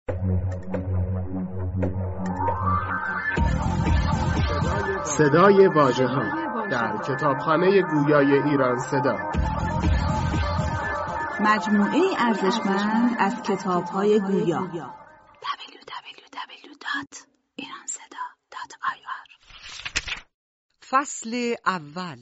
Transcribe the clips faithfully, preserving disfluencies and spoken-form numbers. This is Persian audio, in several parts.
صدای واژه‌ها در کتابخانه گویای ایران صدا، مجموعه ارزشمند از کتاب‌های گویا. دبلیو دبلیو دبلیو دات ایران صدا دات آی آر. فصل اول.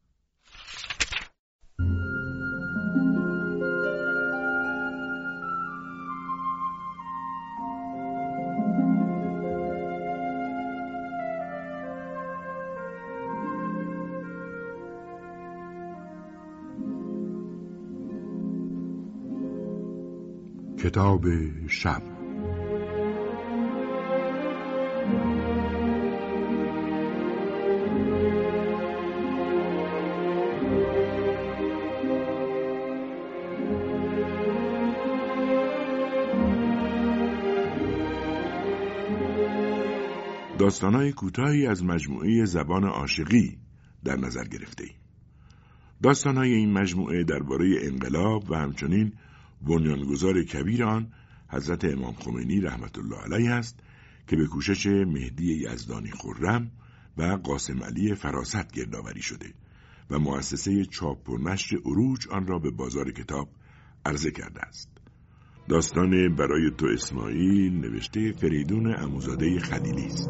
کتاب شب. داستان‌های کوتاهی از مجموعه زبان عاشقی در نظر گرفته‌ایم. داستان‌های این مجموعه درباره انقلاب و همچنین بنیانگذار کبیر آن حضرت امام خمینی رحمت الله علیه است که به کوشش مهدی یزدانی خرم و قاسم علی فراست گردآوری شده و مؤسسه چاپ و نشر عروج آن را به بازار کتاب عرضه کرده است. داستان برای تو اسماعیل نوشته فریدون عموزاده خلیلی است.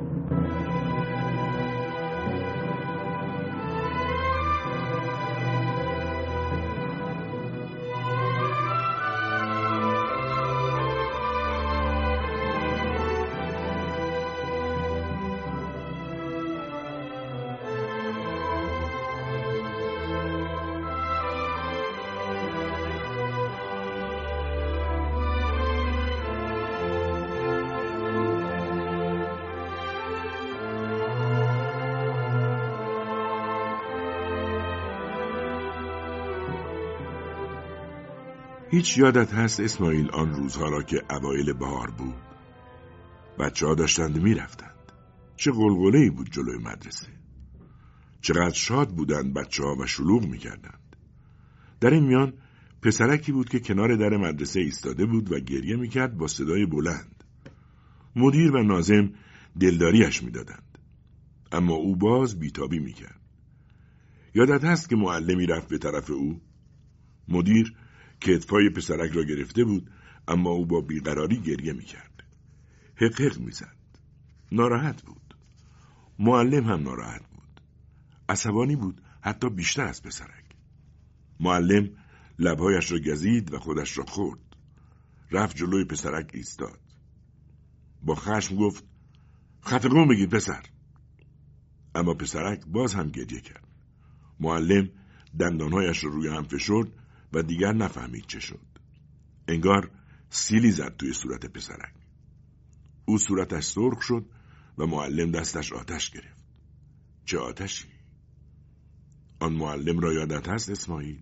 هیچ یادت هست اسماعیل آن روزها را که اوایل بهار بود؟ بچه ها داشتند می رفتند. چه غلغله‌ای بود جلوی مدرسه. چقدر شاد بودند بچه ها و شلوغ می کردند. در این میان پسرکی بود که کنار در مدرسه ایستاده بود و گریه می کرد با صدای بلند. مدیر و ناظم دلداریش می دادند. اما او باز بیتابی می کرد. یادت هست که معلمی رفت به طرف او؟ مدیر کتفای پسرک را گرفته بود، اما او با بیقراری گریه میکرد. حق حق میزد. ناراحت بود. معلم هم ناراحت بود. عصبانی بود، حتی بیشتر از پسرک. معلم لبهایش را گزید و خودش را خورد. رفت جلوی پسرک ایستاد. با خشم گفت: خفه قوم بگیر پسر. اما پسرک باز هم گریه کرد. معلم دندانهایش را روی هم فشرد و دیگر نفهمید چه شد. انگار سیلی زد توی صورت پسرک. او صورتش سرخ شد و معلم دستش آتش گرفت. چه آتشی؟ آن معلم را یادت هست اسماعیل؟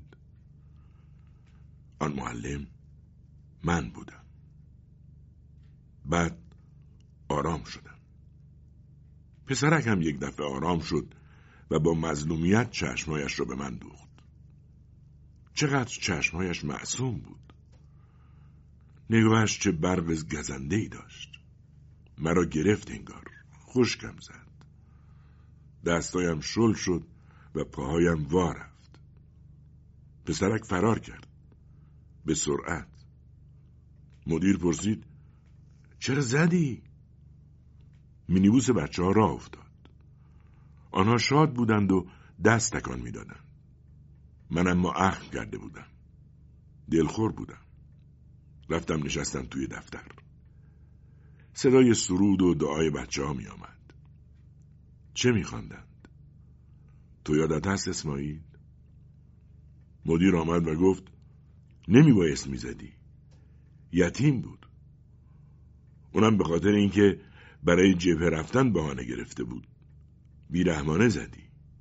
آن معلم من بودم. بعد آرام شدم. پسرک هم یک دفعه آرام شد و با مظلومیت چشمایش را به من دوخت. چقدر چشمهایش معصوم بود. نگاهش چه برق گزنده‌ای داشت. مرا گرفت انگار. خشکم زد. دستایم شل شد و پاهایم وا رفت. پسرک فرار کرد. به سرعت. مدیر پرسید: چرا زدی؟ مینیبوس بچه ها راه افتاد. آنها شاد بودند و دست تکان می دادند. من اما اخم کرده بودم. دلخور بودم. رفتم نشستم توی دفتر. صدای سرود و دعای بچه ها می آمد. چه می خواندند؟ تو یادت هست اسماعیل؟ مدیر آمد و گفت: نمی بایست می زدی. یتیم بود. اونم به خاطر اینکه برای جبهه رفتن بهانه گرفته بود. بیرحمانه زدی.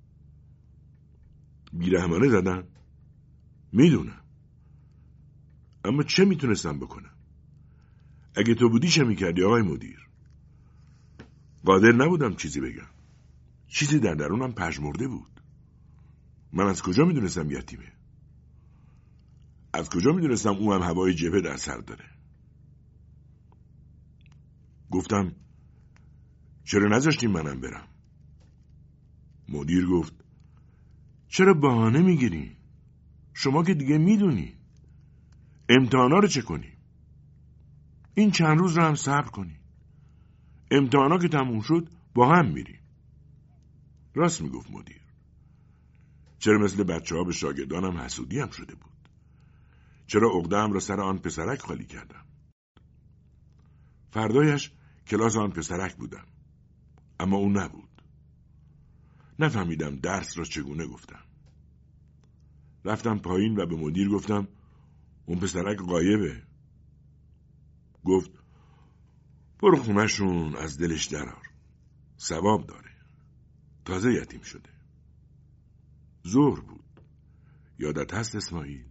بیرحمانه زدن؟ میدونم. اما چه میتونستم بکنم؟ اگه تو بودی چه میکردی آقای مدیر؟ قادر نبودم چیزی بگم. چیزی در درونم پژمرده بود. من از کجا میدونستم یتیمه؟ از کجا میدونستم اونم هوای جبهه در سر داره؟ گفتم چرا نذاشتیم منم برم؟ مدیر گفت چرا بهانه میگیرین؟ شما که دیگه میدونین. امتحانا رو چه کنیم؟ این چند روز رو هم صبر کنین. امتحانا که تموم شد با هم میریم. راست میگفت مدیر. چرا مثل بچه ها به شاگردانم حسودی هم شده بود؟ چرا عقده‌ام را سر آن پسرک خالی کردم؟ فردایش کلاس آن پسرک بودم، اما او نبود. نفهمیدم درس را چگونه گفتم. رفتم پایین و به مدیر گفتم اون پسرک غایبه. گفت برو خونه‌شون از دلش درار، ثواب داره، تازه یتیم شده. ظهر بود. یادت هست اسماعیل؟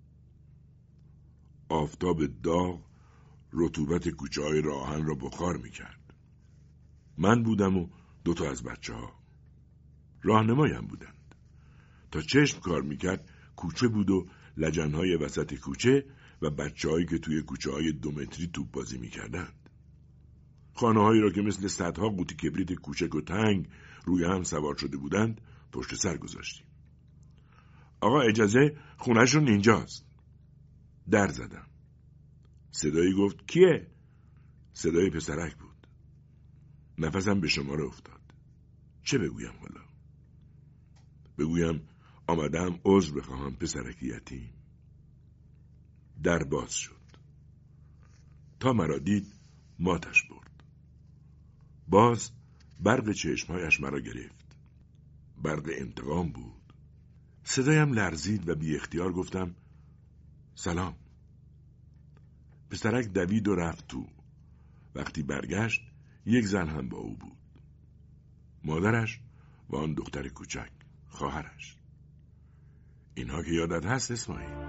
آفتاب داغ رطوبت کوچه های راهن را بخار میکرد. من بودم و دوتا از بچه ها. راهنمایم بودند. تا چشم کار میکرد کوچه بود و لجنهای وسط کوچه و بچه هایی که توی کوچه های دو متری توپ بازی میکردند. خانه هایی را که مثل صدها قوطی کبریت کوچک و تنگ روی هم سوار شده بودند پشت سر گذاشتیم. آقا اجازه، خونهشون اینجاست. در زدم. صدایی گفت کیه؟ صدای پسرک بود. نفسم به شماره افتاد. چه بگویم حالا؟ بگویم آمدم عذر بخواهم پسرک یتیم؟ در باز شد. تا مرا دید ماتش برد. باز برق چشمهایش مرا گرفت. برق انتقام بود. صدایم لرزید و بی اختیار گفتم سلام. پسرک دوید و رفت تو. وقتی برگشت یک زن هم با او بود. مادرش و آن دختر کوچک، خواهرش. اینها که یادت هست اسماعیل؟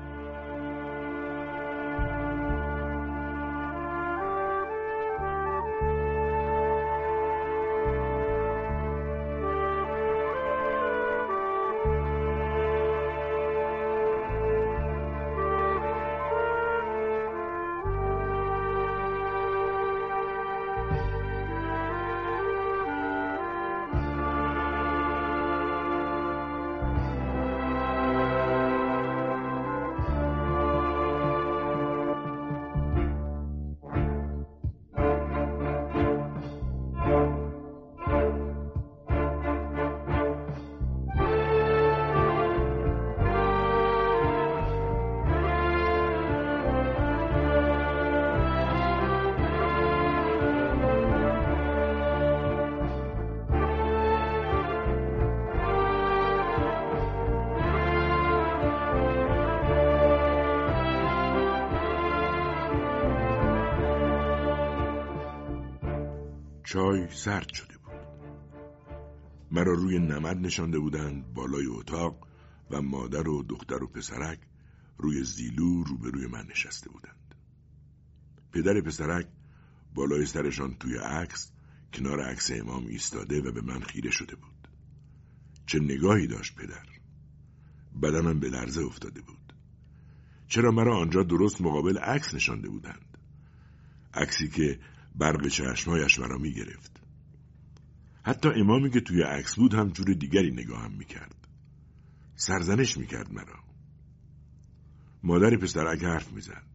چای سرد شده بود. مرا روی نمد نشانده بودند بالای اتاق و مادر و دختر و پسرک روی زیلو روبروی من نشسته بودند. پدر پسرک بالای سرشان توی عکس کنار عکس امام ایستاده و به من خیره شده بود. چه نگاهی داشت پدر. بدنم به لرزه افتاده بود. چرا مرا آنجا درست مقابل عکس نشانده بودند؟ عکسی که برق چشمایش مرا می گرفت. حتی امامی که توی عکس بود هم جور دیگری نگاهم می کرد. سرزنش می کرد مرا. مادر پسرک حرف می زد.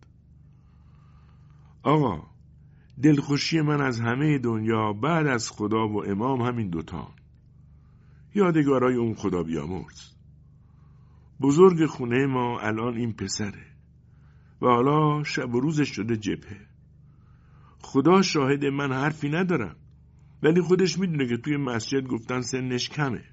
آقا، دلخوشی من از همه دنیا بعد از خدا و امام همین دوتان. یادگارای اون خدا بیامرز. بزرگ خونه ما الان این پسره و حالا شب و روزش شده جبهه. خدا شاهد، من حرفی ندارم، ولی خودش میدونه که توی مسجد گفتن سنش کمه.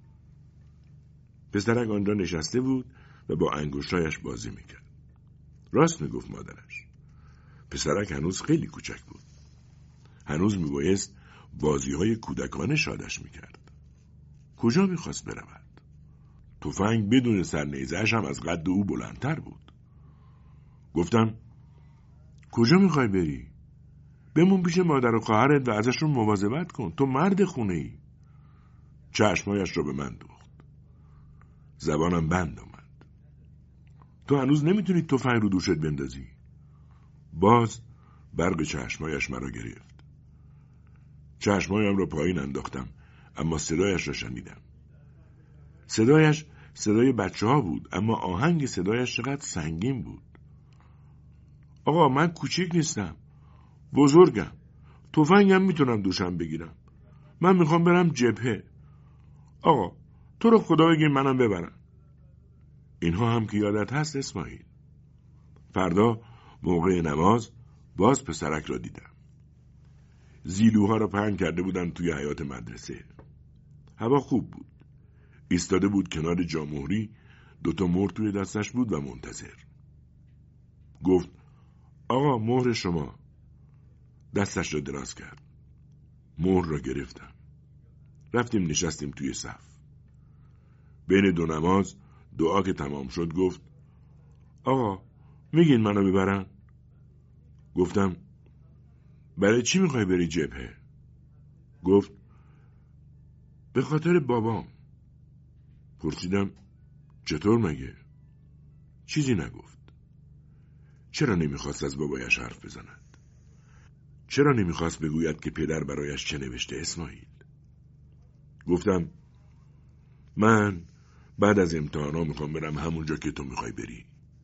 پسرک آنجا نشسته بود و با انگشتایش بازی میکرد. راست میگفت مادرش. پسرک هنوز خیلی کوچک بود. هنوز میبایست بازیهای کودکانه شادش میکرد. کجا میخواست برود؟ تفنگ بدون سرنیزه‌اش هم از قد او بلندتر بود. گفتم کجا میخوای بری؟ بمون پیش مادر و خواهرت و ازشون مواظبت کن. تو مرد خونه ای. چشمایش را به من دوخت. زبانم بند آمد. تو هنوز نمیتونی تفنگ رو دوشت بندازی. باز برق چشمایش مرا گرفت. چشمایم را پایین انداختم، اما صدایش را شنیدم. صدایش صدای بچه ها بود، اما آهنگ صدایش چقدر سنگین بود. آقا من کوچیک نیستم، بزرگم، تفنگم میتونم دوشم بگیرم. من میخوام برم جبهه. آقا تو رو خدا بگیر منم ببرن. اینها هم که یادت هست اسماعیل. فردا موقع نماز باز پسرک را دیدم. زیلوها را پهن کرده بودن توی حیاط مدرسه. هوا خوب بود. ایستاده بود کنار جامهری، دوتا مهر توی دستش بود و منتظر. گفت آقا مهر شما. دستش را دراز کرد. مهر را گرفتم. رفتیم نشستیم توی صف. بین دو نماز دعا که تمام شد گفت آقا میگین منو ببرن؟ گفتم برای چی میخوای بری جبهه؟ گفت به خاطر بابام. پرسیدم چطور مگه؟ چیزی نگفت. چرا نمیخواست از بابایش حرف بزند؟ چرا نمیخواست بگوید که پدر برایش چه نوشته اسماعیل؟ گفتم من بعد از امتحانا میخوام برم همونجا که تو میخوای بری.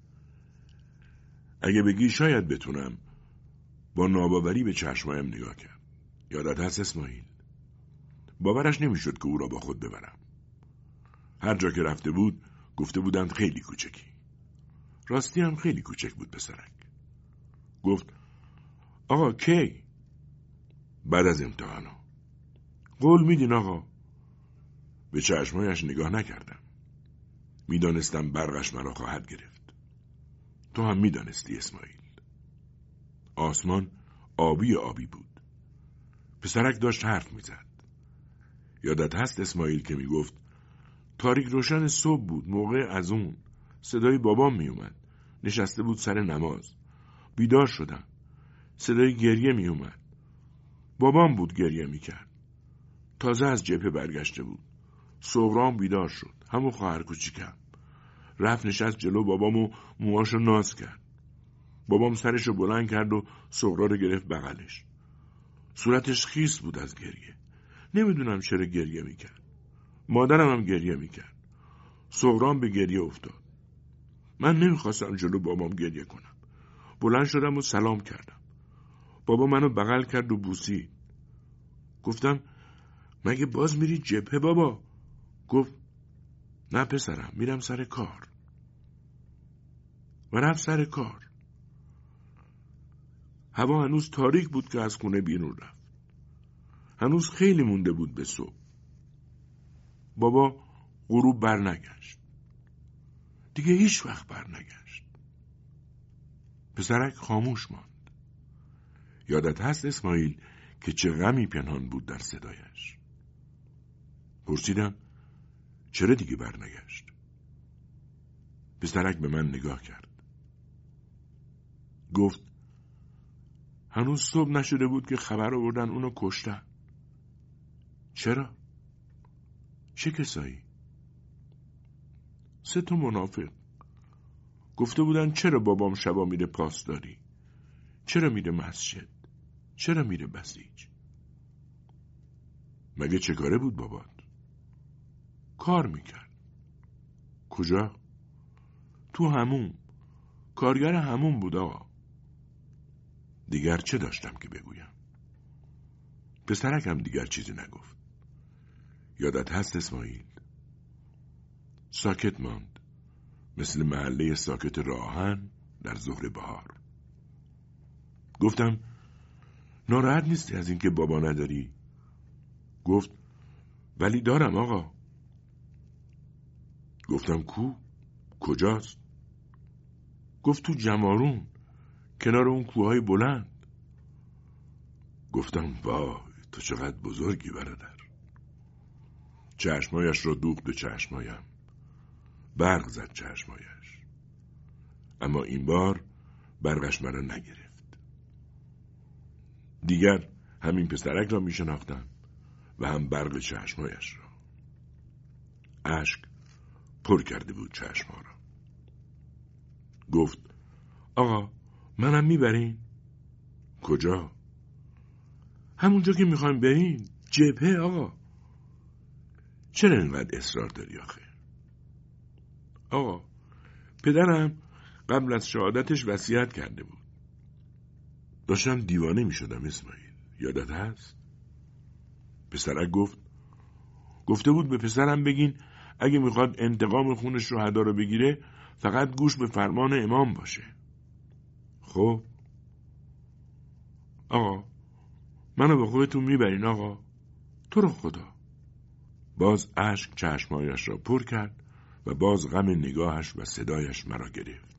اگه بگی شاید بتونم. با ناباوری به چشمایم نگاه کرد. یادت هست اسماعیل؟ باورش نمیشد که او را با خود ببرم. هر جا که رفته بود گفته بودند خیلی کوچکی. راستی هم خیلی کوچک بود پسرک. گفت آقا کی؟ بعد از امتحانا. قول میدین آقا؟ به چشمایش نگاه نکردم. میدانستم برقش مرا خواهد گرفت. تو هم میدانستی اسماعیل. آسمان آبی آبی بود. پسرک داشت حرف میزد. یادت هست اسماعیل که میگفت تاریک روشن صبح بود، موقع از اون صدای بابام میومد. نشسته بود سر نماز. بیدار شدم. صدای گریه میومد. بابام بود گریه میکرد. تازه از جبهه برگشته بود. سغرام بیدار شد. همون خواهر کوچیکم. رفت نشست جلو بابام و موهاشو ناز کرد. بابام سرشو بلند کرد و سغرا رو گرفت بغلش. صورتش خیس بود از گریه. نمیدونم چرا گریه میکرد. مادرم هم گریه میکرد. سغرام به گریه افتاد. من نمیخواستم جلو بابام گریه کنم. بلند شدم و سلام کردم. بابا منو بغل کرد و بوسید. گفتم مگه باز میری جبهه بابا؟ گفت نه پسرم، میرم سر کار. و رفت سر کار. هوا هنوز تاریک بود که از خونه بیرون رفت. هنوز خیلی مونده بود به صبح. بابا غروب بر نگشت. دیگه هیچ وقت بر نگشت. پسرک خاموش ماند. یادت هست اسماعیل که چه غمی پنهان بود در صدایش؟ پرسیدم چرا دیگه بر نگشت؟ پسرک به من نگاه کرد. گفت هنوز صبح نشده بود که خبر آوردن اونو کشتن. چرا؟ چه کسایی؟ سه تا منافق. گفته بودن چرا بابام شبا میره پاسداری؟ چرا میره مسجد؟ چرا میره بسیج؟ مگه چه کاره بود بابات؟ کار میکرد. کجا؟ تو هموم. کارگر هموم بود آقا. دیگر چه داشتم که بگویم؟ پسرکم دیگر چیزی نگفت. یادت هست اسماعیل؟ ساکت ماند، مثل محله ساکت راهن در ظهر بهار. گفتم ناراحت نیستی از اینکه بابا نداری؟ گفت ولی دارم آقا. گفتم کو؟ کجاست؟ گفت تو جمارون، کنار اون کوههای بلند. گفتم وای تو چقدر بزرگی برادر. چشمایش را دوخت به چشمایم. برق زد چشمایش. اما این بار برقش مرا نگرفت. دیگر همین پسرک را می شناختم و هم برق چشمایش را. اشک پر کرده بود چشما را. گفت آقا منم میبرین؟ کجا؟ همونجا که میخوایم بریم، جبهه آقا. چرا اینقدر اصرار داری آخه؟ آقا پدرم قبل از شهادتش وصیت کرده بود. داشتم دیوانه میشدم اسماعیل، یادت هست؟ پسرک گفت گفته بود به پسرم بگین اگه میخواد انتقام خون شهدا رو بگیره فقط گوش به فرمان امام باشه. خب آقا منو به خودتون میبرین آقا؟ تو رو خدا. باز اشک چشمایش را پر کرد و باز غم نگاهش و صدایش مرا گرفت.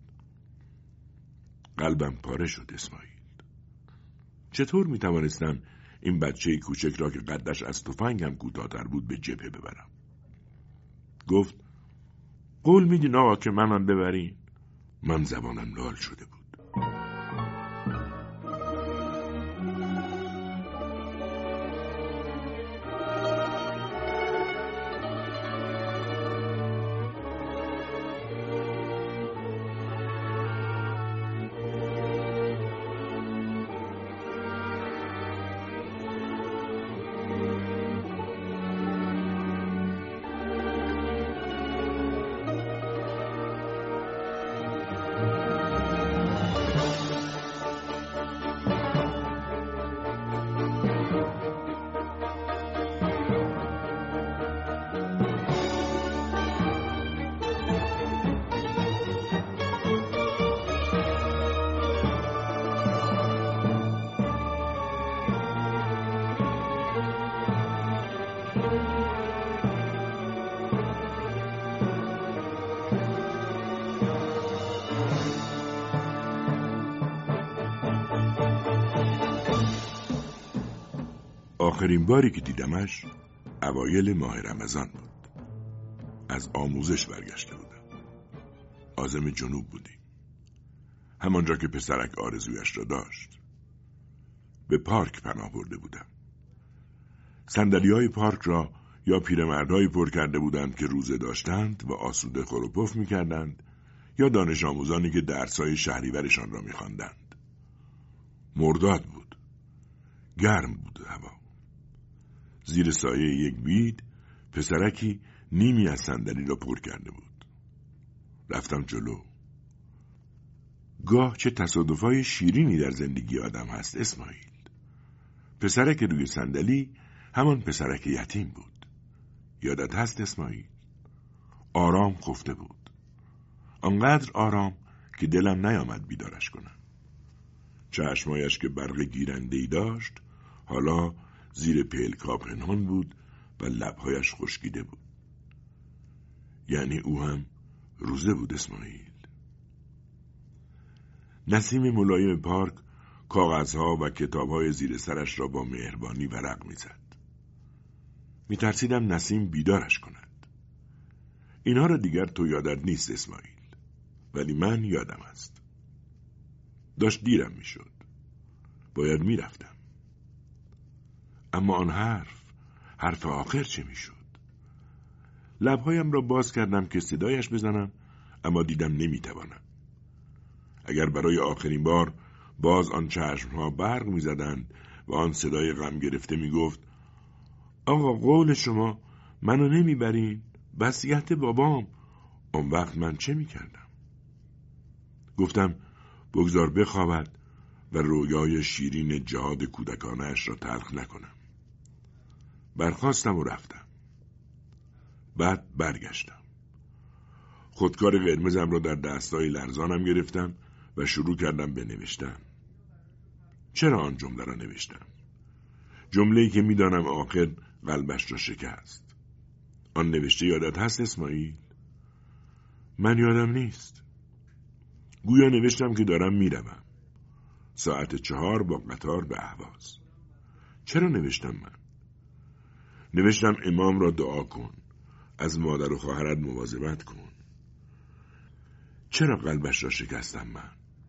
قلبم پاره شد اسماعیل. چطور میتوانستم این بچه کوچک را که قدش از تفنگم کوتاه‌تر بود به جبهه ببرم؟ گفت قول میدین آقا که منم ببرین؟ من زبانم لال شده بود. آخرین باری که دیدمش اوایل ماه رمضان بود. از آموزش برگشته بودم. عازم جنوب بودیم. همانجا که پسرک آرزویش را داشت. به پارک پناه برده بودم. صندلی‌های پارک را یا پیرمردهایی پر کرده بودند که روزه داشتند و آسوده خور و پف می‌کردند یا دانش آموزانی که درس‌های شهریورشان را می‌خواندند. مرداد بود. گرم بود هوا. زیر سایه یک بید پسرکی نیمی از صندلی را پر کرده بود. رفتم جلو. گاه چه تصادفای شیرینی در زندگی آدم هست اسماعیل. پسرک روی صندلی همان پسرک یتیم بود. یادت هست اسماعیل؟ آرام خفته بود. آنقدر آرام که دلم نیامد بیدارش کنم. چشمایش که برق گیرنده‌ای داشت حالا زیر پلکا پنهان بود و لبهایش خشکیده بود. یعنی او هم روزه بود اسماعیل. نسیم ملایم پارک کاغذها و کتابهای زیر سرش را با مهربانی ورق می‌زد. می‌ترسیدم نسیم بیدارش کند. اینها را دیگر تو یادت نیست اسماعیل، ولی من یادم است. داشت دیرم می‌شد. باید می‌رفتم. اما آن حرف، حرف آخر چه می‌شد؟ لبهایم را باز کردم که صدایش بزنم، اما دیدم نمی‌توانم. اگر برای آخرین بار باز آن چشمها برق می‌زدند و آن صدای غم گرفته می‌گفت آقا قول شما منو نمیبرین؟ وصیت بابام. اون وقت من چه می‌کردم؟ گفتم بگذار بخوابد و رویای شیرین جهاد کودکانه‌اش را تلخ نکنم. برخاستم و رفتم. بعد برگشتم. خودکار قرمزم را در دستای لرزانم گرفتم و شروع کردم به نوشتن. چرا آن جمله را نوشتم؟ جمله‌ای که می‌دانم آخر قلبش را شکست. آن نوشته یادت هست اسماعیل؟ من یادم نیست. گویا نوشتم که دارم میروم. ساعت چهار با قطار به اهواز. چرا نوشتم من؟ نوشتم امام را دعا کن. از مادر و خواهرت مواظبت کن. چرا قلبش را شکستم من؟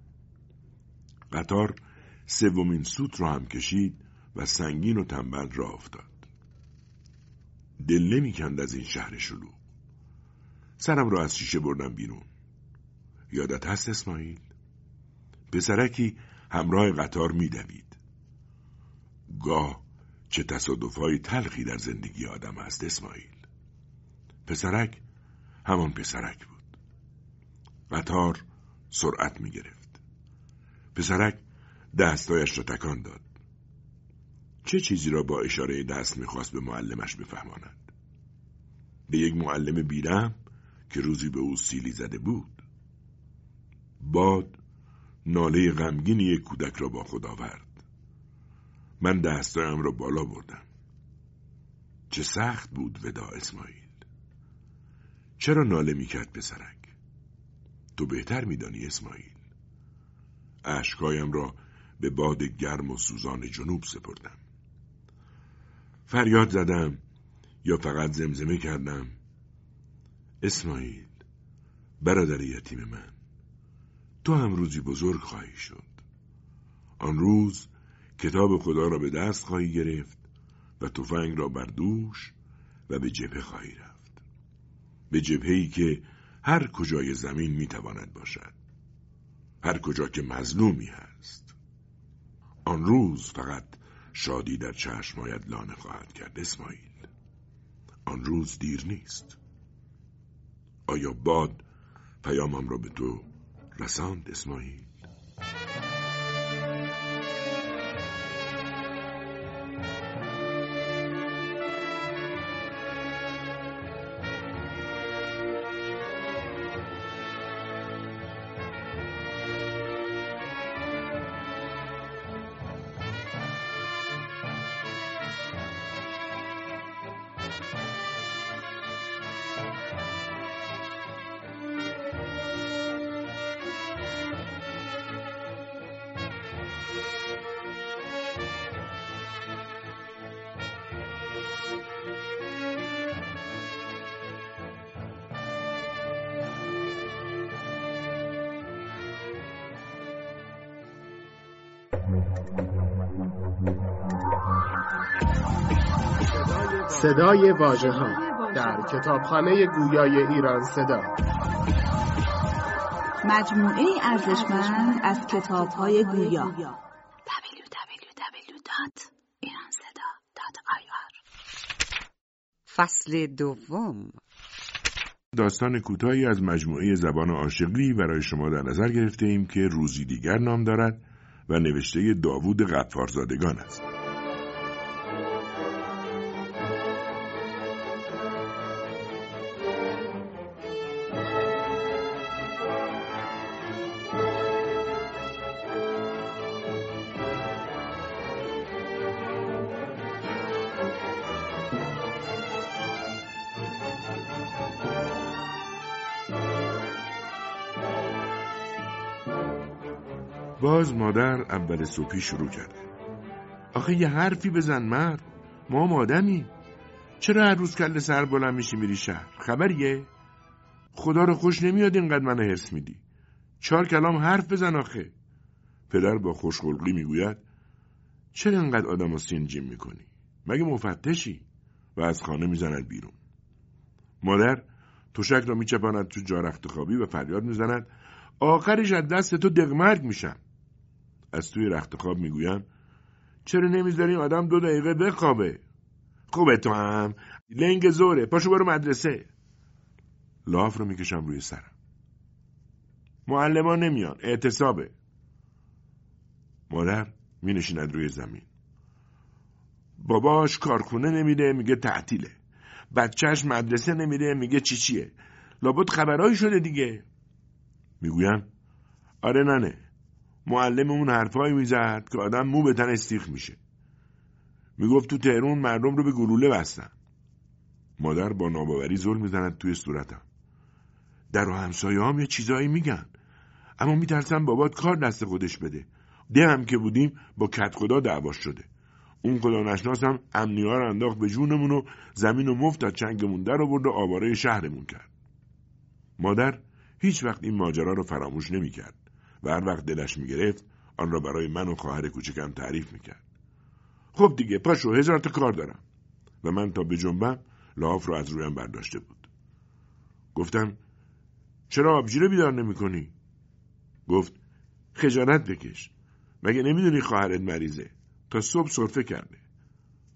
قطار سومین سوت را هم کشید و سنگین و تنبل راه افتاد. دل نمی کند از این شهر شلوغ. سرم را از شیشه بردم بیرون. یادت هست اسماعیل؟ پسرکی همراه قطار می دوید. گاه چه تصادف‌های تلخی در زندگی آدم است اسماعیل. پسرک همان پسرک بود. قطار سرعت می گرفت. پسرک دستایش را تکان داد. چه چیزی را با اشاره دست می خواست به معلمش بفهماند؟ به یک معلم بیرحم که روزی به او سیلی زده بود. باد ناله غمگین یک کودک را با خود آورد. من دستایم را بالا بردم. چه سخت بود وداع اسماعیل. چرا ناله میکرد پسرک؟ تو بهتر میدانی اسماعیل. اشکایم را به باد گرم و سوزان جنوب سپردم. فریاد زدم یا فقط زمزمه کردم: اسماعیل، برادر یتیم من، تو هم روزی بزرگ خواهی شد. آن روز کتاب خدا را به دست خواهی گرفت و تفنگ را بر دوش و به جبهه خواهی رفت. به جبهه‌ای که هر کجای زمین میتواند باشد، هر کجا که مظلومی هست. آن روز فقط شادی در چشمایت لانه خواهد کرد اسماعیل. آن روز دیر نیست. آیا باد پیامم را به تو رساند اسماعیل؟ صدای واژه‌ها در کتابخانه گویای ایران صدا. مجموعه ارزشمند از کتاب‌های گویا. دبلیو دبلیو دبلیو دات ایران صدا دات آی آر. فصل دوم. داستان کوتاهی از مجموعه زبان عاشقی برای شما در نظر گرفته ایم که روزی دیگر نام دارد و نوشته داوود غفارزادگان است. باز مادر اول صبحی شروع کرده: آخه یه حرفی بزن مرد، ما هم آدمی. چرا هر روز کله سر بلند میشی میری شهر؟ خبریه؟ خدا رو خوش نمیاد اینقدر منو هرس میدی. چهار کلام حرف بزن آخه. پدر با خوشخلقی میگوید: چرا اینقدر آدمو سینجیم میکنی؟ مگه مفتشی؟ و از خانه میزند بیرون. مادر تشک را میچپاند تو جا رخت خوابی و فریاد میزند: آخرش از دست تو دقمرگ میشم. از توی رخت خواب میگویم: چرا نمیذاری آدم دو دقیقه بخوابه؟ خوبه تو هم لنگ زوره، پاشو برو مدرسه. لاف رو میکشم روی سرم. معلمان نمیان، اعتصابه. مادر مینشیند روی زمین. باباش کارخونه نمیده میگه تعطیله. بچهش مدرسه نمیده میگه چی چیه. لابد خبرایی شده دیگه. میگویم: آره ننه، معلممون حرفایی میزد که آدم مو به تن استیخ میشه. میگفت تو تهران مردم رو به گلوله بستن. مادر با ناباوری زل میزند توی صورتم. در و همسایه هم یه چیزایی میگن، اما میترسم بابات کار دست خودش بده. ده هم که بودیم با کت خدا دعواش شده. اون خدا نشناسم امنی‌ها رو انداخت به جونمون و زمین و مفت از چنگمون در آورد و آواره شهرمون کرد. مادر هیچ وقت این ماجرا رو فراموش نمی‌کرد و هر وقت دلش می‌گرفت آن را برای من و خواهر کوچکم تعریف می‌کرد. خب دیگه پاشو، هزار تا کار دارم. و من تا بجنبم لحاف رو از رویم برداشته بود. گفتم: چرا آبجی رو بیدار نمی‌کنی؟ گفت: خجالت بکش، مگه نمیدونی خواهرت مریضه، تا صبح سرفه کرده.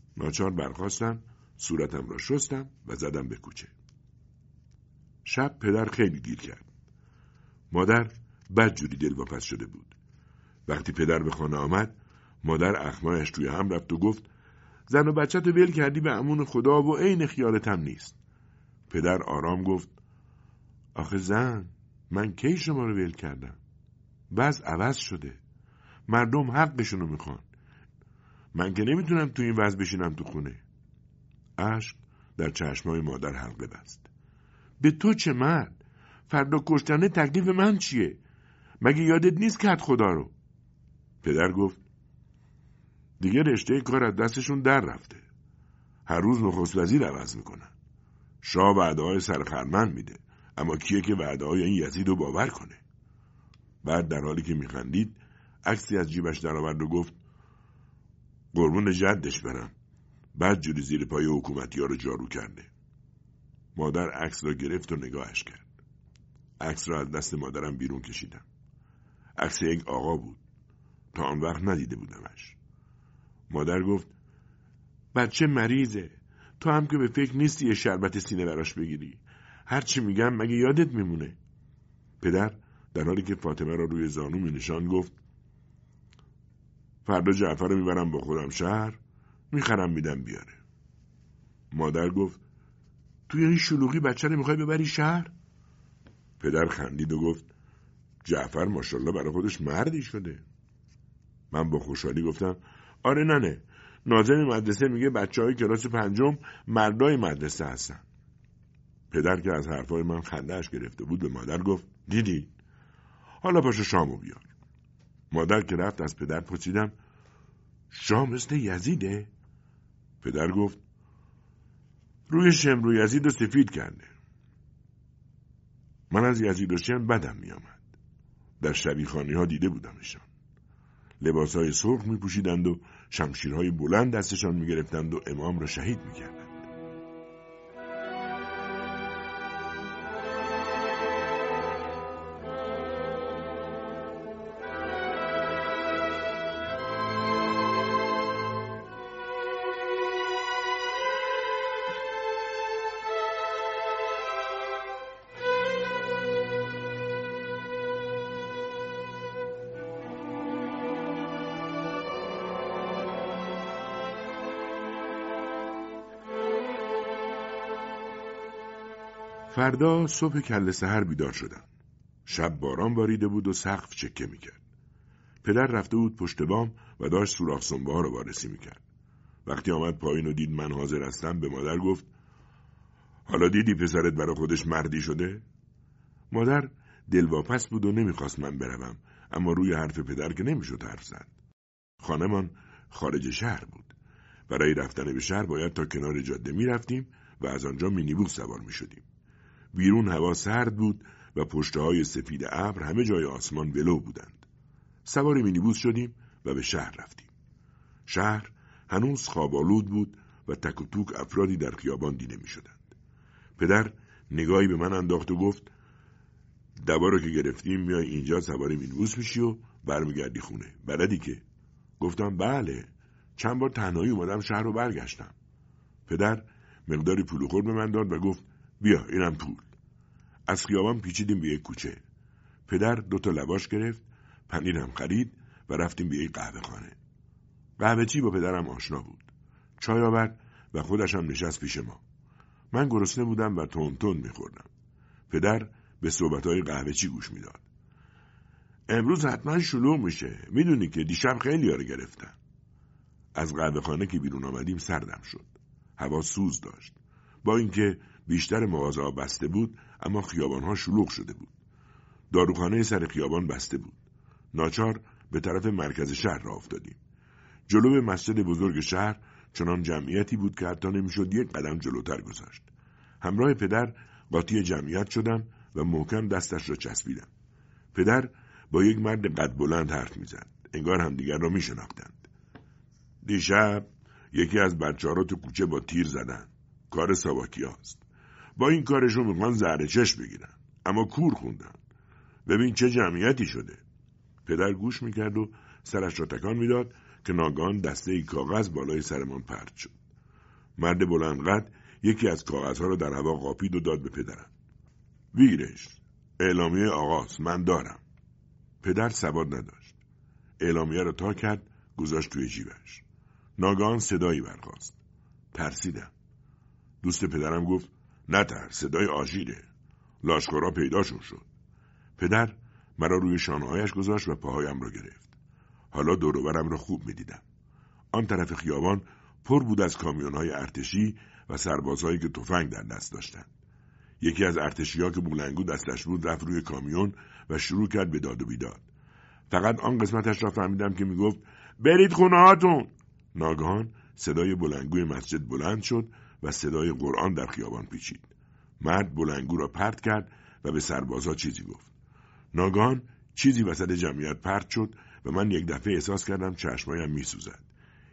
ناچار برخاستم، صورتم را شستم و زدم به کوچه. شب پدر خیلی دیر کرد. مادر بدجوری دلواپس شده بود. وقتی پدر به خانه آمد، مادر اخمایش توی هم رفت و گفت زن و بچه تو ول کردی به امون خدا و عین خیالتم نیست. پدر آرام گفت آخه زن، من کی شما رو ول کردم؟ وضع عوض شده. مردم حقشونو میخوان. من که نمیتونم تو این وضع بشینم تو خونه. اشک در چشمای مادر حلقه بست. به تو چه مرد؟ فردا کشتنه تکلیف من چیه؟ مگه یادت نیست کت خدا رو؟ پدر گفت دیگه رشته کار از دستشون در رفته. هر روز نخست وزیر عوض میکنن. شاه وعده‌های سرخرمن میده، اما کیه که وعده‌های این یزید رو باور کنه؟ بعد در حالی که میخندید عکسی از جیبش درآورد و گفت قربون جدش برم، بعد جوری زیر پای حکومتی‌ها رو جارو کرده. مادر عکس را گرفت و نگاهش کرد. عکس را از دست مادرم بیرون کشیدم. عکس یک آقا بود. تا آن وقت ندیده بودمش. مادر گفت بچه مریضه. تو هم که به فکر نیستی یه شربت سینه براش بگیری. هر چی میگم مگه یادت میمونه؟ پدر در حالی که فاطمه را روی زانو می نشان گفت فردا جعفر رو میبرم با خودم شهر، میخرم میدم بیاره. مادر گفت توی این شلوغی بچه رو میخوای ببری شهر؟ پدر خندید و گفت جعفر ماشاءالله برای خودش مردی شده. من با خوشحالی گفتم آره ننه، ناظم مدرسه میگه بچه های کلاس پنجم مردای مدرسه هستن. پدر که از حرفای من خندهش گرفته بود به مادر گفت دیدی؟ حالا پاشو شامو بیار. مادر که رفت از پدر پرسیدم شام مثل یزیده؟ پدر گفت روی شمر و یزید رو سفید کرده. من از یزید و شمر بدم می آمد. در شبیخانی ها دیده بودمشان. لباس های سرخ می پوشیدند و شمشیرهای بلند دستشان می گرفتند و امام را شهید می کردند. فردا صبح کله سحر بیدار شدم. شب باران باریده بود و سقف چکه میکرد. پدر رفته بود پشت بام و داشت سوراخ سنبه ها رو وارسی میکرد. وقتی آمد پایین و دید من حاضر هستم به مادر گفت حالا دیدی پسرت برای خودش مردی شده؟ مادر دلواپس بود و نمیخواست من بروم، اما روی حرف پدر که نمیشد حرف زد. خانه‌مان خارج شهر بود. برای رفتن به شهر باید تا کنار جاده میرفتیم و از آنجا مینیبوس سوار میشدیم. بیرون هوا سرد بود و پشته‌های سفید ابر همه جای آسمان ولو بودند. سوار مینیبوس شدیم و به شهر رفتیم. شهر هنوز خواب‌آلود بود و تک و توک افرادی در خیابان دیده می‌شدند. پدر نگاهی به من انداخت و گفت دوا رو که گرفتیم میای اینجا سوار مینیبوس میشی و برمیگردی خونه. بلدی که؟ گفتم بله. چند بار تنهایی اومدم شهر رو برگشتم. پدر مقداری پول و خور به من داد و گفت بیا اینم پول. از خیابان پیچیدیم به یک کوچه. پدر دوتا لواش گرفت، پنیرم خرید و رفتیم به یک قهوه خانه. قهوه چی با پدرم آشنا بود. چای آورد و خودش هم نشست پیش ما. من گرسنه بودم و تون تون میخوردم. پدر به صحبتهای قهوه چی گوش میداد. امروز حتما شلوغ میشه. میدونی که دیشب خیلی ها رو گرفتن. از قهوه خانه که بیرون آمدیم سردم شد. هوا سوز داشت. با اینکه بیشتر مغازه‌ها بسته بود اما خیابان‌ها شلوغ شده بود. داروخانه سر خیابان بسته بود. ناچار به طرف مرکز شهر راه افتادیم. جلو مسجد بزرگ شهر چنان جمعیتی بود که حتی نمیشد یک قدم جلوتر گذاشت. همراه پدر قاطی جمعیت شدم و محکم دستش را چسبیدم. پدر با یک مرد قد بلند حرف میزد. انگار همدیگر را میشناختند. دیشب یکی از بچه‌ها را تو کوچه با تیر زدن. کار ساواکی هاست. با این کارشون میخوان زهر چشم بگیرن. اما کور خوندن. ببین چه جمعیتی شده. پدر گوش میکرد و سرش را تکان میداد که ناگهان دسته ای کاغذ بالای سرمان پرت شد. مرد بلندقد یکی از کاغذها را در هوا قاپید و داد به پدرم. ویرش، اعلامیه آقاست، من دارم. پدر سواد نداشت. اعلامیه را تا کرد، گذاشت توی جیبش. ناگهان صدایی برخاست. ترسیدم. دوست پدرم گفت نترس، صدای آژیره. لاشخورا پیداشون شد. پدر مرا روی شانه‌هایش گذاشت و پاهایم را گرفت. حالا دور و برم را خوب می‌دیدم. آن طرف خیابان پر بود از کامیون‌های ارتشی و سربازهایی که تفنگ در دست داشتند. یکی از ارتشی‌ها که بولنگو دستش بود رفت روی کامیون و شروع کرد به داد و بیداد. فقط آن قسمتش را فهمیدم که میگفت برید خونه‌هاتون. ناگهان صدای بلنگوی مسجد بلند شد و صدای قرآن در خیابان پیچید. مرد بلنگو را پرت کرد و به سربازها چیزی گفت. ناگهان چیزی وسط جمعیت پرت شد و من یک دفعه احساس کردم چشمایم می‌سوزد.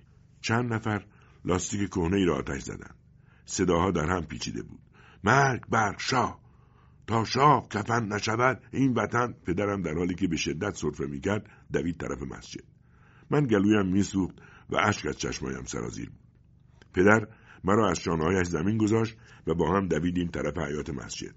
چند نفر لاستیک کهنه‌ای را آتش زدند. صداها در هم پیچیده بود. مرگ بر شاه، تا شاه کفن نشود این وطن. پدرم در حالی که به شدت سرفه می‌کرد دوید طرف مسجد. من گلویم می‌سوخت و اشک از چشمایم سرازیر بود. پدر مرا از شانه‌هایش زمین گذاشت و با هم دویدیم طرف حیاط مسجد.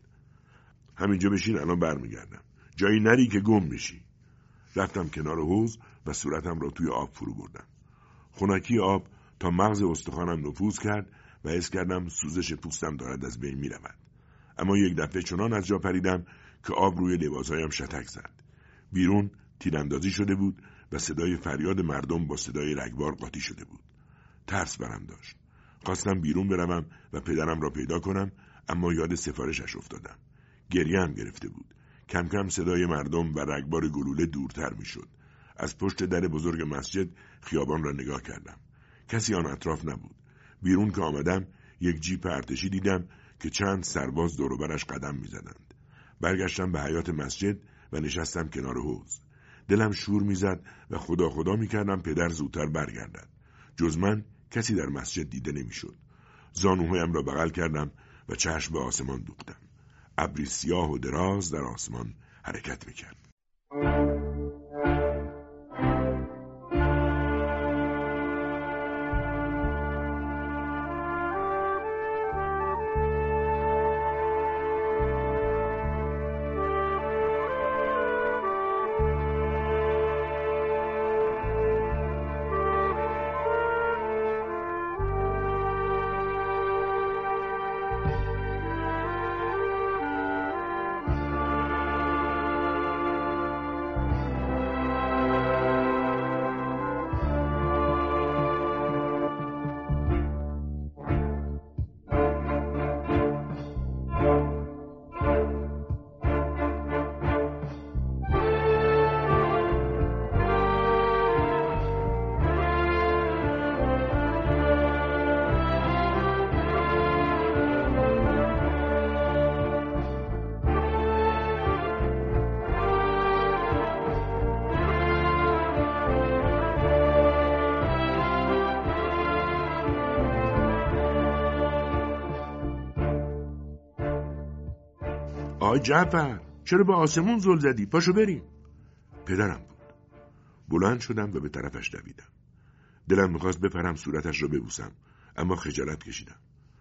همینجا بشین، الان برمیگردم. جایی نری که گم میشی. رفتم کنار حوض و صورتم را توی آب فرو بردم. خنکی آب تا مغز استخوانم نفوذ کرد و حس کردم سوزش پوستم دارد از بین میرود. اما یک دفعه چنان از جا پریدم که آب روی لباسهایم شتک زد. بیرون تیراندازی شده بود و صدای فریاد مردم با صدای رگبار قاطی شده بود. ترس برم داشت. خواستم بیرون بروم و پدرم را پیدا کنم، اما یاد سفارشش افتادم. گریه هم گرفته بود. کم کم صدای مردم و رگبار گلوله دورتر می شد. از پشت در بزرگ مسجد خیابان را نگاه کردم. کسی آن اطراف نبود. بیرون که آمدم یک جیپ ارتشی دیدم که چند سرباز دور و برش قدم می زدند. برگشتم به حیاط مسجد و نشستم کنار حوض. دلم شور می زد و خدا خدا می کردم پدر زودتر برگردد. جز من کسی در مسجد دیده نمی شد. زانوهایم را بغل کردم و چشم به آسمان دوختم. ابری سیاه و دراز در آسمان حرکت می کرد. آی جعفر، چرا به آسمون زل زدی؟ پاشو بریم. پدرم بود. بلند شدم و به طرفش دویدم. دلم میخواست بپرم صورتش را ببوسم، اما خجالت کشیدم.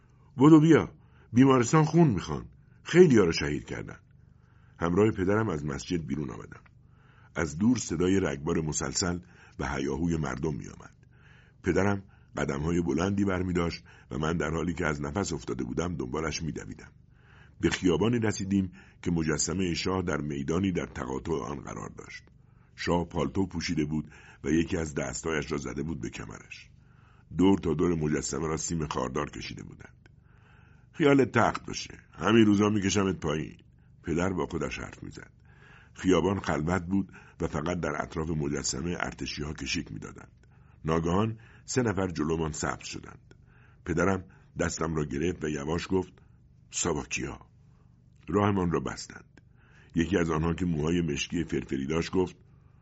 بدو بیا، بیمارستان خون میخوان. خیلی ها را شهید کردن. همراه پدرم از مسجد بیرون آمدم. از دور صدای رگبار مسلسل و هیاهوی مردم میآمد. پدرم قدمهای بلندی برمی داشت و من در حالی که از نفس افتاده بودم دنبالش میدویدم. به خیابانی رسیدیم که مجسمه شاه در میدانی در تقاطع آن قرار داشت. شاه پالتو پوشیده بود و یکی از دستایش را زده بود به کمرش. دور تا دور مجسمه را سیم خاردار کشیده بودند. خیالت تخت باشه، همین روزا میکشمت پایین. پدر با خودش حرف میزد. خیابان خلوت بود و فقط در اطراف مجسمه ارتشی ها کشیک میدادند. ناگهان سه نفر جلومان سبز شدند. پدرم دستم را گرفت و یواش گفت ساواکیا. راهمان را بستند. یکی از آنها که موهای مشکی فرفری داشت گفت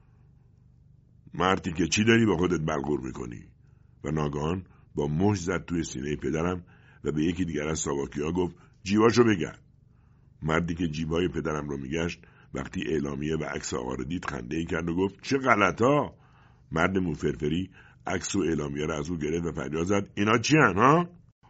مردی که چی داری با خودت بلغور میکنی؟ و ناگهان با مشت زد توی سینه پدرم و به یکی دیگر از ساواکیا گفت جیباشو بگرد. مردی که جیبای پدرم رو میگشت وقتی اعلامیه و عکس آقا رو دید خنده‌ای کرد و گفت چه غلطا. مرد مو فرفری عکس و اعلامیه رو از او گرفت و فریاد زد اینا چی هن ها؟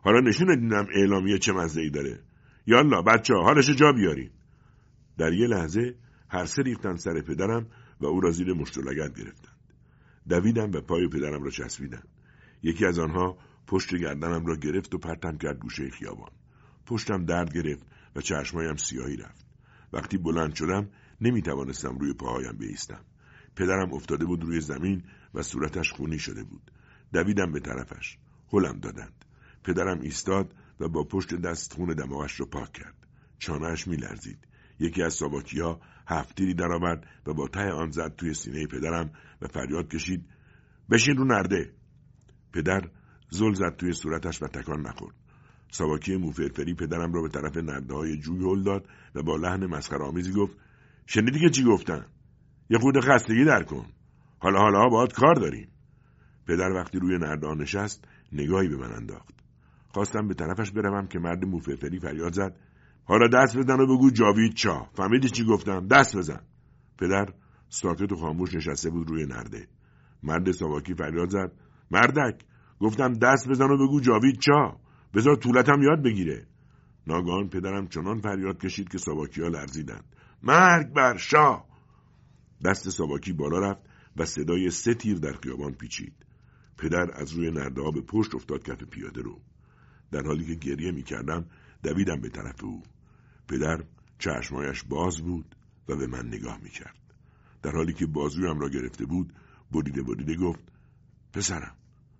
حالا نشون دیدم اعلامیه چه مزه‌ای داره. یالا بچه‌ها حالش جا بیارین. در یه لحظه هر سه ریختن سر پدرم و او را زیر مشت و لگد گرفتند. دویدم و پای پدرم را چسبیدم. یکی از آنها پشت گردنم را گرفت و پرتم کرد گوشه خیابان. پشتم درد گرفت و چشمایم سیاهی رفت. وقتی بلند شدم نمی توانستم روی پاهایم بایستم. پدرم افتاده بود روی زمین و صورتش خونی شده بود. دویدم به طرفش. هلم دادند. پدرم ایستاد و با پشت دست خون دماغش را پاک کرد. چانه‌اش می لرزید. یکی از ساواکی‌ها هفت تیری درآورد و با ته آن زد توی سینه پدرم و فریاد کشید بشین رو نرده. پدر زل زد توی صورتش و تکان نخورد. ساواکی موفرفری پدرم را به طرف نرده‌های جوی هل داد و با لحن مسخره‌آمیزی گفت شنیدی که چی گفتن؟ یه خورده خستگی در کن. حالا حالا باهات کار داریم. پدر وقتی روی نرده‌ها نشست نگاهی به من انداخت. خواستم به طرفش بروم که مرد موفرفری فریاد زد حالا دست بزن و بگو جاوید چا. فهمیدی چی گفتم؟ دست بزن. پدر ساکت و خاموش نشسته بود روی نرده. مرد ساواکی فریاد زد مردک گفتم دست بزن و بگو جاوید چا. بذار طولتم یاد بگیره. ناگهان پدرم چنان فریاد کشید که ساواکی‌ها لرزیدند. مرگ بر شاه. دست ساواکی بالا رفت و صدای سه تیر در خیابان پیچید. پدر از روی نرده‌ها به پشت افتاد کف پیاده رو. در حالی که گریه می‌کردم دویدم به طرف او. پدر چشمایش باز بود و به من نگاه می‌کرد. در حالی که بازویم را گرفته بود بریده بریده گفت پسرم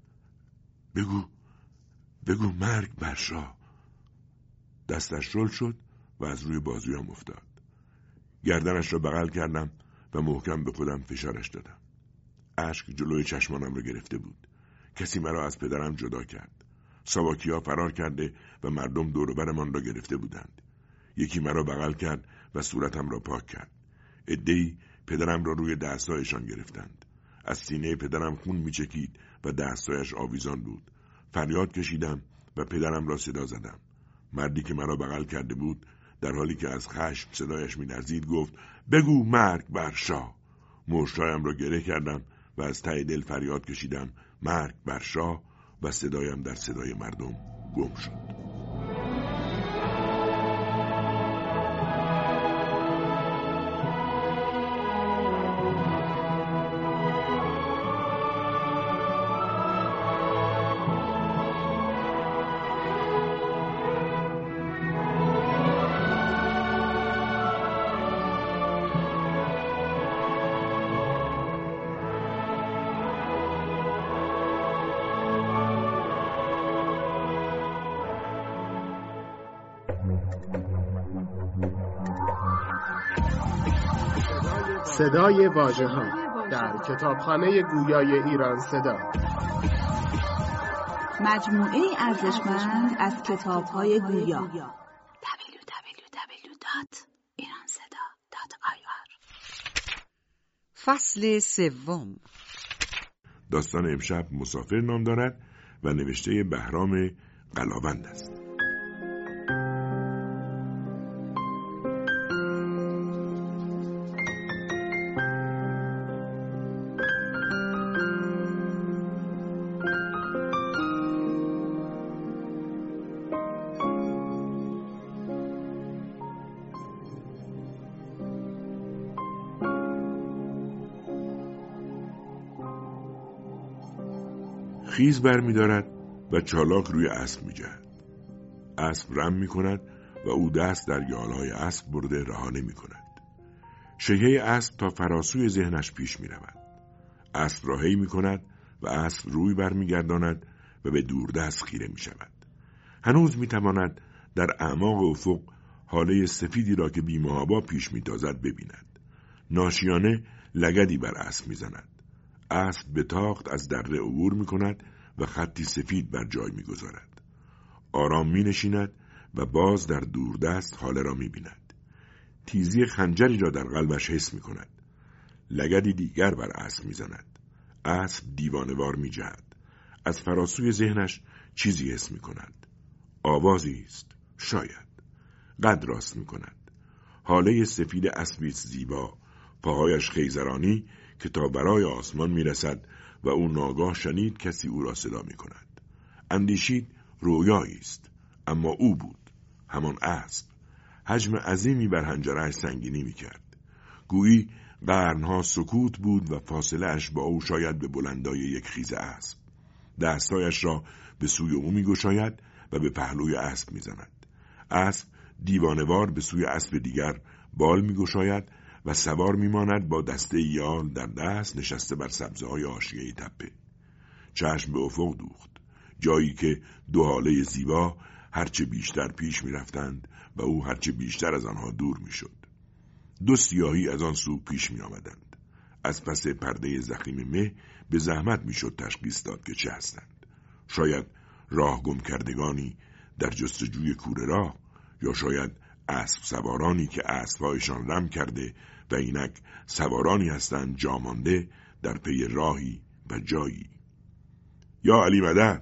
بگو بگو مرگ بر شاه. دستش رل شد و از روی بازویم افتاد. گردنش را بغل کردم و محکم به خودم فشارش دادم. اشک جلوی چشمانم را گرفته بود. کسی مرا از پدرم جدا کرد. ساواکی‌ها فرار کرده و مردم دور و برمان را گرفته بودند. یکی مرا بغل کرد و صورتم را پاک کرد. عده‌ای پدرم را روی دستایشان گرفتند. از سینه پدرم خون میچکید و دستایش آویزان بود. فریاد کشیدم و پدرم را صدا زدم. مردی که مرا بغل کرده بود در حالی که از خشم صدایش می‌لرزید گفت بگو مرگ بر شاه. مشتایم را گره کردم و از ته دل فریاد کشیدم مرگ بر شاه و صدایم در صدای مردم گم شد. صدای واژه‌ها در کتابخانه گویای ایران صدا. مجموعه ارزشمند از کتاب‌های گویا. دبلیو دبلیو دبلیو دات ایران صدا دات آی آر. فصل سوم. داستان امشب مسافر نام دارد و نوشته بهرام قلاوند است. خیز بر می دارد و چالاک روی اسب می جهد. اسب رم می کند و او دست در یالهای اسب برده رها نمی کند. شیهه اسب تا فراسوی ذهنش پیش می رود. اسب راهی می کند و اسب روی بر می گرداند و به دوردست خیره می شود. هنوز می تواند در اعماق افق حاله سفیدی را که بی‌محابا پیش می تازد ببیند. ناشیانه لگدی بر اسب می زند. اسب به تاخت از دره عبور می کند و خطی سفید بر جای می گذارد. آرام می نشیند و باز در دوردست حاله را می بیند. تیزی خنجری را در قلبش حس می کند. لگدی دیگر بر اسب می زند. اسب دیوانوار می جهد. از فراسوی ذهنش چیزی حس می کند. آوازی است. شاید. قد راست می کند. حاله سفید اسبی زیبا. پاهایش خیزرانی که تا برای آسمان می رسد و او ناگاه شنید کسی او را صدا می کند. اندیشید رویایی است، اما او بود، همان اسب. حجم عظیمی بر حنجره‌اش سنگینی می‌کرد. گویی قرنها سکوت بود و فاصله اش با او شاید به بلندای یک خیز اسب. دستایش را به سوی او می‌گشاید و به پهلوی اسب می‌زند. اسب دیوانه‌وار به سوی اسب دیگر بال می‌گشاید و سوار می‌ماند با دسته یال در دست نشسته بر سبزه‌های حاشیه تپه. چشم به افق دوخت، جایی که دو هاله زیبا هرچه بیشتر پیش می‌رفتند و او هرچه بیشتر از آنها دور می‌شد. دو سیاهی از آن سو پیش می‌آمدند. از پس پرده ضخیم مه به زحمت می‌شد تشخیص داد که چه هستند. شاید راه گم کردگانی در جستجوی کوره راه، یا شاید اسب سوارانی که اسب‌هایشان رم کرده و اینک سوارانی هستند جامانده در پی راهی و جایی. یا علی مدد!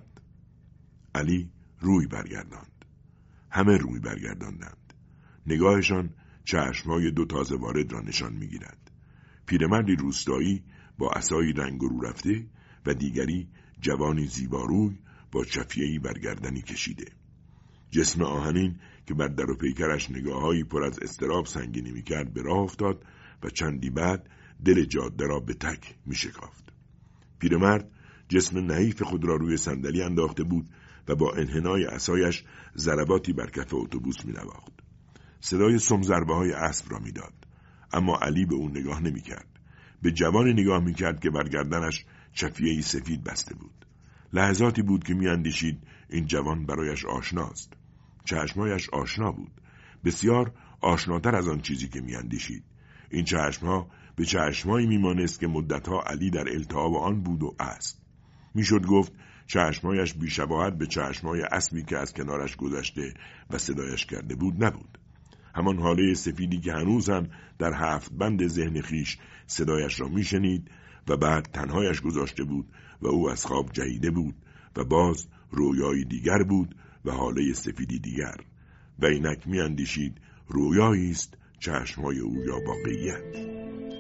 علی روی برگرداند. همه روی برگرداندند. نگاهشان چشمهای دو تازه وارد را نشان می‌گیرد. پیرمردی روستایی با عصایی رنگ رو رفته و دیگری جوانی زیباروی با چفیه‌ای بر گردنی کشیده. جسم آهنین که بر در و پیکرش نگاههایی پر از اضطراب سنگینی می‌کرد به راه افتاد و چندی بعد دل جاده را به تک می‌شکافت. پیرمرد جسم نحیف خود را روی صندلی انداخته بود و با انحنای عصایش ضرباتی بر کف اتوبوس می‌نواخت. صدای سم ضربه‌های اسب را می‌داد، اما علی به او نگاه نمی‌کرد. به جوانی نگاه می‌کرد که بر گردنش چفیه‌ای سفید بسته بود. لحظاتی بود که می‌اندیشید این جوان برایش آشناست. چشمایش آشنا بود، بسیار آشناتر از آن چیزی که می‌اندیشید. این چشمها به چشمایی می‌مانست که مدتها علی در التهاب آن بود و است. میشد گفت چشمایش بی‌شباهت به چشمای اسبی که از کنارش گذشته و صدایش کرده بود نبود. همان حاله سفیدی که هنوز هم در هفت بند ذهن خیش صدایش را میشنید و بعد تنهایش گذاشته بود و او از خواب جهیده بود و باز رویایی دیگر بود و حاله سفیدی دیگر و اینک میاندیشید رویایی است چشمهای او یا واقعیت.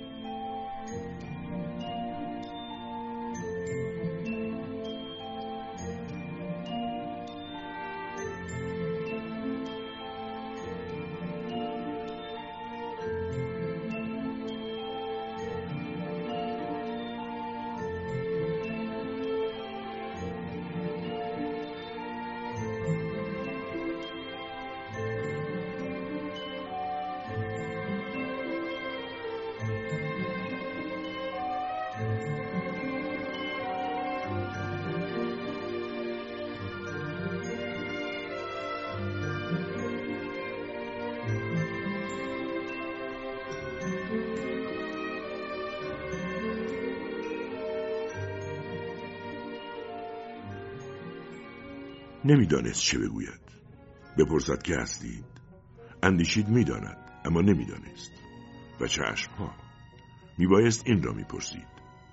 نمیدانست چه بگوید. بپرسد که هستید؟ اندیشید میداند، اما نمیدانست. و چشمها میبایست این را میپرسید.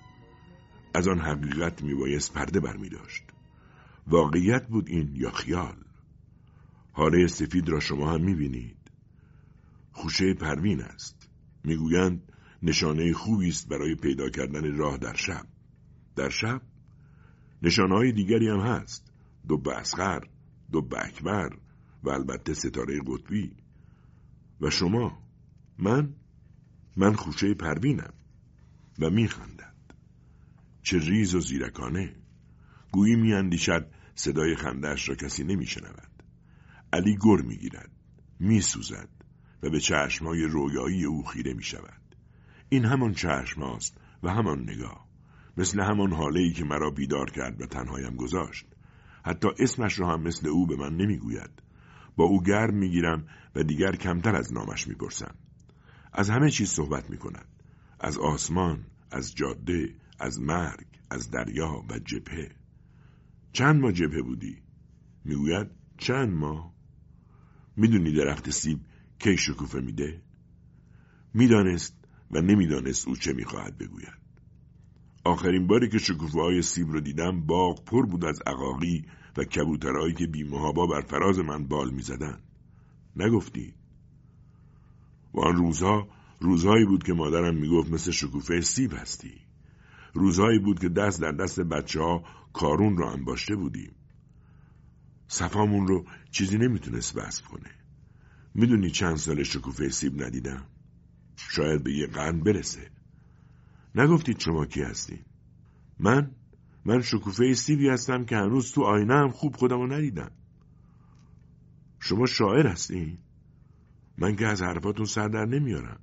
از آن حقیقت میبایست پرده برمیداشت. واقعیت بود این یا خیال؟ حاله سفید را شما هم میبینید؟ خوشه پروین است. میگویند نشانه خوبی است برای پیدا کردن راه در شب. در شب نشانه‌های دیگری هم هست. دب اصغر، دب اکبر و البته ستاره قطبی. و شما؟ من؟ من خوشه پروینم. و میخندد. چه ریز و زیرکانه. گویی میاندیشد صدای خنده‌اش را کسی نمیشنود. علی گر میگیرد، میسوزد و به چشمهای رویایی او خیره میشود. این همان چشم هاست و همان نگاه، مثل همان حاله‌ای که مرا بیدار کرد و تنهایم گذاشت. حتی اسمش را هم مثل او به من نمیگوید. با او گرم میگیرم و دیگر کمتر از نامش میپرسم. از همه چیز صحبت میکند. از آسمان، از جاده، از مرگ، از دریا و جبهه. چند ماه جبهه بودی؟ میگوید چند ماه. میدونی درخت سیب کی شکوفه میده؟ میدانست و نمیدانست او چه میخواهد بگوید. آخرین باری که شکوفه های سیب رو دیدم باغ پر بود از عقاقی و کبوترهایی که بی‌محابا بر فراز من بال میزدن. نگفتی؟ و آن روزها روزهایی بود که مادرم میگفت مثل شکوفه سیب هستی. روزهایی بود که دست در دست بچه ها کارون را انباشته بودیم. صفامون رو چیزی نمیتونست وصف کنه. میدونی چند سال شکوفه سیب ندیدم؟ شاید به یه قرن برسه. نگفتید شما کی هستین؟ من من شکوفه سیبی هستم که هنوز تو آینه هم خوب خودمو ندیدم. شما شاعر هستین؟ من که از حرفاتون سر در نمیارم.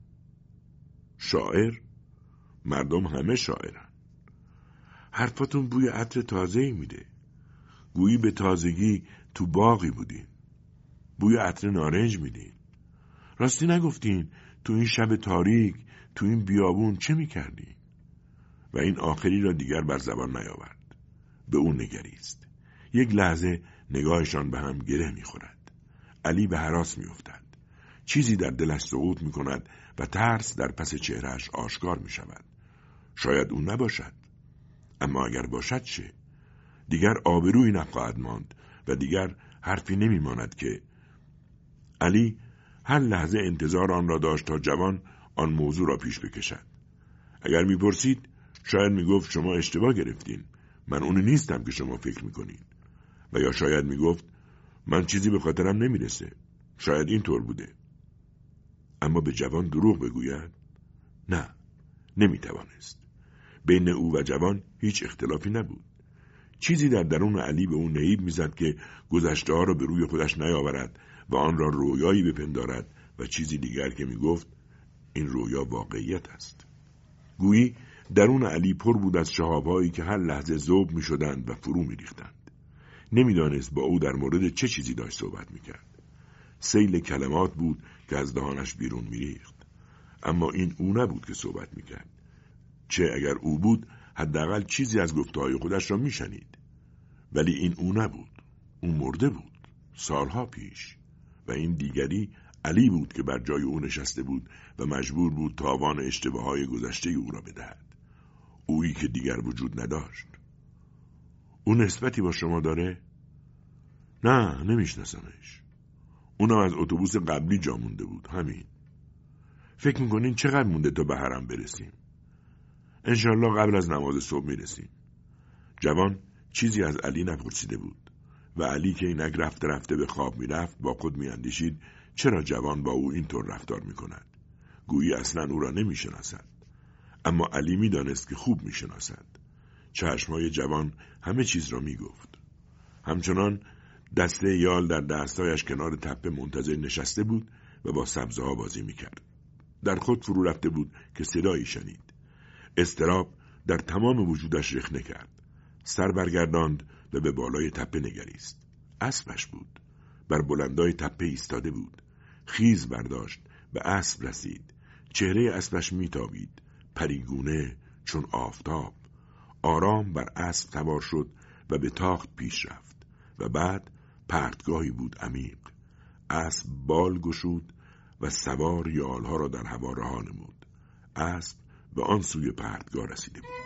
شاعر؟ مردم همه شاعرن. حرفاتون بوی عطر تازه‌ای میده. گویی به تازگی تو باغی بودین. بوی عطر نارنج میدین. راستی نگفتین تو این شب تاریک، تو این بیابون چه میکردین؟ و این آخری را دیگر بر زبان نیاورد. به اون نگریست. یک لحظه نگاهشان به هم گره میخورد. علی به هراس میافتد. چیزی در دلش سقوط میکند و ترس در پس چهرهش آشکار میشود. شاید اون نباشد. اما اگر باشد چه؟ دیگر آبرویی نخواهد ماند و دیگر حرفی نمیماند که علی هر لحظه انتظار آن را داشت تا جوان آن موضوع را پیش بکشد. اگر میپرسید شاید میگفت شما اشتباه گرفتین، من اون نیستم که شما فکر میکنین. و یا شاید میگفت من چیزی به خاطرم نمیرسه. شاید این طور بوده. اما به جوان دروغ بگوید؟ نه، نمیتوانست. بین او و جوان هیچ اختلافی نبود. چیزی در درون علی به اون نهیب میزد که گذشته ها را به روی خودش نیاورد و آن را رویایی بپندارد و چیزی دیگر که میگفت این رویا واقعیت است. گویی درون علی پر بود از شهاب‌هایی که هر لحظه ذوب میشدند و فرو میریختند. نمیدانست با او در مورد چه چیزی داشت صحبت میکرد. سیل کلمات بود که از دهانش بیرون میریخت. اما این او نبود که صحبت میکرد. چه اگر او بود حداقل چیزی از گفته‌های خودش را میشنید. ولی این او نبود. او مرده بود. سالها پیش. و این دیگری علی بود که بر جای او نشسته بود و مجبور بود تاوان اشتباههای گذشته او را بدهد. اویی که دیگر وجود نداشت. او نسبتی با شما داره؟ نه، نمیشناسمش. اونم از اتوبوس قبلی جا مونده بود. همین. فکر میکنین چقدر مونده تا به حرم برسیم؟ انشالله قبل از نماز صبح میرسیم. جوان چیزی از علی نپرسیده بود و علی که اینک رفته رفته به خواب میرفت با خود میاندیشید چرا جوان با او اینطور رفتار میکند. گویی اصلا او را نمیشناسد. اما علی میدانست که خوب میشناسد. چشمهای جوان همه چیز را میگفت. همچنان دسته یال در دستایش کنار تپه منتظر نشسته بود و با سبزه ها بازی میکرد. در خود فرو رفته بود که صدایی شنید. اضطراب در تمام وجودش رخنه کرد. سر برگرداند و به بالای تپه نگریست. اسبش بود. بر بلندای تپه ایستاده بود. خیز برداشت، به اسب رسید. چهره اسبش میتابید، پریگونه چون آفتاب. آرام بر اسب سوار شد و به تاخت پیش رفت و بعد پرتگاهی بود عمیق. اسب بال گشود و سوار یالها را در هوا رها نمود. اسب به آن سوی پرتگاه رسیده بود.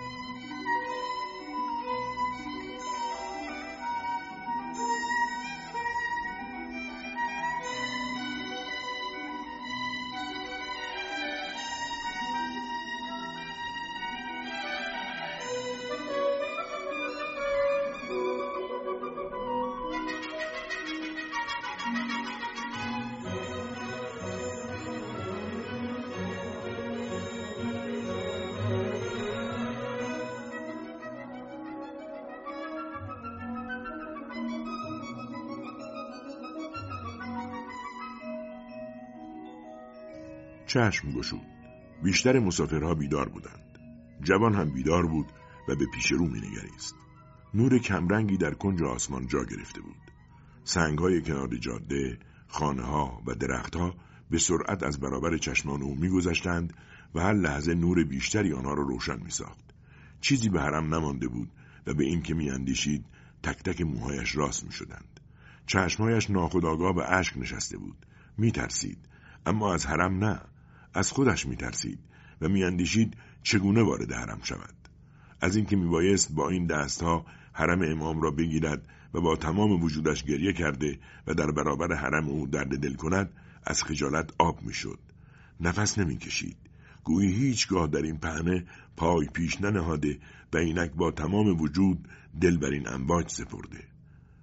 چشم گشود. بیشتر مسافرها بیدار بودند. جوان هم بیدار بود و به پیش رو می نگریست. نور کمرنگی در کنج آسمان جا گرفته بود. سنگ‌های کنار جاده، خانه‌ها و درخت‌ها به سرعت از برابر چشمان او می‌گذشتند و هر لحظه نور بیشتری آنها را روشن می‌ساخت. چیزی به حرم نمانده بود و به این که می‌اندیشید تک تک موهایش راست می‌شدند. چشمهایش ناخودآگاه به اشک نشسته بود. می‌ترسید، اما از حرم نه، از خودش می‌ترسید و می‌اندیشید چگونه وارد حرم شود. از اینکه میبایست با این دستها حرم امام را بگیرد و با تمام وجودش گریه کرده و در برابر حرم او درد دل کند، از خجالت آب میشد. نفس نمیکشید. گویی هیچگاه در این پهنه پای پیش ننهاده و اینک با تمام وجود دل بر این امواج سپرده.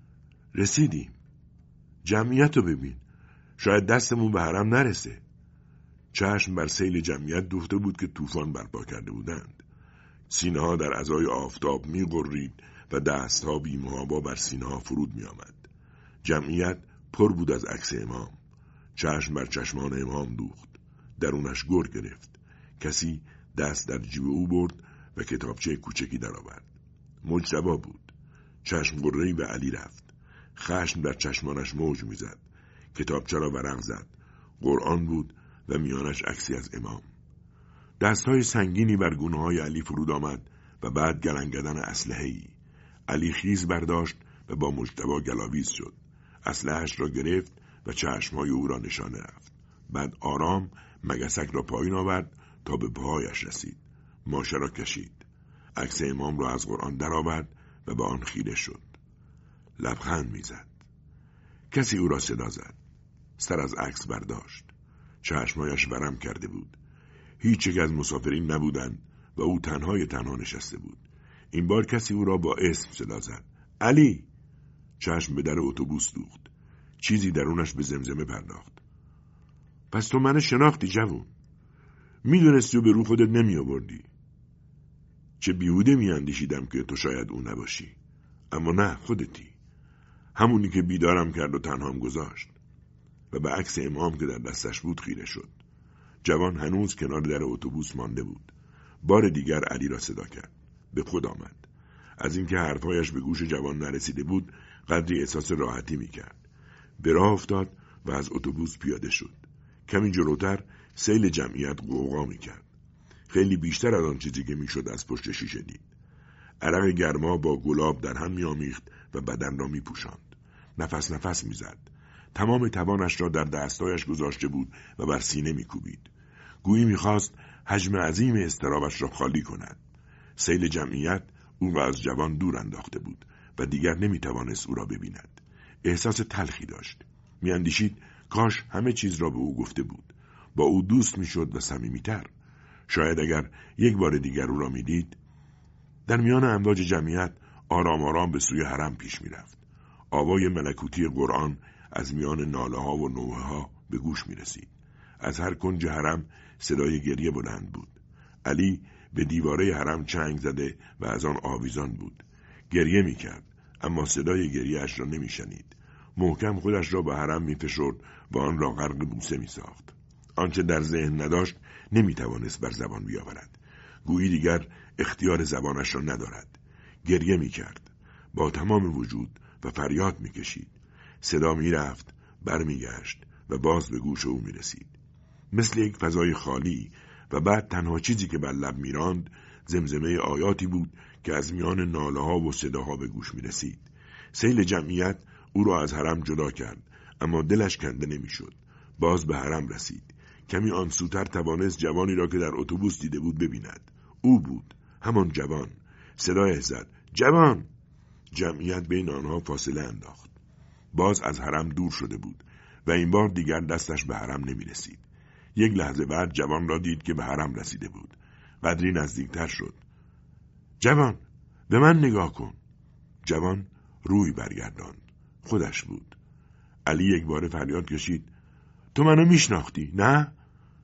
رسیدیم. جمعیت رو ببین. شاید دستمون به حرم نرسه. چشم بر سیل جمعیت دوخته بود که طوفان برپا کرده بودند. سینه ها در عزای آفتاب می غرید و دست ها بی محابا بر سینه ها فرود می آمد. جمعیت پر بود از عکس امام. چشم بر چشمان امام دوخت. درونش گر گرفت. کسی دست در جیب او برد و کتابچه کوچکی درآورد. مجتبی بود. چشم قره‌ای به علی رفت. خشم در چشمانش موج میزد. کتابچه را ورق زد. قرآن بود و میانش عکسی از امام. دستهای سنگینی بر گونه‌های علی فرود آمد و بعد گلنگدن اسلحه‌ای. علی خیز برداشت و با مجتبی گلاویز شد. اسلحه‌اش را گرفت و چشمهای او را نشانه رفت. بعد آرام مگسک را پایین آورد تا به پاهایش رسید. ماشه را کشید. عکس امام را از قرآن درآورد و به آن خیره شد. لبخند میزد. کسی او را صدا زد. سر از عکس برداشت. چشمایش ورم کرده بود. هیچ یک از مسافرین نبودند و او تنهای تنها نشسته بود. این بار کسی او را با اسم صدا زد. علی! چشم به در اتوبوس دوخت. چیزی درونش به زمزمه پرداخت. پس تو من شناختی جوون. میدونستی و به رو خودت نمی آوردی. چه بیهوده می اندیشیدم که تو شاید او نباشی. اما نه، خودتی. همونی که بیدارم کرد و تنهام گذاشت. و به عکس امام که در دستش بود خیره شد. جوان هنوز کنار در اتوبوس مانده بود. بار دیگر علی را صدا کرد. به خود آمد. از اینکه حرفایش به گوش جوان نرسیده بود قدری احساس راحتی میکرد. به راه افتاد و از اتوبوس پیاده شد. کمی جلوتر سیل جمعیت غوغا میکرد. خیلی بیشتر از آن چیزی که میشد از پشت شیشه دید. عرق گرما با گلاب در هم میآمیخت و بدن را میپوشاند. نفس نفس میزد. تمام توانش را در دستایش گذاشته بود و بر سینه میکوبید. گویی میخواست حجم عظیم اضطرابش را خالی کند. سیل جمعیت او را از جوان دور انداخته بود و دیگر نمیتوانست او را ببیند. احساس تلخی داشت. میاندیشید کاش همه چیز را به او گفته بود. با او دوست میشد و صمیمیتر. شاید اگر یک بار دیگر او را میدید. در میان امواج جمعیت آرام آرام به سوی حرم پیش میرفت. آوای ملکوتی قرآن از میان ناله ها و نوحه ها به گوش می رسید. از هر کنج حرم صدای گریه بلند بود. علی به دیواره حرم چنگ زده و از آن آویزان بود. گریه می کرد اما صدای گریه اش را نمی شنید. محکم خودش را به حرم می فشرد و آن را غرق بوسه می ساخت. آنچه در ذهن نداشت نمی توانست بر زبان بیاورد. گویی دیگر اختیار زبانش را ندارد. گریه می کرد با تمام وجود و فریاد می کشید. صدا می رفت، بر می گشت و باز به گوش او می رسید. مثل یک فضای خالی و بعد تنها چیزی که بر لب می راند زمزمه آیاتی بود که از میان ناله ها و صداها به گوش می رسید. سیل جمعیت او را از حرم جدا کرد اما دلش کنده نمی شد. باز به حرم رسید. کمی آن سوتر توانست جوانی را که در اتوبوس دیده بود ببیند. او بود، همان جوان. صدایش زد: جوان! جمعیت بین آنها فاصله انداخت. باز از حرم دور شده بود و این بار دیگر دستش به حرم نمی رسید. یک لحظه بعد جوان را دید که به حرم رسیده بود. قدری نزدیکتر شد. جوان، به من نگاه کن. جوان روی برگرداند. خودش بود. علی یک بار فریاد کشید: تو منو میشناختی، نه؟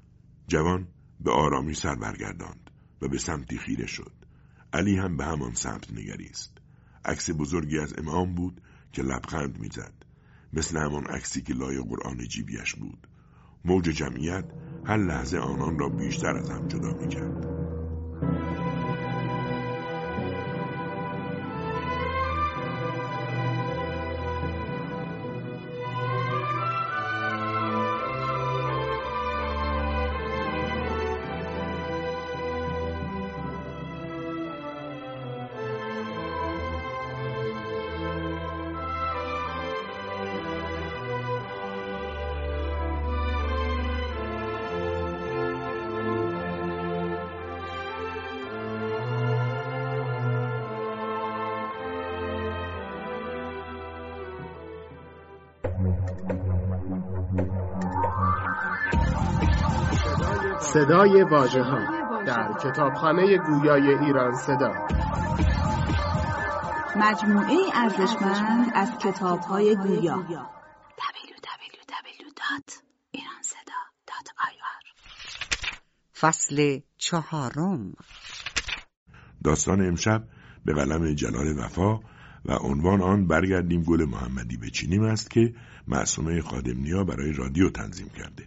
جوان به آرامی سر برگرداند و به سمتی خیره شد. علی هم به همان سمت نگریست. عکس بزرگی از امام بود که لبخند میزد، مثل همان عکسی که لای قرآن جیبیش بود. موج جمعیت هر لحظه آنان را بیشتر از هم جدا میکرد. صدای واژه‌ها در کتابخانه گویای ایران صدا. مجموعه ارزشمند از کتاب‌های گویا. دبلیو دبلیو دبلیو دات ایران صدا دات آی آر. فصل چهارم. داستان امشب به قلم جلال وفا و عنوان آن برگردیم گل محمدی بچینیم است که معصومه خادمنیا برای رادیو تنظیم کرده.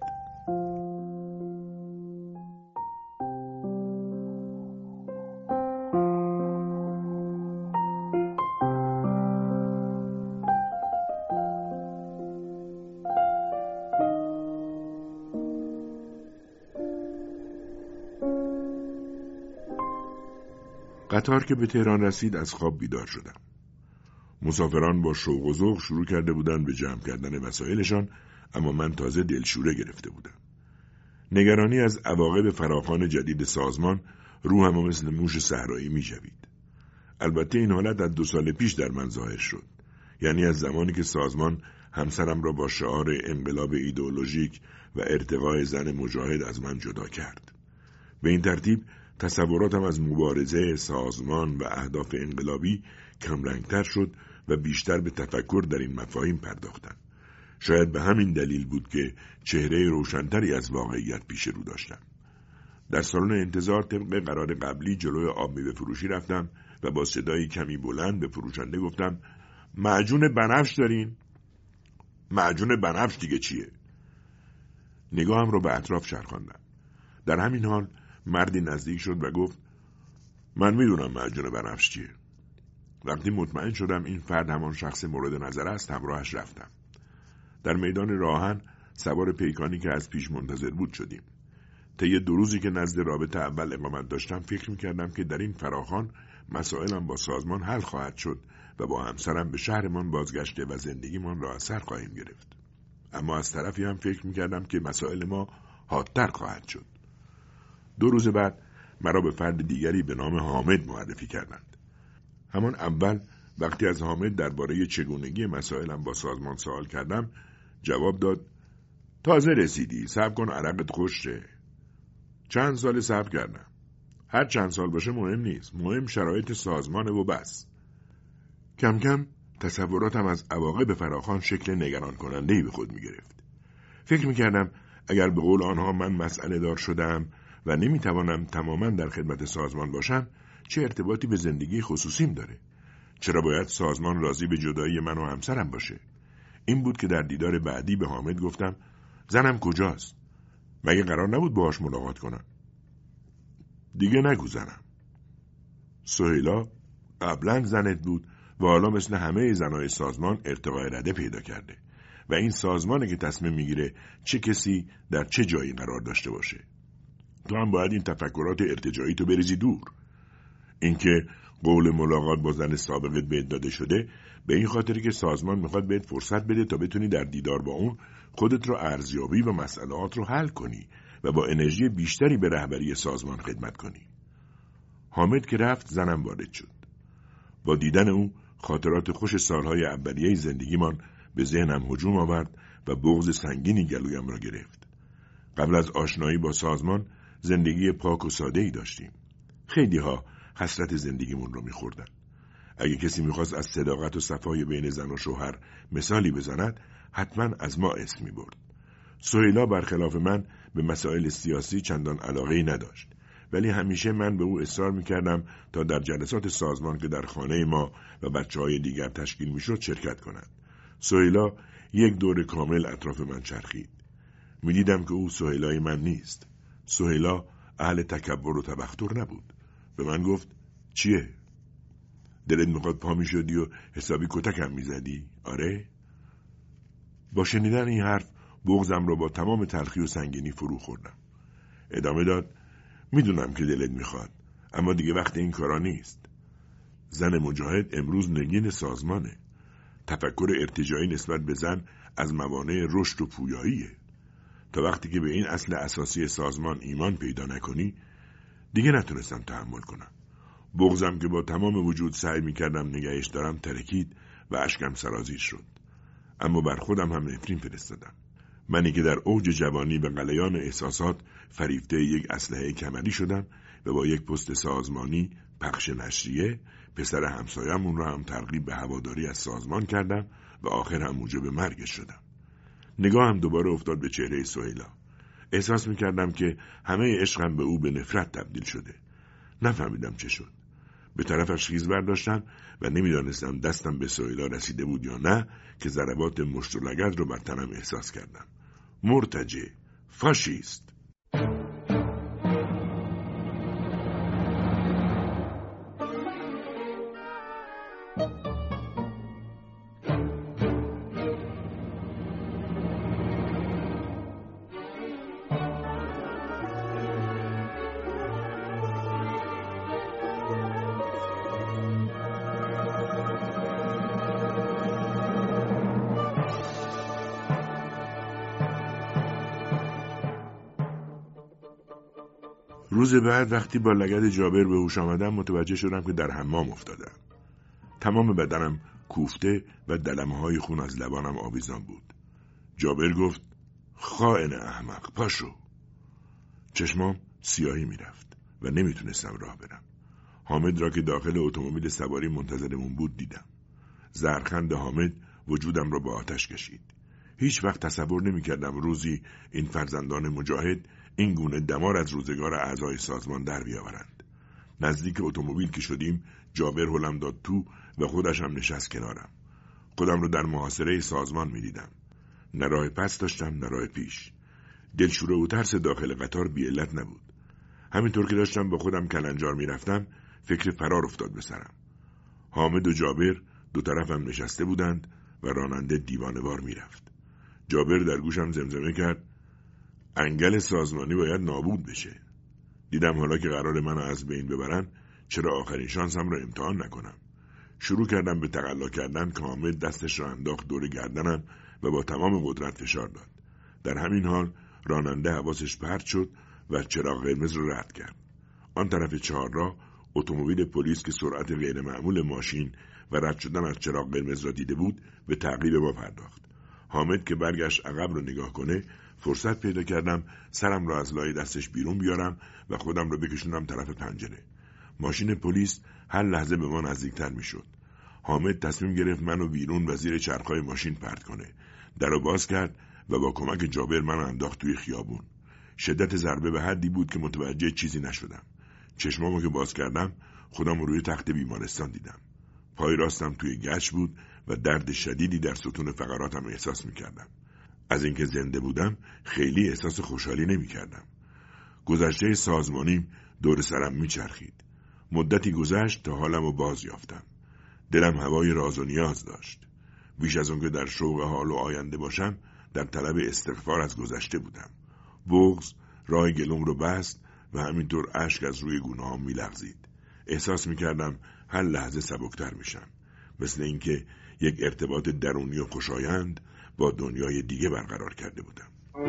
قطار که به تهران رسید از خواب بیدار شدم. مسافران با شوق و ذوق شروع کرده بودند به جمع کردن وسایلشان، اما من تازه دلشوره گرفته بودم. نگرانی از عواقب فراخوان جدید سازمان روحم مثل موش صحرایی می جوید. البته این حالت از دو سال پیش در من ظاهر شد، یعنی از زمانی که سازمان همسرم را با شعار انقلاب ایدئولوژیک و ارتقای زن مجاهد از من جدا کرد. به این ترتیب تصوراتم از مبارزه سازمان و اهداف انقلابی کمرنگتر شد و بیشتر به تفکر در این مفاهیم پرداختم. شاید به همین دلیل بود که چهره روشنتری از واقعیت پیش رو داشتم. در سالن انتظار طبق قرار قبلی جلوی آب میوه فروشی رفتم و با صدایی کمی بلند به فروشنده گفتم معجون بنفش دارین؟ معجون بنفش دیگه چیه؟ نگاهم رو به اطراف چرخاندم. در همین حال مردی نزدیک شد و گفت من میدونم معجون بنفش چیه. وقتی مطمئن شدم این فرد همان شخص مورد نظر است همراهش رفتم. در میدان راهن سوار پیکانی که از پیش منتظر بود شدیم. طی دو روزی که نزد رابطه اول اقامت داشتم فکر میکردم که در این فراخوان مسائلم با سازمان حل خواهد شد و با همسرم به شهرمان بازگشته و زندگیمان را از سر خواهیم گرفت. اما از طرفی هم فکر میکردم که مسائل ما حادتر خواهد شد. دو روز بعد مرا به فرد دیگری به نام حامد معرفی کردند. همان اول وقتی از حامد درباره چگونگی مسائلم با سازمان سوال کردم جواب داد تازه رسیدی، صبر کن عرقت خوش شه. چند سال صبر کردم. هر چند سال باشه مهم نیست، مهم شرایط سازمانه و بس. کم کم تصوراتم از عواقب فراخوان شکل نگران کننده‌ای به خود می گرفت. فکر می کردم اگر به قول آنها من مسئله دار شدم و نمیتوانم تماما در خدمت سازمان باشم، چه ارتباطی به زندگی خصوصیم داره؟ چرا باید سازمان راضی به جدایی من و همسرم باشه؟ این بود که در دیدار بعدی به حامد گفتم زنم کجاست؟ مگه قرار نبود باهاش ملاقات کنم؟ دیگه نگو زنم. سهیلا قبلا زنت بود و حالا مثل همه زنای سازمان ارتقای رده پیدا کرده و این سازمانه که تصمیم میگیره چه کسی در چه جایی قرار داشته باشه. تو هم باید این تفکرات ارتجاعی تو بریزی دور. اینکه قول ملاقات با زن سابقت بهت داده شده به این خاطری که سازمان میخواد بهت فرصت بده تا بتونی در دیدار با اون خودت رو ارزیابی و مسئلات رو حل کنی و با انرژی بیشتری به رهبری سازمان خدمت کنی. حامد که رفت زنم وارد شد. با دیدن او خاطرات خوش سالهای اولیه زندگیمان به ذهنم هجوم آورد و بغض سنگینی گلویم را گرفت. قبل از آشنایی با سازمان زندگی پاک و ساده‌ای داشتیم. خیلی ها حسرت زندگیمون رو می‌خوردن. اگه کسی می‌خواست از صداقت و صفای بین زن و شوهر مثالی بزند، حتما از ما اسم می‌برد. سهیلا برخلاف من به مسائل سیاسی چندان علاقه‌ای نداشت، ولی همیشه من به او اصرار می‌کردم تا در جلسات سازمان که در خانه ما و بچه‌های دیگر تشکیل می‌شد شرکت کند. سهیلا یک دور کامل اطراف من چرخید. می‌دیدم که او سهیلای من نیست. سهیلا اهل تکبر و تبختر نبود. به من گفت چیه؟ دلت میخواد پا میشدی و حسابی کتکم میزدی؟ آره؟ با شنیدن این حرف بغضم رو با تمام تلخی و سنگینی فرو خوردم. ادامه داد میدونم که دلت میخواد، اما دیگه وقت این کارا نیست. زن مجاهد امروز نگین سازمانه. تفکر ارتجاعی نسبت به زن از موانع رشد و پویاییه. تا وقتی که به این اصل اساسی سازمان ایمان پیدا نکنی دیگه نتونستم تحمل کنم. بغضم که با تمام وجود سعی میکردم نگهش دارم ترکید و اشکم سرازیر شد. اما بر خودم هم نفرین فرستادم. منی که در اوج جوانی به غلیان احساسات فریفته یک اسلحه کمری شدم، و با یک پست سازمانی پخش نشریه پسر همسایه‌مون رو هم ترغیب به هواداری از سازمان کردم و آخر هم موجب مرگش شدم. نگاهم دوباره افتاد به چهره سهیلا. احساس میکردم که همه عشقم به او به نفرت تبدیل شده. نفهمیدم چه شد. به طرفش خیز برداشتم و نمیدانستم دستم به سهیلا رسیده بود یا نه که ضربات مشت و لگد رو بر تنم احساس کردم. مرتجع، فاشیست. روز بعد وقتی با لگد جابر به هوش آمدم متوجه شدم که در حمام افتادم. تمام بدنم کوفته و دلمه‌های خون از لبانم آویزان بود. جابر گفت: خائن احمق، پاشو. چشمام سیاهی میرفت و نمیتونستم راه برم. حامد را که داخل اتومبیل سواری منتظرمون بود دیدم. زهرخند حامد وجودم را با آتش کشید. هیچ وقت تصور نمی‌کردم روزی این فرزندان مجاهد این گونه دمار از روزگار اعضای سازمان در بیاورند. نزدیک اتومبیل که شدیم جابر هلم داد تو و خودش هم نشست کنارم. خودم رو در محاصره سازمان می دیدم. نه راه پس داشتم نه راه پیش. دلشوره و ترس داخل قطار بی علت نبود. همینطور که داشتم با خودم کلنجار می رفتم فکر فرار افتاد به سرم. حامد و جابر دو طرفم نشسته بودند و راننده دیوانه‌وار می رفت. جابر در گوشم زمزمه کرد: انگل سازمانی باید نابود بشه. دیدم حالا که قرار منو از بین ببرن چرا آخرین شانسم رو امتحان نکنم. شروع کردم به تقلا کردن که حامد دستش را انداخت دور گردنم و با تمام قدرت فشار داد. در همین حال راننده حواسش پرت شد و چراغ قرمز رو رد کرد. آن طرف چهارراه اتومبیل پلیس که سرعت غیر معمول ماشین و رد شدن از چراغ قرمز را دیده بود به تعقیب ما پرداخت. حامد که برگشت عقب رو نگاه کنه فرصت پیدا کردم سرم را از لای دستش بیرون بیارم و خودم رو بکشونم طرف پنجره. ماشین پلیس هر لحظه به ما نزدیکتر می شد. حامد تصمیم گرفت منو بیرون و زیر چرخهای ماشین پرت کنه. درو باز کرد و با کمک جابر منو انداخت توی خیابون. شدت ضربه به حدی بود که متوجه چیزی نشدم. چشمامو که باز کردم خودم رو روی تخت بیمارستان دیدم. پای راستم توی گچ بود و درد شدیدی در ستون فقراتم احساس می کردم. از اینکه زنده بودم خیلی احساس خوشحالی نمی کردم. گذشته سازمانیم دور سرم می چرخید. مدتی گذشت تا حالم رو باز یافتم. دلم هوای راز و نیاز داشت. بیش از اون که در شوق حال و آینده باشم در طلب استغفار از گذشته بودم. بغض راه گلوم رو بست و همینطور اشک از روی گونه‌هام می لغزید. احساس می کردم هر لحظه سبکتر میشم. مثل اینکه یک ارتباط درونی و خوشایند با دنیای دیگه برقرار کرده بودم.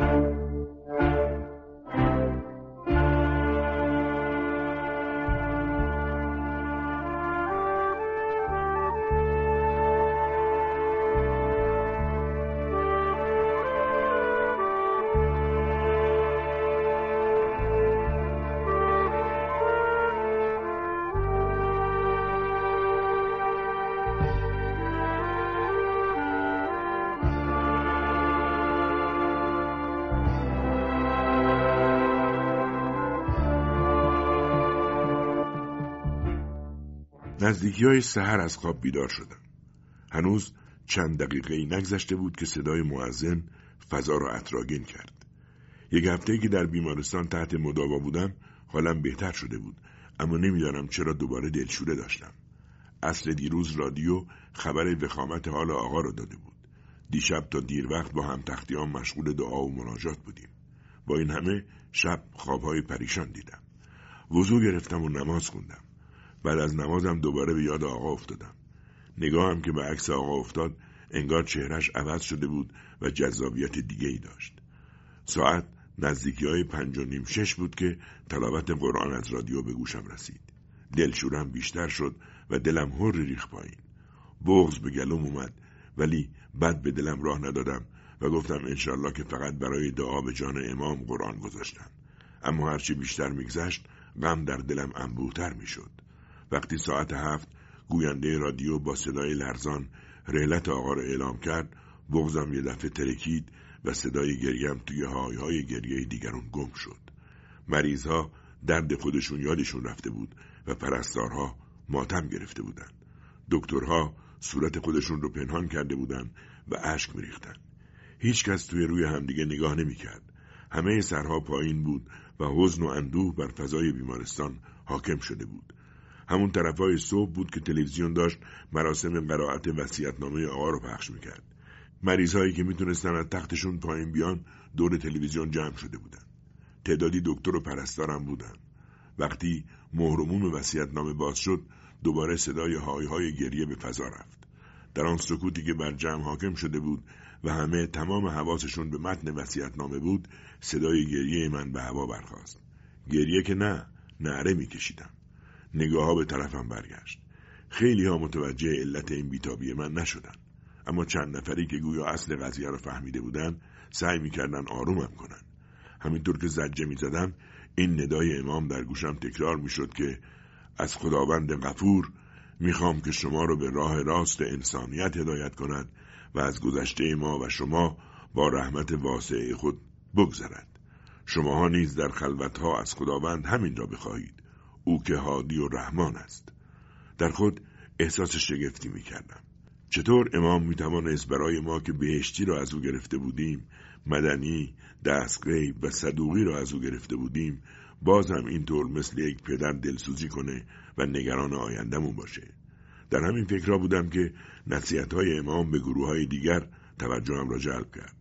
نزدیکی های سحر از خواب بیدار شدم. هنوز چند دقیقه نگذشته بود که صدای مؤذن فضا را عطرآگین کرد. یک هفته‌ای که در بیمارستان تحت مداوا بودم حالم بهتر شده بود، اما نمیدانم چرا دوباره دلشوره داشتم. عصر دیروز رادیو خبر وخامت حال آقا را داده بود. دیشب تا دیر وقت با هم تختیان مشغول دعا و مناجات بودیم. با این همه شب خوابهای پریشان دیدم. وضو گرفتم و نماز خوندم. بعد از نمازم دوباره به یاد آقا افتادم. نگاهم که به عکس آقا افتاد انگار چهرش عوض شده بود و جذابیت دیگه ای داشت. ساعت نزدیکی های پنج و نیم شش بود که تلاوت قرآن از رادیو به گوشم رسید. دلشورم بیشتر شد و دلم هر ریخت پایین. بغض به گلوم اومد ولی بد به دلم راه ندادم و گفتم انشالله که فقط برای دعا به جان امام قرآن گذاشتم. اما هرچی بیشتر میگذشت غم در دلم انبوه‌تر میشد. وقتی ساعت هفت گوینده رادیو با صدای لرزان رحلت آقا را اعلام کرد، بغضم یه دفعه ترکید و صدای گریم توی های های گریه دیگرون گم شد. مریضها درد خودشون یادشون رفته بود و پرستارها ماتم گرفته بودن. دکترها صورت خودشون رو پنهان کرده بودن و اشک میریختن. هیچ کس توی روی همدیگه نگاه نمی کرد. همه سرها پایین بود و حزن و اندوه بر فضای بیمارستان حاکم شده بود. همون طرفای صبح بود که تلویزیون داشت مراسم قرائت وصیت‌نامه آقا رو پخش میکرد. مریضایی که میتونستن از تختشون پایین بیان دور تلویزیون جمع شده بودن. تعدادی دکتر و پرستارم بودن. وقتی مهر و موم وصیت‌نامه باز شد، دوباره صدای های های گریه به فضا رفت. در آن سکوتی که بر جمع حاکم شده بود و همه تمام حواسشون به متن وصیت‌نامه بود، صدای گریه من به هوا برخاست. گریه که نه، نعره میکشیدم. نگاه ها به طرفم برگشت. خیلی ها متوجه علت این بیتابی من نشدن، اما چند نفری که گویا اصل قضیه رو فهمیده بودن سعی میکردن آرومم کنن. همینطور که زجه میزدم این ندای امام در گوشم تکرار میشد که از خداوند غفور میخوام که شما رو به راه راست انسانیت هدایت کند و از گذشته ما و شما با رحمت واسع خود بگذرد. شماها نیز در خلوتها از خداوند همین را بخواهید، او که هادی و رحمان است. در خود احساس شگفتی میکردم. چطور امام میتوانست برای ما که بهشتی را از او گرفته بودیم، مدنی، دستغیب و صدوقی را از او گرفته بودیم، باز هم اینطور مثل یک پدر دلسوزی کنه و نگران آیندمون باشه. در همین فکرها بودم که نصیحت‌های امام به گروه‌های دیگر توجهم را جلب کرد.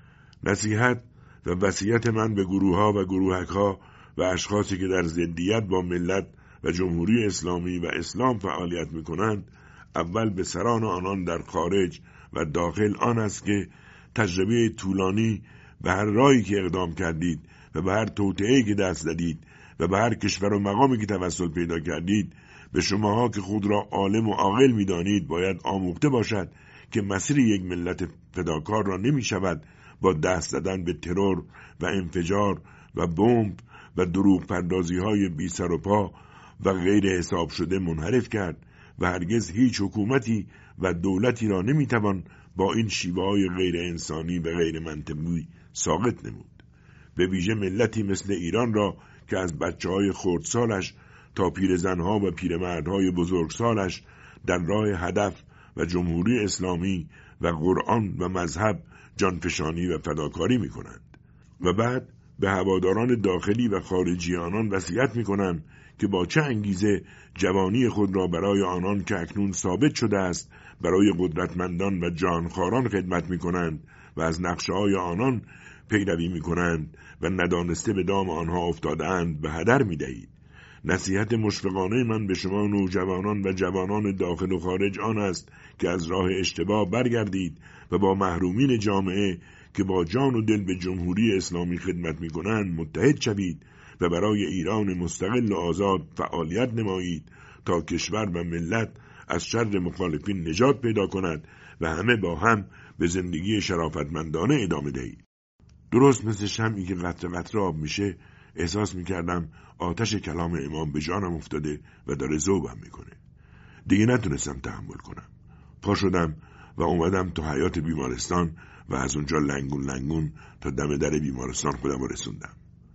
نصیحت و وصیت من به گروه‌ها و گروهک‌ها و اشخاصی که در ضدیت با ملت و جمهوری اسلامی و اسلام فعالیت می‌کنند، اول به سران آنان در خارج و داخل آن است که تجربه طولانی به هر راهی که اقدام کردید و به هر توطئه‌ای که دست دادید و به هر کشور و مقامی که توسل پیدا کردید، به شماها که خود را عالم و عاقل می‌دانید باید آموخته باشد که مسیر یک ملت فداکار را نمی‌شود با دست دادن به ترور و انفجار و بمب و دروغ پردازی‌های بی سر و پا و غیر حساب شده منحرف کرد و هرگز هیچ حکومتی و دولتی را نمی‌توان با این شیوه‌های غیر انسانی و غیر منطقی ساقط نمود. به ویژه ملتی مثل ایران را که از بچه‌های خردسالش تا پیرزنها و پیرمردهای بزرگسالش در راه هدف و جمهوری اسلامی و قرآن و مذهب جانفشانی و فداکاری می‌کنند. و بعد به هواداران داخلی و خارجی آنان وصیت می‌کنم که با چه انگیزه جوانی خود را برای آنان که اکنون ثابت شده است برای قدرتمندان و جانخواران خدمت می‌کنند و از نقشه‌های آنان پیروی می‌کنند و ندانسته به دام آنها افتاده‌اند به هدر می‌دهید. نصیحت مشفقانه من به شما نوجوانان و جوانان داخل و خارج آن است که از راه اشتباه برگردید و با محرومین جامعه که با جان و دل به جمهوری اسلامی خدمت می‌کنند متحد شوید و برای ایران مستقل و آزاد فعالیت نمایید تا کشور و ملت از شر مخالفین نجات پیدا کند و همه با هم به زندگی شرافتمندانه ادامه دهید. درست مثل شمعی که قطره قطره آب میشه، احساس میکردم آتش کلام امام به جانم افتاده و داره ذوبم میکنه. دیگه نتونستم تحمل کنم. پا شدم و اومدم تو حیاط بیمارستان و از اونجا لنگون لنگون تا دم در بیمارستان خودم رسوندم.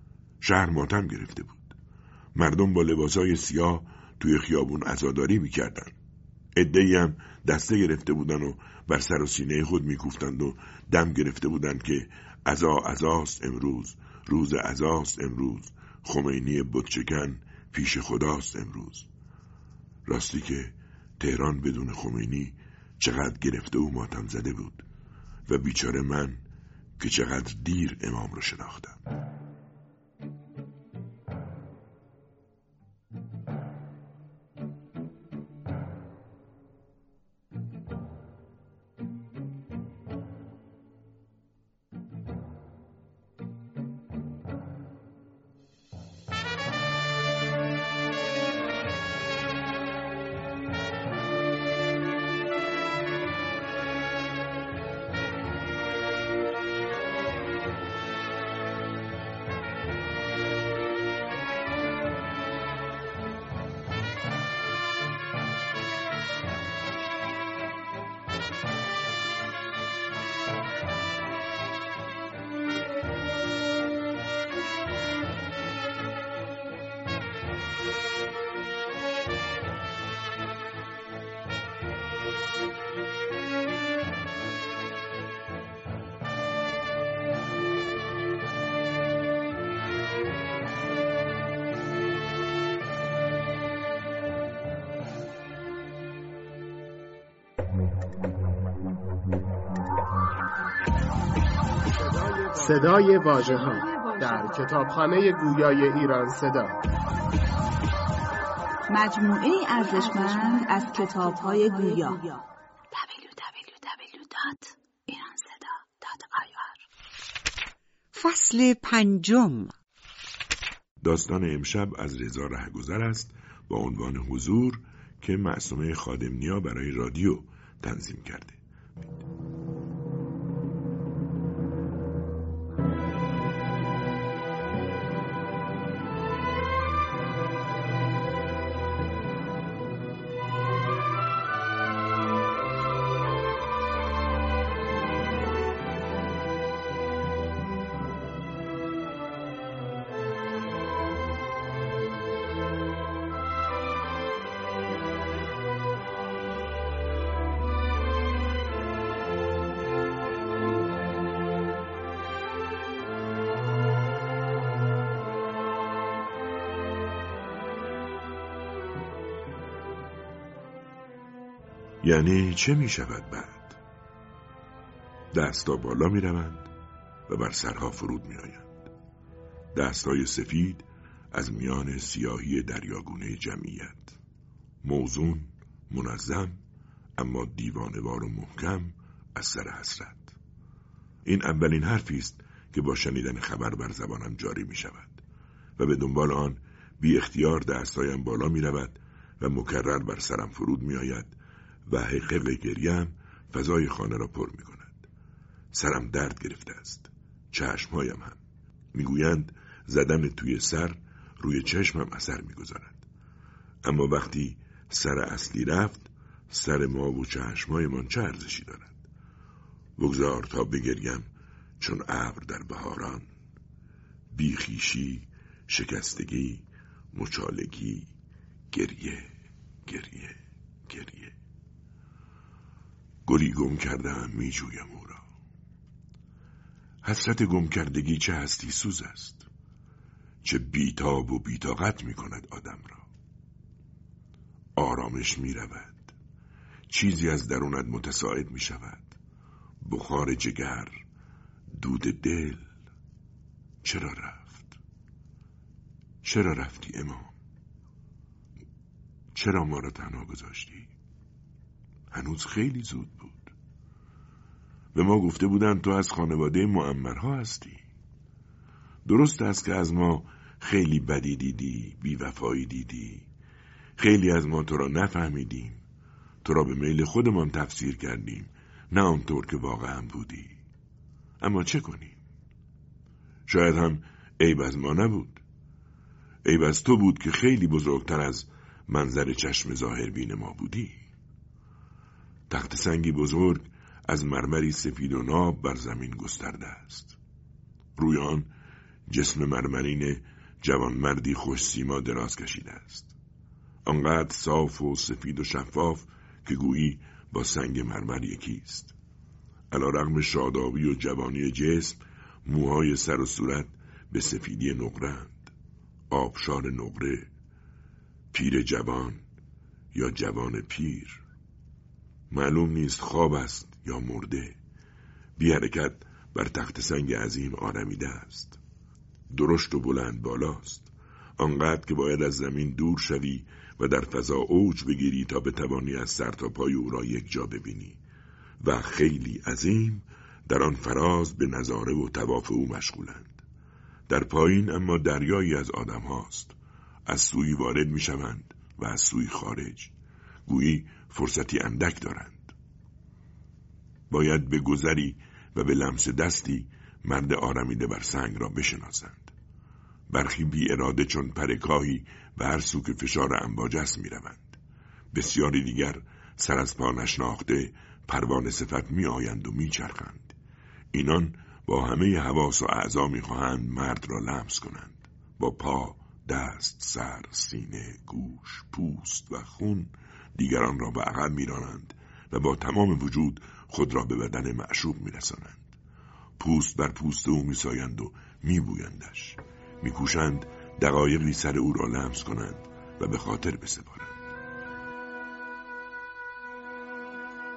شهر ماتم گرفته بود. مردم با لباسای سیاه توی خیابون عزاداری میکردن. عده‌ای هم دسته گرفته بودن و بر سر و سینه خود میکوفتند و دم گرفته بودن که عزا عزاست امروز، روز عزاست امروز، خمینی بتچکن پیش خداست امروز. راستی که تهران بدون خمینی چقدر گرفته و ماتم زده بود و بیچاره من که چقدر دیر امام رو شناختم. صدای واژه‌ها در کتابخانه گویای ایران صدا، مجموعه ارزشمند از کتاب‌های گویا. دبلیو دبلیو دبلیو دات ایران صدا دات آی آر. فصل پنجم. داستان امشب از رضا رهگذر است با عنوان حضور که معصومه خادم‌نیا برای رادیو تنظیم کرده. یعنی چه می شود بعد؟ دستا بالا می روند و بر سرها فرود می آیند. دستای سفید از میان سیاهی دریاگونه جمعیت، موزون، منظم، اما دیوانه‌وار و محکم از سر حسرت. این اولین حرفی است که با شنیدن خبر بر زبانم جاری می شود و به دنبال آن بی اختیار دستایم بالا می رود و مکرر بر سرم فرود می آید و حقیق گریم فضای خانه را پر می کند. سرم درد گرفته است، چشمهایم هم. میگویند زدن توی سر روی چشمم اثر میگذارد. اما وقتی سر اصلی رفت، سر ما و چشمهایمان چه ارزشی دارد؟ بگذار تا بگریم چون ابر در بهاران، بیخیشی، شکستگی، مچالگی، گریه، گریه، گریه. گلی گم کردم می جویم او را. حسرت گم کردگی چه هستی سوز است، چه بیتاب و بیتاقت می کند آدم را. آرامش می رود، چیزی از درونت متساعد می شود، بخار جگر، دود دل. چرا رفت؟ چرا رفتی امام؟ چرا ما را تنها گذاشتی؟ هنوز خیلی زود بود. به ما گفته بودند تو از خانواده معمرها هستی. درست است که از ما خیلی بدی دیدی، بی‌وفایی دیدی. خیلی از ما تو را نفهمیدیم، تو را به میل خودمان تفسیر کردیم، نه آنطور که واقعا بودی. اما چه کنیم؟ شاید هم عیب از ما نبود. عیب از تو بود که خیلی بزرگتر از منظر چشم ظاهربین ما بودی. تخت سنگی بزرگ از مرمری سفید و ناب بر زمین گسترده است. روی آن جسم مرمرین جوانمردی خوش سیما دراز کشیده است. آنقدر صاف و سفید و شفاف که گویی با سنگ مرمر یکی است. علیرغم شادابی و جوانی جسم، موهای سر و صورت به سفیدی نقره‌اند. آبشار نقره، پیر جوان یا جوان پیر. معلوم نیست خواب است یا مرده. بی حرکت بر تخت سنگ عظیم آرمیده است. درشت و بلند بالاست، آنقدر که باید از زمین دور شوی و در فضا اوج بگیری تا بتوانی از سر تا پای او را یک جا ببینی و خیلی عظیم در آن فراز به نظاره و طواف او مشغولند. در پایین اما دریایی از آدم هاست. از سوی وارد می شوند و از سوی خارج. گویی فرصتی اندک دارند. باید به گذری و به لمس دستی مرد آرمیده بر سنگ را بشناسند. برخی بی اراده چون پرکاهی به هر سو که فشار امواج است می روند. بسیاری دیگر سر از پا نشناخته پروانه صفت می آیند و می چرخند. اینان با همه حواس و اعضا می خواهند مرد را لمس کنند. با پا، دست، سر، سینه، گوش، پوست و خون دیگران را به عقب می رانند و با تمام وجود خود را به بدن معشوق می رسانند. پوست بر پوست او می سایند و می بویندش. می کوشند دقایقی سر او را لمس کنند و به خاطر بسپارند.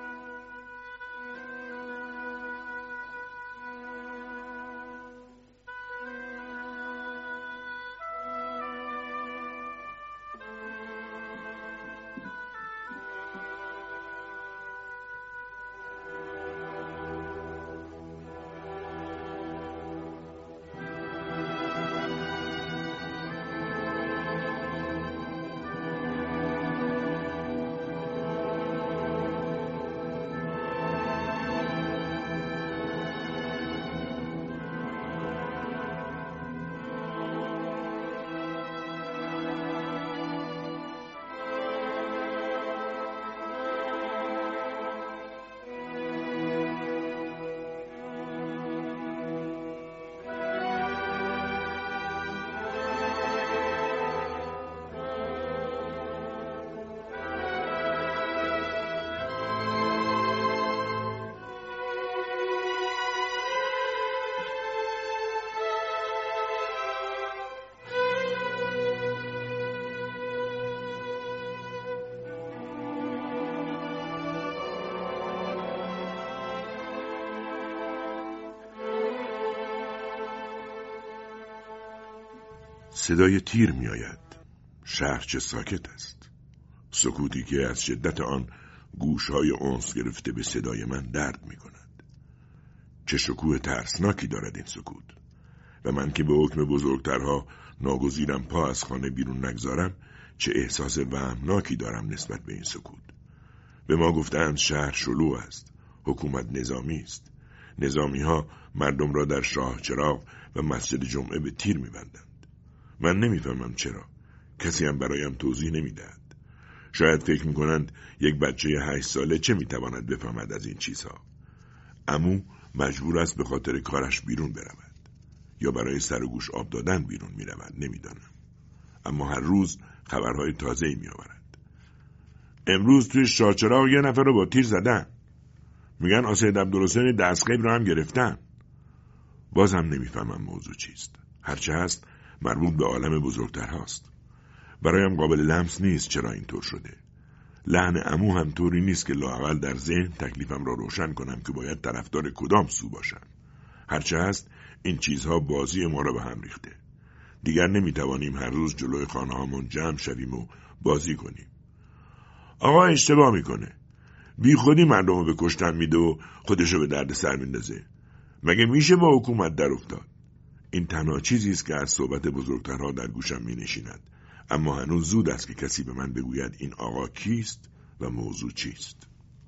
صدای تیر می آید. شهر چه ساکت است. سکوتی که از شدت آن گوشهای انس گرفته به صدای من درد می کند. چه شکوه ترسناکی دارد این سکوت. و من که به حکم بزرگترها ناگزیرم پا از خانه بیرون نگذارم، چه احساس وهمناکی دارم نسبت به این سکوت. به ما گفتند شهر شلوغ است، حکومت نظامی است. نظامی ها مردم را در شاه چراغ و مسجد جمعه به تیر می‌بندند. من نمی‌فهمم چرا. کسی هم برایم توضیح نمی‌دهد. شاید فکر می‌کنند یک بچه هشت ساله چه می‌تواند بفهمد از این چیزها. عمو مجبور است به خاطر کارش بیرون برود یا برای سر و گوش آب دادن بیرون می‌رود، نمی‌دانم. اما هر روز خبرهای تازه‌ای می‌آورد. امروز توی شاه چراغ یه نفر رو با تیر زدن. میگن آسید عبدالحسین دستغیب رو هم گرفتن. بازم نمیفهمم موضوع چیست. هرچه هست مربوط به عالم بزرگتر هاست. برایم قابل لمس نیست چرا اینطور شده. لحن عمو هم طوری نیست که لااقل در ذهن تکلیفم را روشن کنم که باید طرفدار کدام سو باشم. هرچه هست این چیزها بازی ما را به هم ریخته. دیگر نمیتوانیم هر روز جلوی خانه هامون جمع شویم و بازی کنیم. آقا اشتباه میکنه. بی خودی مردم رو به کشتن میده و خودشو به درد سر میندازه. مگه میشه با حکومت در افتاد؟ این تنها چیزی است که از صحبت بزرگترها در گوشم می نشیند. اما هنوز زود است که کسی به من بگوید این آقا کیست و موضوع چیست.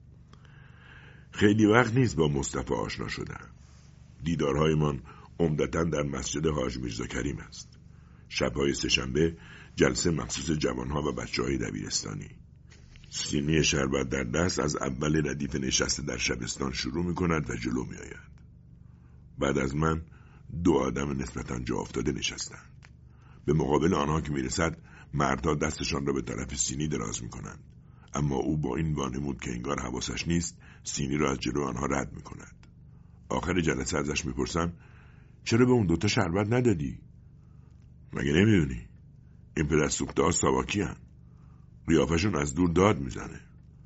خیلی وقت نیست با مصطفی آشنا شدم. دیدارهایمان عمدتاً در مسجد حاج میرزا کریم است. شبهای سه‌شنبه جلسه مخصوص جوانها و بچه‌های دبیرستانی. سینی شربت در دست از اول ردیف نشسته در شبستان شروع می کند و جلو می آید. بعد از من دو آدم نسبتاً جا افتاده نشستند. به مقابل آنها که می رسد مردها دستشان را به طرف سینی دراز می کنند. اما او با این وانمود که انگار حواسش نیست سینی را از جلو آنها رد می کند. آخر جلسه ازش می پرسم چرا به اون دوتا شربت ندادی؟ مگه نمیدونی؟ این پدر سوخته ها ساواکی هن. قیافشون از دور داد میزنه.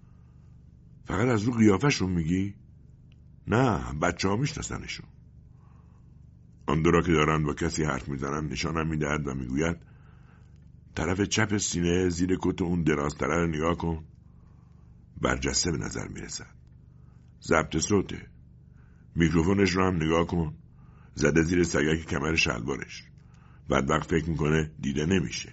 فقط از رو قیافشون میگی؟ نه، بچه ها میشناسنشون. آن دو را که دارن با کسی حرف میزنن نشانم میدهد و میگوید طرف چپ سینه زیر کت اون درازتره رو نگاه کن. برجسته به نظر میرسد. ضبط صوته. میکروفونش رو هم نگاه کن. زده زیر سگک کمر شلوارش. بعد وقت فکر میکنه دیده نمیشه.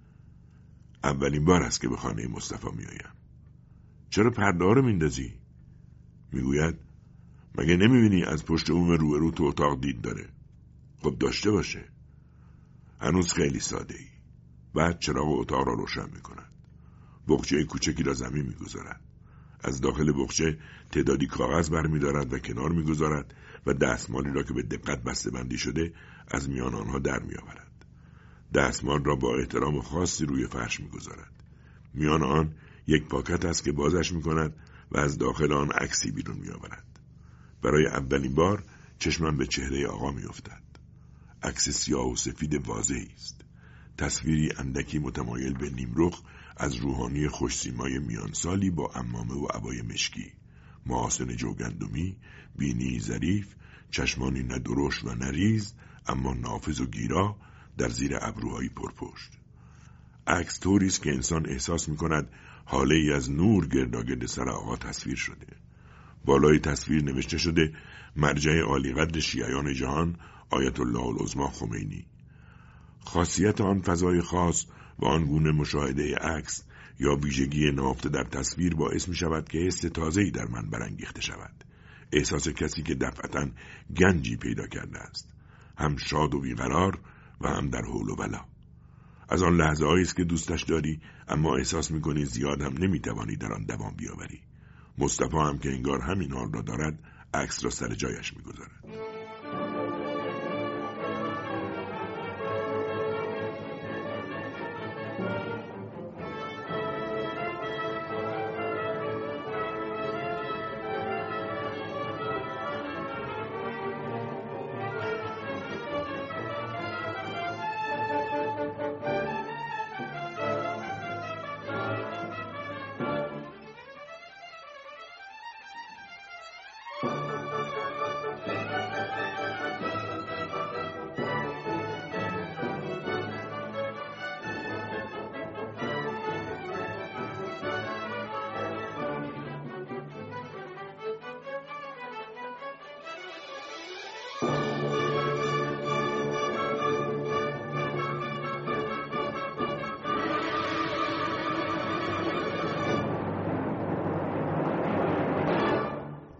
اولین بار است که به خانه مصطفی میایم. چرا پرده ها رو میندازی؟ میگوید مگه نمیبینی از پشت بوم روبرو تو اتاق دید داره؟ خب داشته باشه. هنوز خیلی ساده ای. بعد چراغ اتاق را روشن میکند. بخچه کوچکی را زمین میگذارد. از داخل بخچه تعدادی کاغذ برمیدارد و کنار میگذارد و دستمالی را که به دقت بسته بندی شده از میان آنها در میآورد. دستمال را با احترام خاصی روی فرش میگذارد. میان آن یک پاکت است که بازش میکند و از داخل آن عکسی بیرون میآورد. برای اولین بار چشمم به چهره آقا میافتد. عکس سیاه و سفید واضحی است. تصویری اندکی متمایل به نیمرخ از روحانی خوش‌سیمای میانسالی با عمامه و عبای مشکی، محاسن جوگندمی، بینی ظریف، چشمانی نه درشت و نریز اما نافذ و گیرا در زیر ابروهایی پرپشت. عکس طوری است که انسان احساس می‌کند حاله ای از نور گرداگرد سر آقا تصویر شده. بالای تصویر نوشته شده مرجع عالیقدر شیعیان جهان آیت الله العظمی خمینی. خاصیت آن فضای خاص و آن گونه مشاهده عکس یا ویژگی نهفته در تصویر باعث می شود که حس تازه‌ای در من برانگیخته شود. احساس کسی که دفعتاً گنجی پیدا کرده است. هم شاد و بیقرار و هم در حول و ولا. از آن لحظه هایی است که دوستش داری اما احساس می کنی زیاد هم نمی توانی در آن دوام بیاوری. مصطفی هم که انگار همین حال را دارد عکس را سر جایش می گذارد.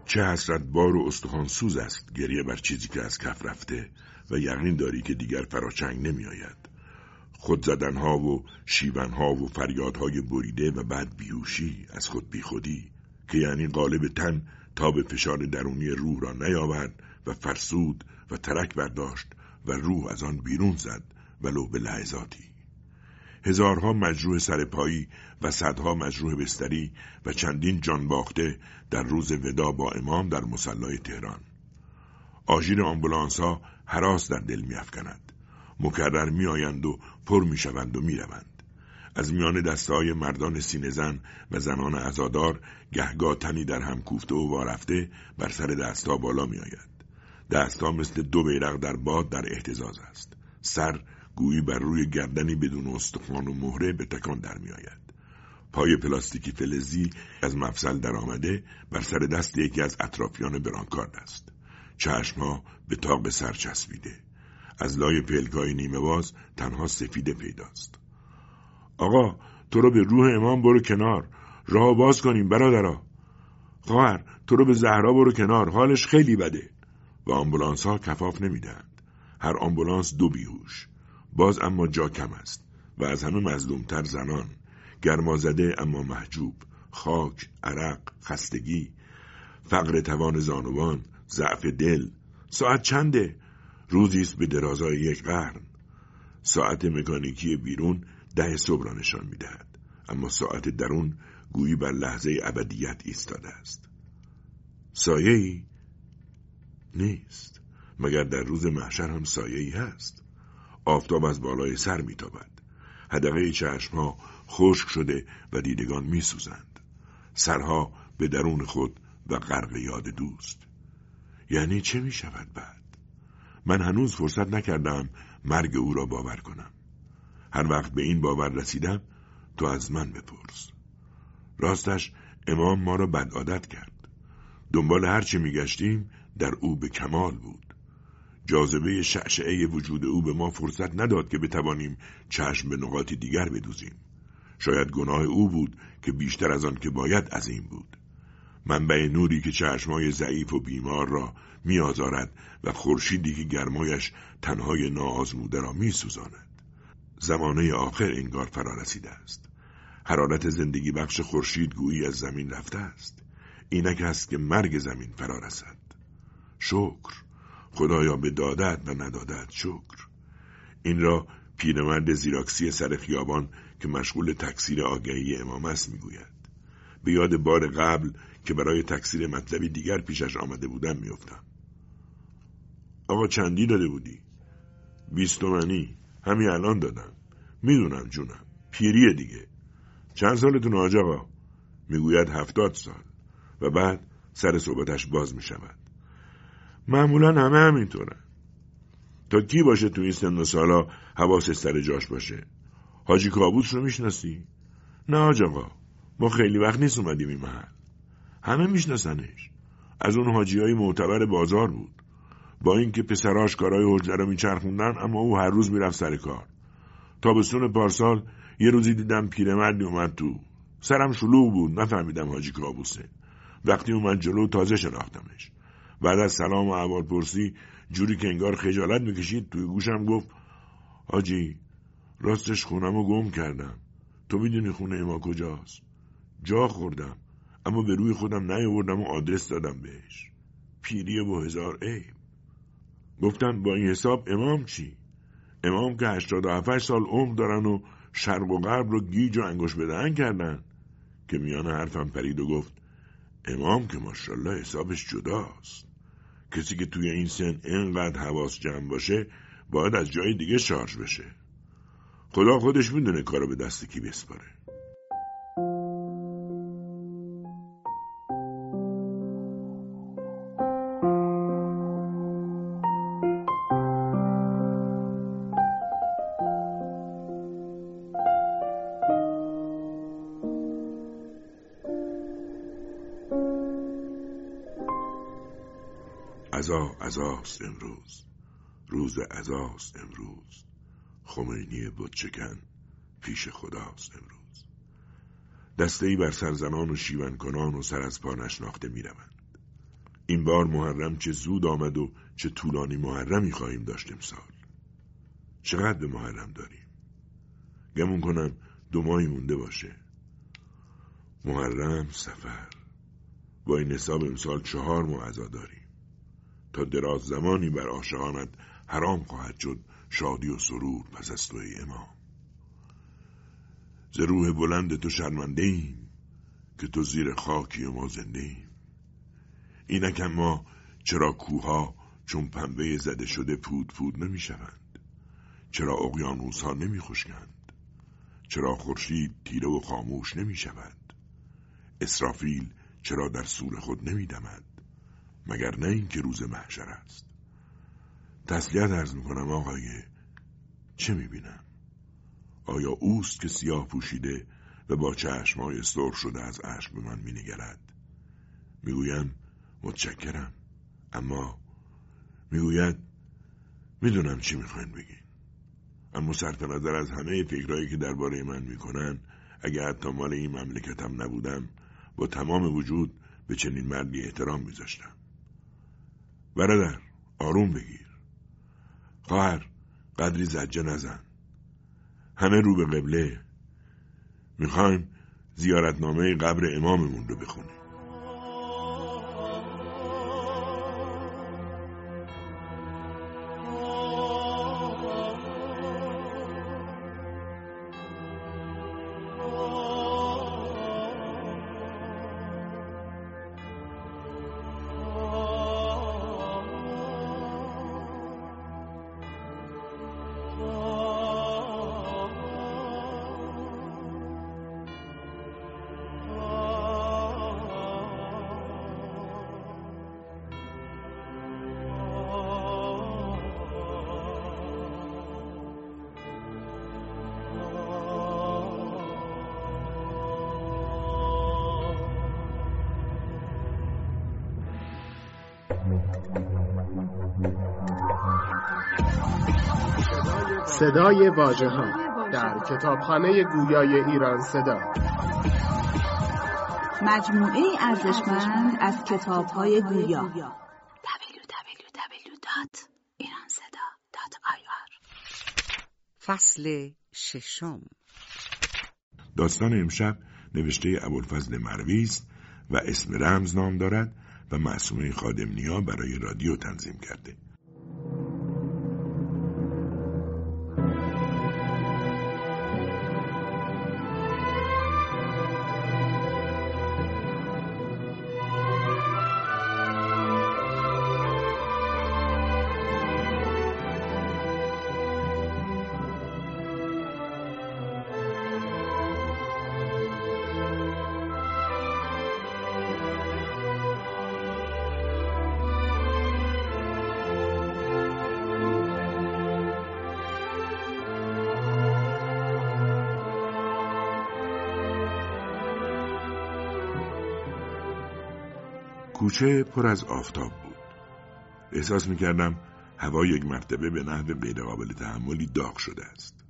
چه حسرت بار و استخوان سوز است گریه بر چیزی که از کف رفته و یقین داری که دیگر فراچنگ نمی آید. خود زدنها و شیونها و فریادهای بریده و بعد بیهوشی از خود بیخودی که یعنی قالب تن تا به فشار درونی روح را نیاورد و فرسود و ترک برداشت و روح از آن بیرون زد ولو به لحظاتی. هزارها مجروح سرپایی و صدها مجروح بستری و چندین جان باخته در روز ودا با امام در مصلی تهران. آژیر آمبولانس‌ها هراس در دل می‌افکند. مکرر می‌آیند و پر می‌شوند و می‌روند. از میان دسته‌های مردان سینه‌زن و زنان عزادار گهگاه تنی در هم کوفته و وارفته بر سر دست‌ها بالا می‌آید. دست‌ها مثل دو بیرق در باد در اهتزاز است. سر گویی بر روی گردنی بدون استخوان و مهره به تکان در می‌آید. پای پلاستیکی فلزی از مفصل در آمده بر سر دست یکی از اطرافیان برانکارد است. چشم‌ها به تاق سر چسبیده. از لای پلکای نیمه باز تنها سفیده پیداست. آقا تو رو به روح امام برو کنار، راه باز کنیم برادرها. خواهر تو رو به زهرا برو کنار، حالش خیلی بده. و آمبولانس ها کفاف نمیدهند. هر آمبولانس دو بیهوش. باز اما جا کم است و از همه مظلومتر زنان، گرمازده اما محجوب، خاک، عرق، خستگی، فقر توان زانوان، ضعف دل. ساعت چنده؟ روزیست به درازای یک قرن. ساعت مکانیکی بیرون ده صبح را نشان می‌دهد، اما ساعت درون گویی بر لحظه ابدیت ایستاده است. سایه‌ای نیست، مگر در روز محشر هم سایه‌ای هست. آفتاب از بالای سر می‌تابد. حدقه چشم‌ها خشک شده و دیدگان می‌سوزند. سرها به درون خود و غرق یاد دوست. یعنی چه می‌شود بعد؟ من هنوز فرصت نکردم مرگ او را باور کنم. هر وقت به این باور رسیدم تو از من بپرس. راستش امام ما را بد عادت کرد. دنبال هر چه میگشتیم در او به کمال بود. جاذبه شعشعه وجود او به ما فرصت نداد که بتوانیم چشم به نقاط دیگر بدوزیم. شاید گناه او بود که بیشتر از آن که باید عظیم بود. منبع نوری که چشمای ضعیف و بیمار را می آزارد و خورشیدی که گرمایش تنهای ناآزموده را می سوزاند. زمانه آخر انگار فرا رسیده است. حرارت زندگی بخش خورشید گویی از زمین رفته است. اینک است که مرگ زمین فرا رسد. شکر، خدایا به دادت و ندادت شکر. این را پیرمرد زیراکسی سر خیابان که مشغول تکثیر آگهی امام است می گوید. به یاد بار قبل که برای تکثیر مطلبی دیگر پیشش آمده بودم می افتم. آقا چندی داده بودی؟ بیست تومنی. همین الان دادم. میدونم جونم. پیریه دیگه. چند سالتون حاج آقا؟ میگوید هفتاد سال. و بعد سر صحبتش باز میشود. معمولا همه همینطورن. تا کی باشه تو این سن و سالا حواس سر جاش باشه؟ حاجی کابوس رو میشناسی؟ نه حاج آقا. ما خیلی وقت نیست اومدیم این محل. همه میشناسنش. از اون حاجیای معتبر بازار بود. با اینکه پسراش کارهای حجره رو میچرخوندن، اما او هر روز میرفت سر کار. تابستون پارسال یه روزی دیدم پیرمردی اومد تو. سرم شلوغ بود، نفهمیدم حاجی کابوسه. وقتی اومد جلو تازه شناختمش. بعد از سلام و احوالپرسی جوری که انگار خجالت میکشید توی گوشم گفت حاجی راستش خونمو گم کردم. تو میدونی خونه ما کجاست؟ جا خوردم، اما به روی خودم نیاوردم و آدرس دادم بهش. پیریه و هزار عیب. گفتن با این حساب امام چی؟ امام که هشتاد و هفت سال عمر دارن و شرق و غرب رو گیج و انگوش بدهن کردن. که میان حرفم پرید و گفت امام که ماشاءالله حسابش جداست. کسی که توی این سن اینقدر حواس جمع باشه باید از جای دیگه شارژ بشه. خدا خودش میدونه کارو به دست کی بسپاره. عزا عزاست امروز، روز عزاست امروز. خمینی بتچکن پیش خداست امروز. دسته‌ای بر سرزنان و شیون کنان و سر از پا نشناخته می روند. این بار محرم چه زود آمد و چه طولانی محرمی خواهیم داشت امسال. چقدر به محرم داریم؟ گمون کنم دو ماهی مونده باشه. محرم، صفر. با این حساب امسال چهار ماه عزا داریم. تا دراز زمانی بر عاشقانت حرام خواهد شد شادی و سرور پس از تو ای امام. ز روح بلند تو شرمنده ایم که تو زیر خاکی و ما زنده ایم. اینک اما چرا کوها چون پنبه زده شده پود پود نمی شوند؟ چرا اقیانوس ها نمی خشکند؟ چرا خورشید تیره و خاموش نمی شود؟ اسرافیل چرا در صور خود نمی دمد؟ مگر نه این که روز محشر است؟ تسلیت عرض می کنم آقای، چه می بینم؟ آیا اوست که سیاه پوشیده و با چشمای سرخ شده از اشک به من می نگرد؟ می گویم متشکرم، اما می گوید می دونم چی می خواین بگین، اما صرف نظر از همه فکرهایی که درباره من می کنن، اگه حتی مال این مملکتم نبودم با تمام وجود به چنین مردی احترام می زاشتم. برادر آروم بگیر، خواهر قدری زجه نزن، همه رو به قبله. میخوایم زیارتنامه قبر اماممون رو بخونیم. صدای واژه‌ها در کتابخانه گویای ایران صدا، مجموعه ارزشمند از کتاب‌های گویا. دبلیو دبلیو دبلیو دات ایران صدا دات آی آر. فصل ششم. داستان امشب نوشته ابوالفضل مروی است و اسم رمز نام دارد و معصومه خادم‌نیا برای رادیو تنظیم کرده. کوچه پر از آفتاب بود. احساس می‌کردم هوا یک مرتبه به نحو غیرقابل تحملی داغ شده است.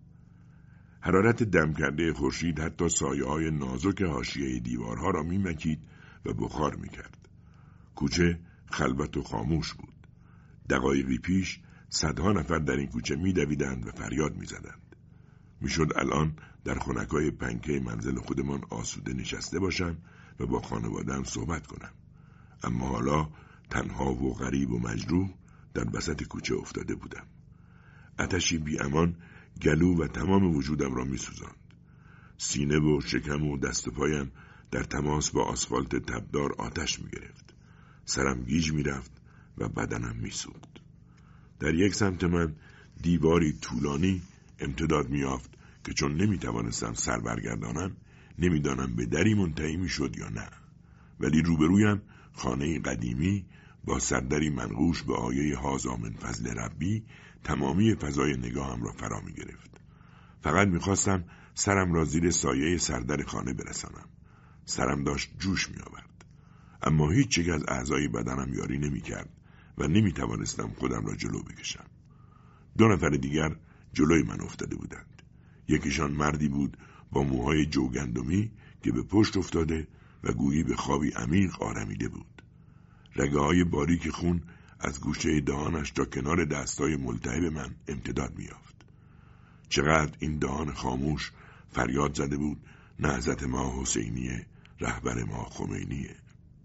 حرارت دم کرده خورشید حتی سایه‌های نازک حاشیه دیوارها را می‌مکید و بخار می‌کرد. کوچه خلوت و خاموش بود. دقایقی پیش صدها نفر در این کوچه می‌دویدند و فریاد می‌زدند. میشد الان در خنکای پنکه منزل خودمان آسوده نشسته باشم و با خانواده‌ام صحبت کنم. اما حالا تنها و غریب و مجروح در وسط کوچه افتاده بودم. آتشی بی امان گلو و تمام وجودم را می سوزاند. سینه و شکم و دست و پایم در تماس با آسفالت تبدار آتش می گرفت. سرم گیج می رفت و بدنم می سوخت. در یک سمت من دیواری طولانی امتداد می یافت که چون نمی توانستم سر برگردانم نمی دانم به دری منتهی می شد یا نه. ولی روبرویم خانه قدیمی با سردری منقوش به آیه هازا من فضل ربی تمامی فضای نگاهم را فرا می گرفت. فقط می خواستم سرم را زیر سایه سردر خانه برسانم. سرم داشت جوش می آورد. اما هیچ یک از اعضای بدنم یاری نمی کرد و نمی توانستم خودم را جلو بکشم. دو نفر دیگر جلوی من افتاده بودند. یکیشان مردی بود با موهای جوگندمی که به پشت افتاده و گویی به خوابی عمیق آرمیده بود. رگه های باریک خون از گوشه دهانش تا کنار دستای ملتهب من امتداد می‌یافت. چقدر این دهان خاموش فریاد زده بود نهضت ما حسینیه، رهبر ما خمینیه.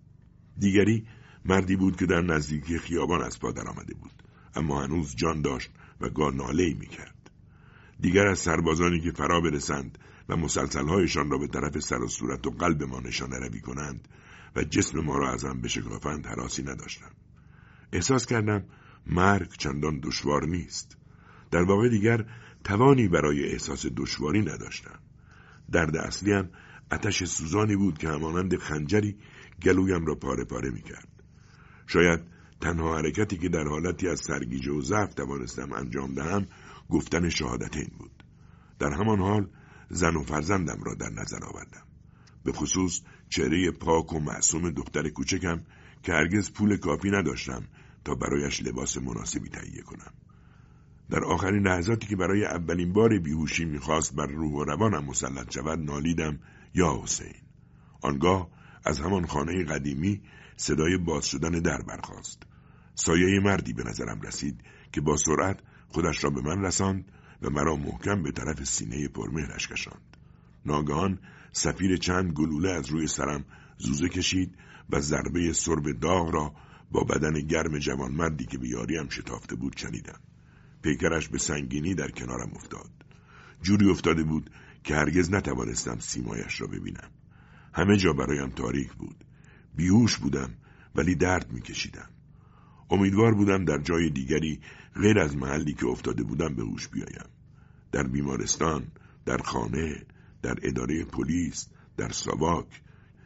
دیگری مردی بود که در نزدیکی خیابان از پا در آمده بود، اما هنوز جان داشت و گاه ناله‌ای می‌کرد. دیگر از سربازانی که فرا برسند و مسلسل‌هایشان را به طرف سر و صورت و قلب ما نشانه روی کنند و جسم ما را از هم بشکافند هراسی نداشتم. احساس کردم مرگ چندان دشوار نیست. در واقع دیگر توانی برای احساس دشواری نداشتم. درد اصلیم آتش سوزانی بود که همانند خنجری گلویم را پاره پاره می کرد. شاید تنها حرکتی که در حالتی از سرگیجه و ضعف توانستم انجام دهم گفتن شهادتین بود. در همان حال زن و فرزندم را در نظر آوردم، به خصوص چهره پاک و معصوم دختر کوچکم که هرگز پول کافی نداشتم تا برایش لباس مناسبی تهیه کنم. در آخرین لحظاتی که برای اولین بار بیهوشی میخواست بر روح و روانم مسلط شود نالیدم یا حسین. آنگاه از همان خانه قدیمی صدای باز شدن در برخاست. سایه مردی به نظرم رسید که با سرعت خودش را به من رساند و مرا محکم به طرف سینه پرمهرش کشاند. ناگهان صفیر چند گلوله از روی سرم زوزه کشید و ضربه سرب داغ را با بدن گرم جوانمردی که به یاریم شتافته بود شنیدم. پیکرش به سنگینی در کنارم افتاد. جوری افتاده بود که هرگز نتوانستم سیمایش را ببینم. همه جا برایم تاریک بود. بیهوش بودم ولی درد میکشیدم. امیدوار بودم در جای دیگری غیر از محلی که افتاده بودم به هوش بیایم. در بیمارستان، در خانه، در اداره پلیس، در ساواک.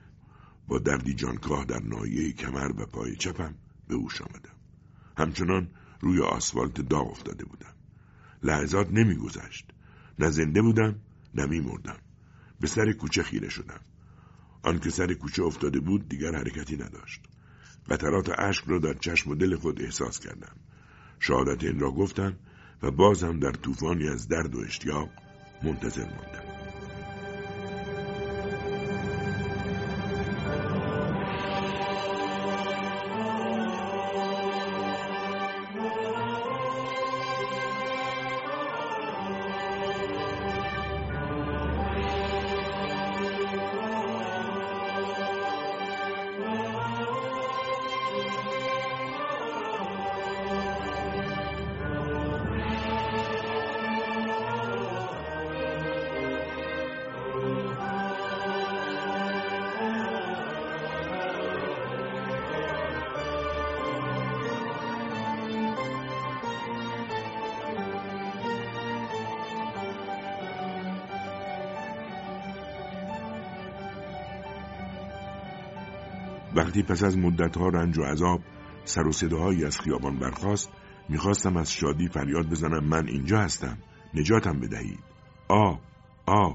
با دردی جانکاه در ناحیه کمر و پای چپم به هوش آمدم. همچنان روی آسفالت داغ افتاده بودم. لحظات نمی گذشت. نه زنده بودم نه می مردم. به سر کوچه خیره شدم. آن که سر کوچه افتاده بود دیگر حرکتی نداشت. قطرات اشک را در چشم و دل خود احساس کردم. شهادت این را گفتم و باز هم در طوفانی از درد و اشتیاق منتظر ماندم. وقتی پس از مدتها رنج و عذاب سر و صداهایی از خیابان برخاست، میخواستم از شادی فریاد بزنم من اینجا هستم، نجاتم بدهید. آ آ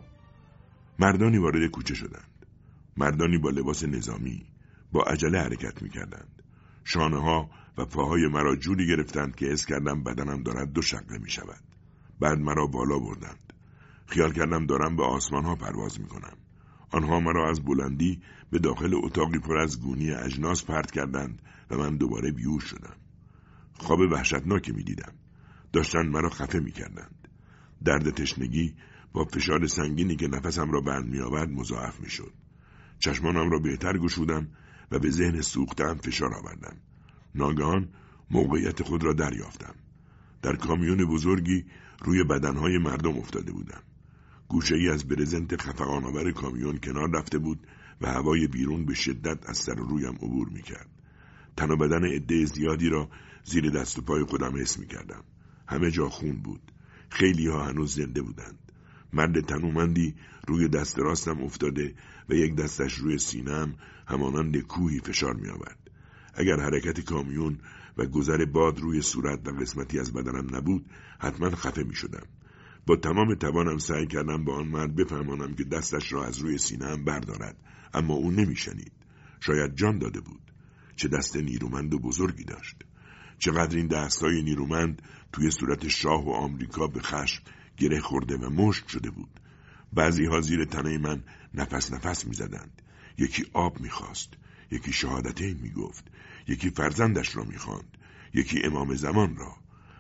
مردانی وارد کوچه شدند. مردانی با لباس نظامی با عجله حرکت میکردند. شانه ها و پاهای مرا جوری گرفتند که حس کردم بدنم دارد دو شقه میشود. بعد مرا بالا بردند. خیال کردم دارم به آسمان ها پرواز میکنم. آنها مرا از بلندی به داخل اتاقی پر از گونی اجناس پرت کردند و من دوباره بیهوش شدم. خواب وحشتناکی می‌دیدم. داشتند مرا خفه می‌کردند. درد تشنگی با فشار سنگینی که نفسم را بند می‌آورد مضاعف می‌شد. چشمانم را بهتر گشودم و به ذهن سوخته‌ام فشار آوردم. ناگهان موقعیت خود را دریافتم. در کامیون بزرگی روی بدنهای مردم افتاده بودم. گوشه‌ای از برزنت خفقان‌آور کامیون کنار رفته بود و هوای بیرون به شدت از سر و رویم عبور می‌کرد. تن و بدن عده زیادی را زیر دست و پای خودم حس می‌کردم. همه جا خون بود. خیلی ها هنوز زنده بودند. مرد تنومندی روی دست راستم افتاده و یک دستش روی سینه‌ام همانند کوهی فشار می‌آورد. اگر حرکت کامیون و گذر باد روی صورت و قسمتی از بدنم نبود، حتما خفه می‌شدم. با تمام توانم سعی کردم با آن مرد بفهمانم که دستش را از روی سینه‌ام بردارد، اما او نمی‌شنید. شاید جان داده بود. چه دست نیرومند و بزرگی داشت. چقدر این دستای نیرومند توی صورت شاه و آمریکا به خشم گره خورده و مشت شده بود. بعضی ها زیر تنه من نفس نفس می‌زدند. یکی آب می‌خواست. یکی شهادتین میگفت، یکی فرزندش را میخواند، یکی امام زمان را.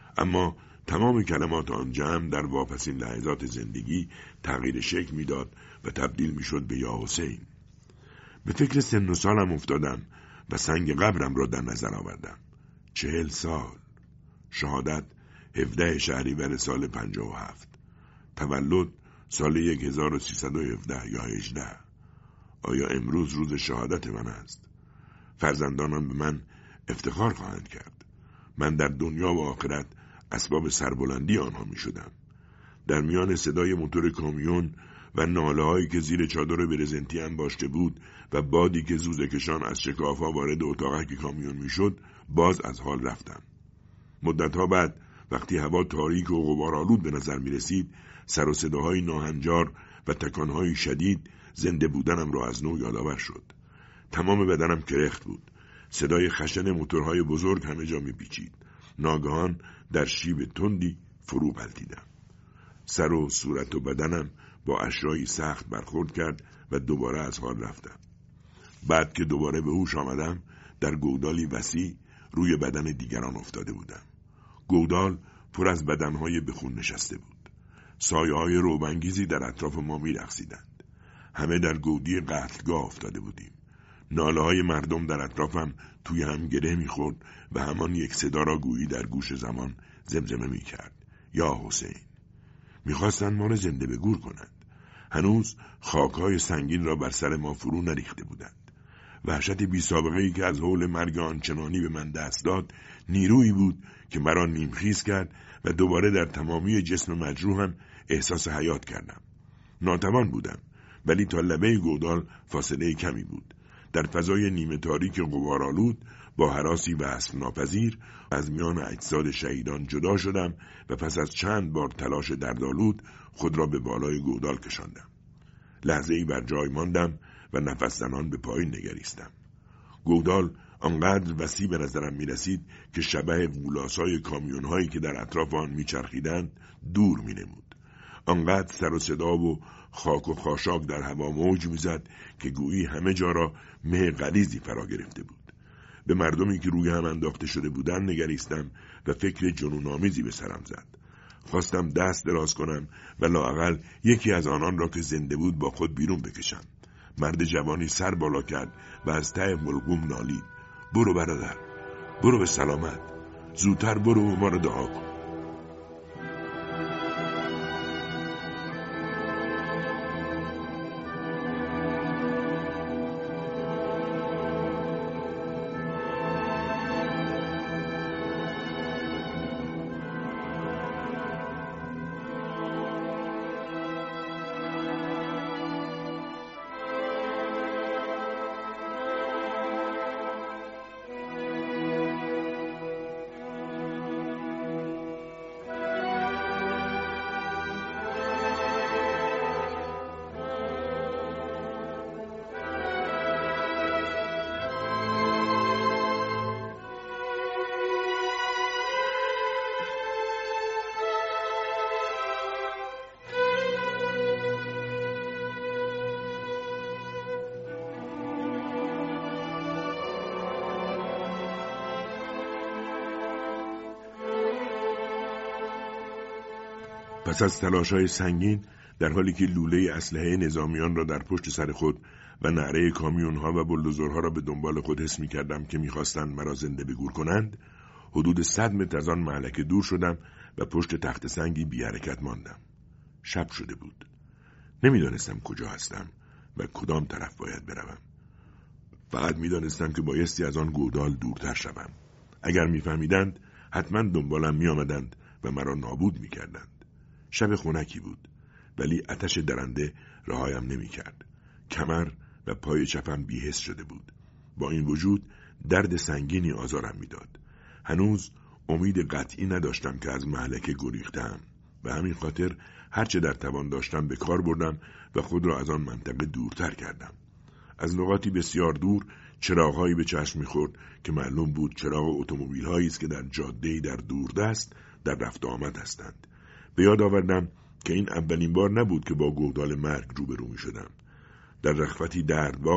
اما تمام کلمات آن جمع در واپسین لحظات زندگی تغییر شکل میداد و تبدیل میشد به یا حسین. به فکر سن و سالم افتادم و سنگ قبرم را در نظر آوردم. چهل سال. شهادت هفده شهریور سال پنجاه و هفت. تولد سال یک هزار و سیصد و هفده یا هجده. آیا امروز روز شهادت من است؟ فرزندانم به من افتخار خواهند کرد. من در دنیا و آخرت اسباب سربلندی آنها می شدم. در میان صدای موتور کامیون و ناله هایی که زیر چادر برزنتی انباشته بود و بادی که زوزه کشان از شکافها وارد اتاقک کامیون می شد، باز از حال رفتم. مدتها بعد وقتی هوا تاریک و غبارآلود به نظر می رسید، سر و صداهای ناهنجار و تکانهای شدید زنده بودنم را از نو یادآور شد. تمام بدنم کرخت بود. صدای خشن موتورهای بزرگ همه جا می پیچید. ناگهان در شیب تندی فرو غلتیدم. سر و صورت و بدنم با اشیایی سخت برخورد کرد و دوباره از حال رفتم. بعد که دوباره به هوش آمدم، در گودالی وسیع روی بدن دیگران افتاده بودم. گودال پر از بدنهای به خون نشسته بود. سایه‌های روبانگیزی در اطراف ما می‌رقصیدند. همه در گودی قتلگاه افتاده بودیم. ناله‌های مردم در اطرافم توی هم گره می‌خورد و همان یک صدا را گویی در گوش زمان زمزمه می‌کرد: یا حسین. می‌خواستند ما را زنده به گور کنند. هنوز خاک‌های سنگین را بر سر ما فرو نریخته بودند. وحشت بی‌سابقه‌ای که از هول مرگ آنچنانی به من دست داد، نیرویی بود که مرا نیمخیز کرد و دوباره در تمامی جسم مجروحم احساس حیات کردم. ناتوان بودم، ولی تا لبه گودال فاصله کمی بود. در فضای نیمه تاریک غبارآلود با هراسی وصف ناپذیر از میان اجساد شهیدان جدا شدم و پس از چند بار تلاش دردآلود خود را به بالای گودال کشاندم. لحظه‌ای بر جای ماندم و نفس زنان به پایین نگریستم. گودال آنقدر وسیع به نظرم می رسید که شبح غولاسای کامیون هایی که در اطراف آن می چرخیدند دور می نمود. آنقدر سر و صدا و خاک و خاشاک در هوا موج می زد که گویی همه جا را مه غلیظی فرا گرفته بود. به مردمی که روی هم انداخته شده بودند نگریستم و فکر جنون‌آمیزی به سرم زد. خواستم دست دراز کنم و لااقل یکی از آنان را که زنده بود با خود بیرون بکشم. مرد جوانی سر بالا کرد و از ته ملغوم نالید: برو برادر، برو به سلامت، زودتر برو و ما را دعا کن. پس از تلاش‌های سنگین، در حالی که لوله اسلحه نظامیان را در پشت سر خود و نعره کامیون‌ها و بلدوزرها را به دنبال خود حس می‌کردم که می‌خواستند مرا زنده به گور کنند، حدود صد متر از آن مهلکه دور شدم و پشت تخت سنگی بی حرکت ماندم. شب شده بود. نمی‌دانستم کجا هستم و کدام طرف باید بروم. فقط می‌دانستم که بایستی از آن گودال دورتر شوم. اگر می‌فهمیدند، حتما دنبالم می‌آمدند و مرا نابود می‌کردند. شب خنکی بود، ولی آتش درنده رهایم نمی کرد. کمر و پای چپم بی‌حس شده بود. با این وجود درد سنگینی آزارم می داد. هنوز امید قطعی نداشتم که از مهلکه گریختم و همین خاطر هرچه در توان داشتم به کار بردم و خود را از آن منطقه دورتر کردم. از نقاطی بسیار دور چراغ‌هایی به چشم می‌خورد که معلوم بود چراغ اتومبیل‌هایی است که در جاده‌ای در دوردست در رفت و آمد هستند. به یاد آوردم که این اولین بار نبود که با گودال مرگ روبرو می شدم. در رخوتی دردبار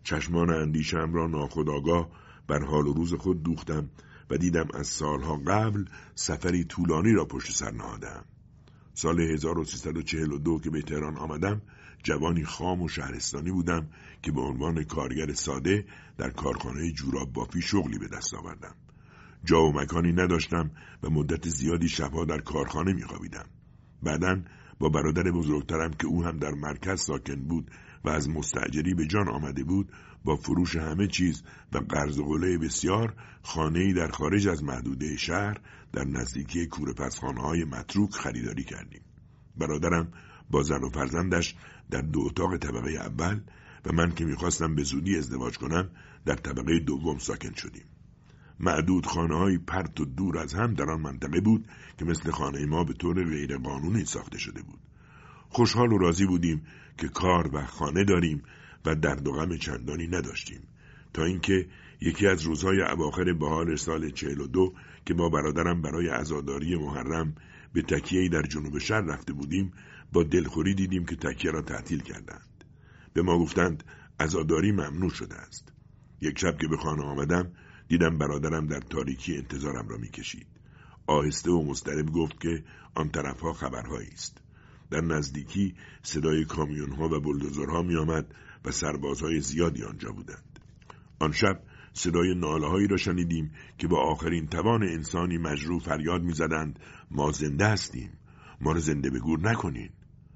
چشمان اندیشم را ناخودآگاه بر حال و روز خود دوختم و دیدم از سالها قبل سفری طولانی را پشت سر نهادم. سال هزار و سیصد و چهل و دو که به تهران آمدم، جوانی خام و شهرستانی بودم که به عنوان کارگر ساده در کارخانه جوراب بافی شغلی به دست آوردم. جا و مکانی نداشتم و مدت زیادی شبها در کارخانه می‌خوابیدم. بعداً با برادر بزرگترم که او هم در مرکز ساکن بود و از مستأجری به جان آمده بود، با فروش همه چیز و قرض و قله بسیار خانه‌ای در خارج از محدوده شهر در نزدیکی کوره‌پزخانه‌های متروک خریداری کردیم. برادرم با زن و فرزندش در دو اتاق طبقه اول و من که می‌خواستم به زودی ازدواج کنم در طبقه دوم ساکن شدیم. معدود خانه‌های پرت و دور از هم در آن منطقه بود که مثل خانه ما به طور غیر قانونی ساخته شده بود. خوشحال و راضی بودیم که کار و خانه داریم و درد و غم چندانی نداشتیم، تا اینکه یکی از روزهای اواخر بهار سال چهل و دو که با برادرم برای عزاداری محرم به تکیه‌ای در جنوب شهر رفته بودیم، با دلخوری دیدیم که تکیه را تعطیل کردند. به ما گفتند عزاداری ممنوع شده است. یک شب که به خانه آمدم دیدم برادرم در تاریکی انتظارم را می‌کشید. آهسته و مضطرب گفت که آن طرفها خبرهایی است. در نزدیکی صدای کامیون‌ها و بلدوزرها می‌آمد و سربازهای زیادی آنجا بودند. آن شب صدای ناله‌هایی را شنیدیم که با آخرین توان انسانی مجروح فریاد می‌زدند ما زنده هستیم، ما را زنده به گور نکنین.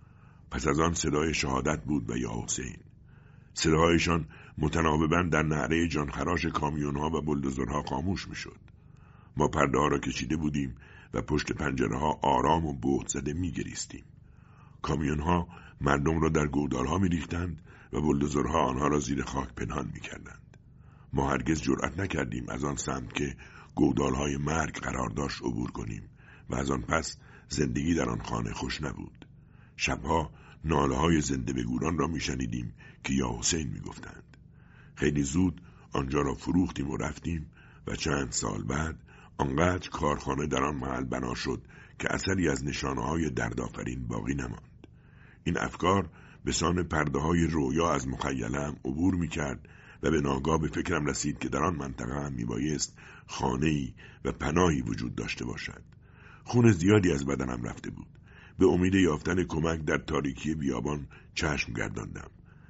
پس از آن صدای شهادت بود و یا حسین. صداهایشان متناوباً در نعره جانخراش کامیون‌ها و بلدوزرها خاموش می‌شد. ما پرده‌ها را کشیده بودیم و پشت پنجره‌ها آرام و بهت زده می‌گریستیم. کامیون‌ها مردم را در گودال‌ها می‌ریختند و بلدوزرها آنها را زیر خاک پنهان می‌کردند. ما هرگز جرأت نکردیم از آن سمت که گودال‌های مرگ قرار داشت عبور کنیم و از آن پس زندگی در آن خانه خوش نبود. شبها ناله‌های زنده به گوران را می‌شنیدیم که یا حسین می‌گفتند. خیلی زود آنجا را فروختیم و رفتیم و چند سال بعد آنقدر کارخانه در آن محل بنا شد که اثری از نشانه‌های دردآفرین باقی نماند. این افکار به سان پرده‌های رویا از مخیله‌ام عبور می‌کرد و به ناگاه به فکرم رسید که در آن منطقه هم میبایست خانه‌ای و پناهی وجود داشته باشد. خون زیادی از بدنم رفته بود. به امید یافتن کمک در تاریکی بیابان چشم گرداندم.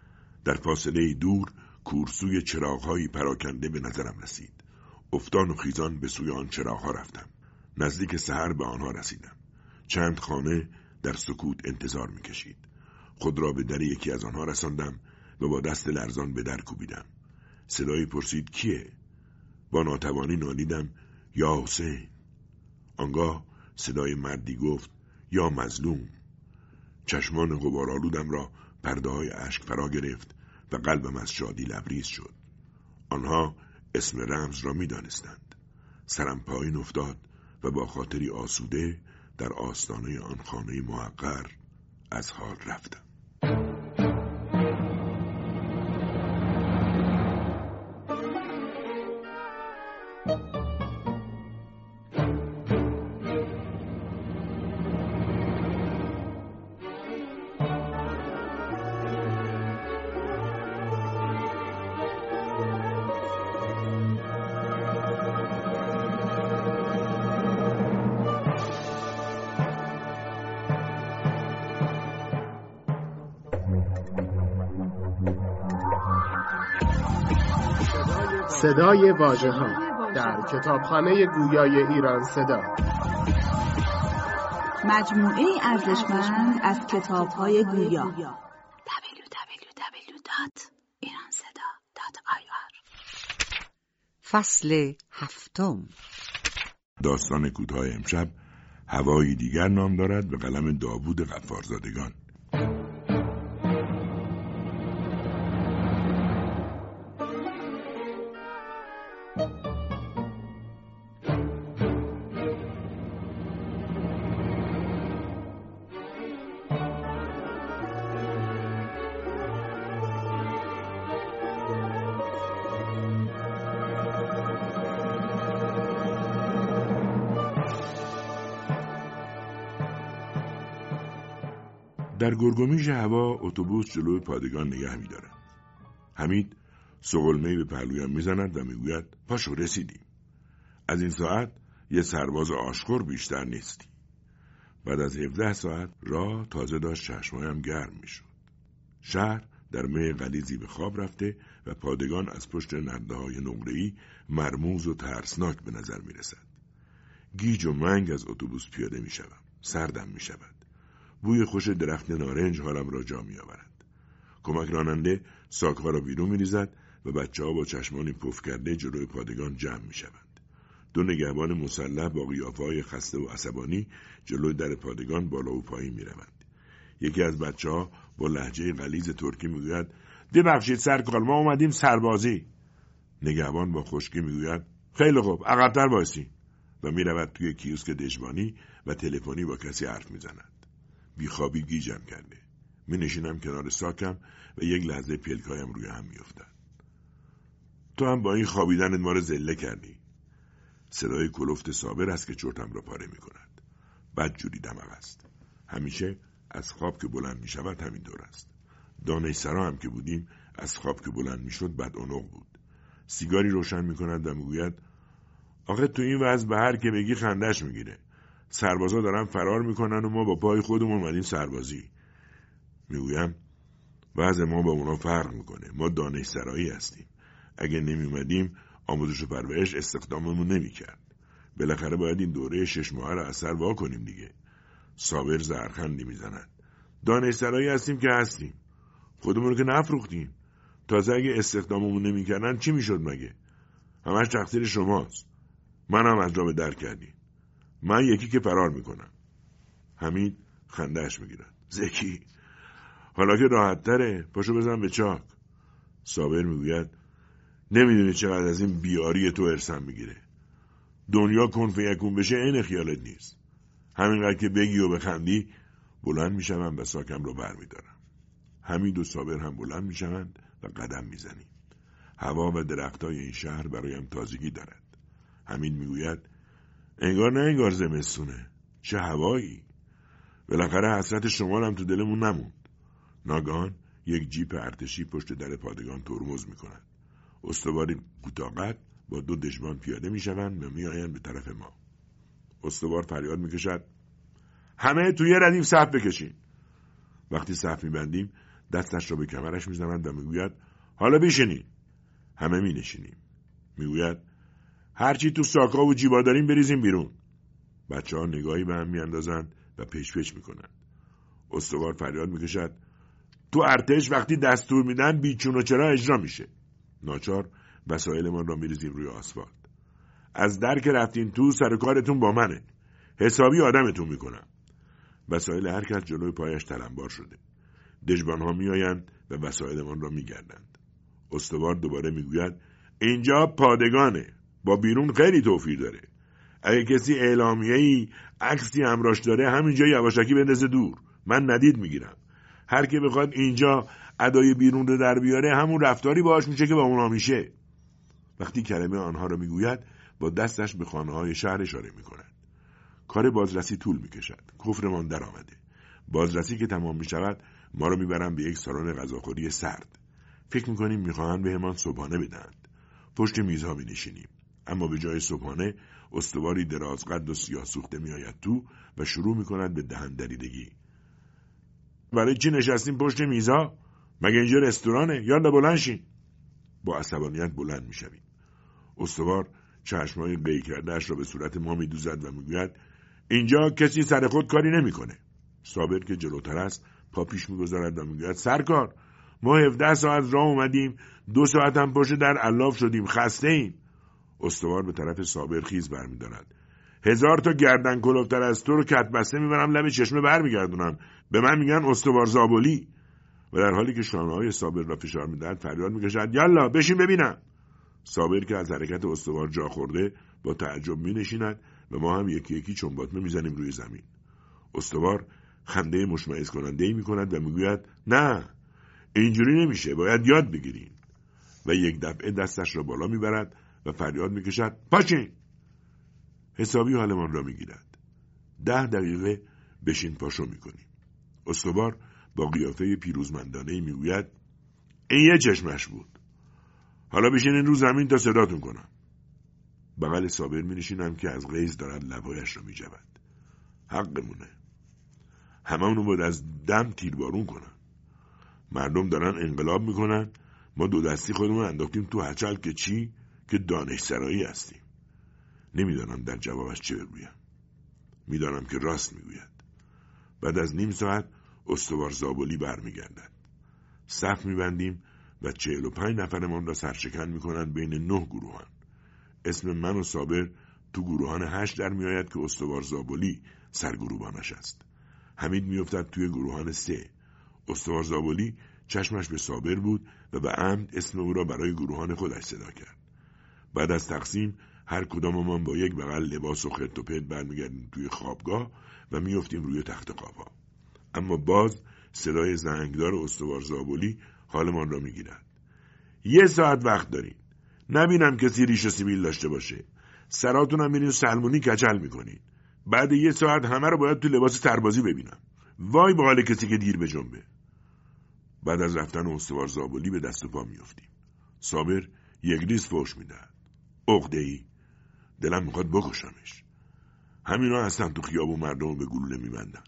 در فاصله دور کورسوی چراغ‌هایی پراکنده به نظرم رسید. افتان و خیزان به سوی آن چراغ‌ها رفتم. نزدیک سحر به آنها رسیدم. چند خانه در سکوت انتظار می‌کشید. خود را به در یکی از آنها رساندم و با دست لرزان به در کوبیدم. صدایی پرسید کیه؟ با ناتوانی نالیدم یا حسین. آنگاه صدای مردی گفت یا مظلوم. چشمان غبارآلودم را پرده‌های اشک فرا گرفت و قلبم از شادی لبریز شد. آنها اسم رمز را می دانستند. سرم پایین افتاد و با خاطری آسوده در آستانه آن خانه محقر از حال رفتم. صدای واژه‌ها در کتابخانه گویای ایران صدا، مجموعه ارزشمند از کتاب‌های گویا. دبلیو دبلیو دبلیو دات ایران صدا دات آی آر. فصل هفتم. داستان کوتاه امشب هوایی دیگر نام دارد به قلم داوود غفارزادگان. در گرگومیش هوا اتوبوس جلوی پادگان نگه می‌دارد. حمید سغلمه‌ای به پهلویم میزند و میگوید پاشو رسیدیم. از این ساعت یه سرباز آشخور بیشتر نیستی. بعد از هفده ساعت راه تازه داشت چشمایم گرم میشد. شهر در مه غلیظی به خواب رفته و پادگان از پشت نرده‌های نقره‌ای مرموز و ترسناک به نظر میرسد. گیج و منگ از اتوبوس پیاده میشوم. سردم میشود. بوی خوش درخت نارنج حالم را جا میآورد. کمک راننده ساک‌ها را بیرون می‌ریزد و بچه‌ها با چشمانی پف کرده جلوی پادگان جمع می‌شوند. دو نگهبان مسلح با قیافه‌های خسته و عصبانی جلوی در پادگان بالا و پایین می‌روند. یکی از بچه‌ها با لهجه غلیظ ترکی میگوید ببخشید سرکار، ما اومدیم سربازی. نگهبان با خشکی میگوید خیلی خوب، عقب‌تر وایسی و میرود توی کیوسک دژبانی و تلفنی با کسی حرف میزند. بیخوابی گیجم کرده. می نشینم کنار ساکم و یک لحظه پلکایم روی هم میافتد. تو هم با این خوابیدنت ما رو ذله کردی. صدای کلفت صابر است که چرتم را پاره می کند. بد جوری دماغ است. همیشه از خواب که بلند می شود همینطور است. دانشسرا هم که بودیم از خواب که بلند می شد بد عنق بود. سیگاری روشن می کند و می گوید آخه تو این وضع به هر که بگی خندش می گیره. سربازا دارن فرار می کنن و ما با پای خودمون اومدیم سربازی. می گویم وضع ما با اونا فرق می کنه. ما دانشسرایی هستیم. اگه نمی اومدیم آموزش و پرورش استخداممون نمی کرد. بالاخره باید این دوره شش ماه را اثر وا کنیم دیگه. صابر زرخندی می زند. دانشسرایی هستیم که هستیم. خودمون رو که نفروختیم. تازه اگه استخداممون نمی کردن چی می شد مگه؟ همش تقصیر شماست. من هم از جا به در کردیم. من یکی که فرار می کنم. حمید خندهش می گیرد. زکی حالا که راحت تره پاشو بزن به چاک. صابر می گوید نمیدونی چقدر از این بیاری تو ارسم میگیره. دنیا کن فیکون بشه این خیالت نیست. همینقدر که بگی و بخندی بلند میشم و ساکم رو بر میدارم. حمید و صابر هم بلند میشوند و قدم میزنیم. هوا و درختای این شهر برایم تازگی دارد. حمید میگوید انگار نه انگار زمستونه. چه هوایی. بالاخره حسرت شما هم تو دلمون نموند. ناگهان یک جیپ ارتشی پشت در پادگان ترمز میکند. استواری کوتاه‌قد با دو دژبان پیاده میشوند و میآیند به طرف ما. استوار فریاد میکشد همه توی ردیف صف بکشین. وقتی صف میبندیم دستش را به کمرش میزند و میگوید حالا بشینین. همه مینشینیم. میگوید هرچی تو ساکا و جیبا داریم بریزیم بیرون. بچه‌ها نگاهی به هم میاندازند و پیش پیش میکنند. استوار فریاد میکشد تو ارتش وقتی دستور میدن بیچون و چرا اجرا میشه. ناچار وسایلمان را میریزیم روی آسفالت. از در که رفتین تو سر کارتون با منه. حسابی آدمتون میکنم. وسایل هر کس جلوی پایش تلمبار شده. دژبانها میآیند و وسایلمان را میگردند. استوار دوباره میگوید اینجا پادگانه. با بیرون خیلی توفیر داره. اگه کسی اعلامیه‌ای عکسی همراش داره همینجا یواشکی بندازه دور. من ندید میگیرم. هر که بخواد اینجا ادای بیرون رو در بیاره همون رفتاری باهاش میشه که با اونا میشه. وقتی کلمه آنها رو میگوید با دستش به خانه‌های شهر اشاره میکند. کار بازرسی طول میکشد. کفرمان در آمده. بازرسی که تمام میشود ما رو میبرن به یک سالن غذاخوری سرد. فکر میکنیم میخواهند بهمان صبحانه بدهند. پشت میزها مینشینیم. اما به جای صبحانه استواری درازقد و سیاه سوخته میآید تو و شروع میکند به دهن دریدگی. برای چی نشستیم پشت میزها؟ مگه اینجا رستورانه؟ یالا بلند شین. با عصبانیت بلند میشویم. استوار چشمای قی کرده‌اش را به صورت ما میدوزد و میگوید اینجا کسی سر خود کاری نمیکنه. صابر که جلوتر است پا پیش میگذارد و میگوید سرکار ما هفده ساعت راه اومدیم، دو ساعت هم پشت در علاف شدیم، خسته ایم. استوار به طرف صابر خیز برمیدارد. هزار تا گردن کلفتر از تو رو کت بسته میبرم لب چشمه برمیگردونم. به من میگن استوار زابلی. و در حالی که شانه‌های صابر را فشار میدهد فریاد میکشد یالا بشین ببینم. صابر که از حرکت استوار جا خورده با تعجب مینشیند و ما هم یکی یکی چنباتمه میزنیم روی زمین. استوار خنده مشمئز کننده‌ای میکند و میگوید نه اینجوری نمیشه، باید یاد بگیریم. و یک دفعه دستش را بالا میبرد و فریاد میکشد پاشین. حسابی حالمان را میگیرد. ده دقیقه بشین پاشو میکنیم. استوار با قیافه پیروزمندانه‌ای میگوید این یه چشمش بود. حالا بشینین رو زمین تا صداتون کنم. بغل صابر می نشینم که از غیظ دارد لبایش را می جود. حقمونه. هممونو باید از دم تیربارون کنن. مردم دارن انقلاب میکنن، ما دو دستی خودمون انداختیم تو هچل که چی؟ که دانش سرایی هستیم. نمیدانم در جوابش چه بگویم. میدانم که راست میگوید. بعد از نیم ساعت استوار زابلی برمیگردد. صف میبندیم و چهل و پنج نفرمان را سرشکن میکنند بین نه گروهان. اسم من و صابر تو گروهان هشت در میآید که استوار زابلی سرگروبانش است. حمید میافتد توی گروهان سه. استوار زابلی چشمش به صابر بود و به عمد اسم او را برای گروهان خودش صدا کرد. بعد از تقسیم هر کداممان با یک بغل لباس و خرت و پرت برمیگردیم توی خوابگاه و میافتیم روی تخت خوابها. اما باز صدای زنگدار استوار زابلی حالمان را میگیرد. یه ساعت وقت دارین. نبینم کسی ریش سیبیل داشته باشه. سراتون هم میرین سلمونی کچل میکنین. بعد یه ساعت همه رو باید تو لباس سربازی ببینم. وای به حال کسی که دیر به جنبه. بعد از رفتن استوار زابلی به دست و پا میافتیم. صابر یک ریز فوش میدهد. عقده‌ای. دلم میخواد بکشمش. همینا هستن تو خیابون مردم به گلوله میبندن.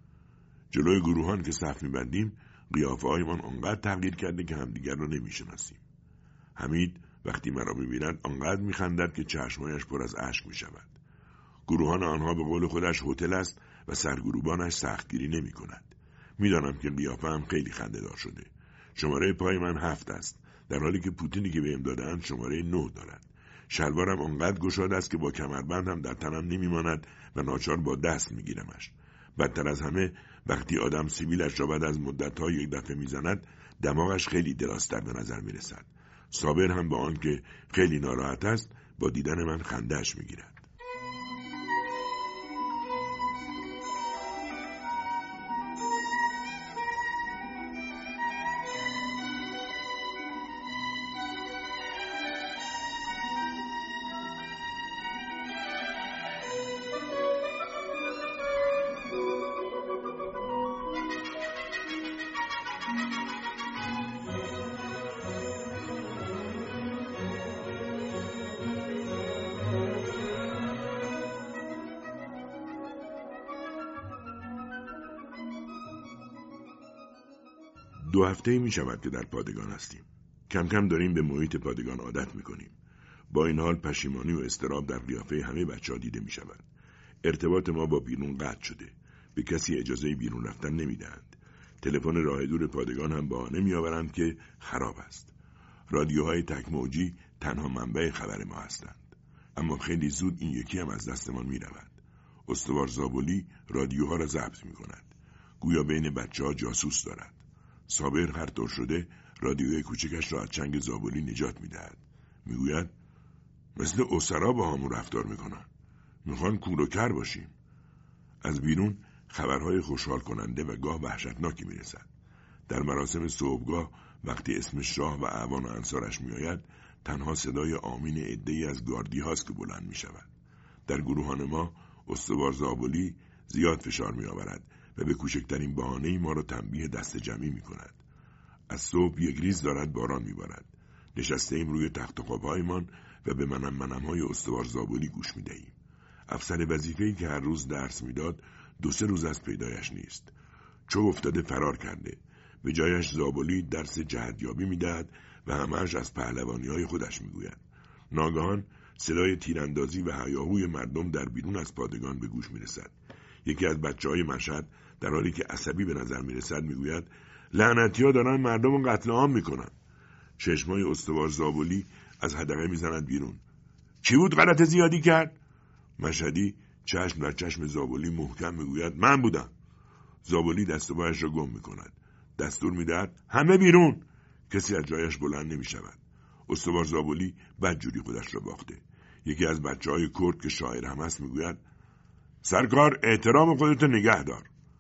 جلوی گروهان که صف میبندیم قیافه هایمان انقدر تغییر کرده که همدیگر رو نمیشناسیم. حمید وقتی مرا میبیند انقدر میخندد که چشمایش پر از اشک میشود. گروهان آنها به قول خودش هتل است و سرگروبانش سختگیری نمی کند. میدانم که قیافه هم خیلی خنده دار شده. شماره پای من هفت است، در حالی که پوتینی که بهم داده‌اند شماره نه دارد. شلوارم انقدر گشاده است که با کمربند هم در تنم نمیماند و ناچار با دست میگیرمش. بدتر از همه وقتی آدم سیبیلش را بعد از مدت‌ها یک دفعه میزند، دماغش خیلی دراستر به نظر میرسد. صابر هم با آن که خیلی ناراحت است، با دیدن من خنده‌اش میگیرد. دو هفته می شود که در پادگان هستیم. کم کم داریم به محیط پادگان عادت می کنیم. با این حال پشیمانی و اضطراب در قیافه همه بچه ها دیده می شود. ارتباط ما با بیرون قطع شده. به کسی اجازه بیرون رفتن نمی دهند. تلفن راه دور پادگان هم بهانه می آورند که خراب است. رادیوهای تک موجی تنها منبع خبر ما هستند. اما خیلی زود این یکی هم از دستمان می رود. استوار زابلی رادیوها را ضبط می کند. گویا بین بچه ها جاسوس دارد. صابر هر طور شده رادیوی کوچکش را از چنگ زابلی نجات می‌دهد. میگوید مثل اسرا با همون رفتار میکنن. میخوان کور و کر باشیم. از بیرون خبرهای خوشحال کننده و گاه وحشتناکی میرسد. در مراسم صبحگاه وقتی اسم شاه و اعوان و انصارش میآید، تنها صدای آمین عده‌ای از گاردی هاست که بلند میشود. در گروهان ما استوار زابلی زیاد فشار میآورد و به کوچکترین بهانه‌ای ما را تنبیه دست جمعی می کند. از صبح یک ریز دارد باران می بارد. نشسته ایم روی تخت خوابهایمان و به منم منم‌های استوار زابلی گوش می دهیم. افسر وظیفه‌ای که هر روز درس می داد دو سه روز از پیدایش نیست. چو افتاده فرار کرده. به جایش زابلی درس جهتیابی می دهد و همه‌اش از پهلوانی‌های خودش می گوید. ناگهان صدای تیراندازی و هیاهوی مردم در بیرون از پادگان به گوش می رسد. یکی از بچه‌های مشهد در حالی که عصبی به نظر میرسد میگوید لعنتی‌ها دارن مردم رو قتل عام میکنن. چشمای استوار زابلی از حدقه میزند بیرون. چی بود غلط زیادی کرد؟ مشهدی چشم در چشم زابلی محکم میگوید من بودم. زابلی دست و پایش را گم میکند. دستور میدهد همه بیرون. کسی از جایش بلند نمیشود. استوار زابلی بدجوری خودش را باخته. یکی از بچه‌های کرد که شاعر هم است میگوید سرکار احترام خودتو نگه دار.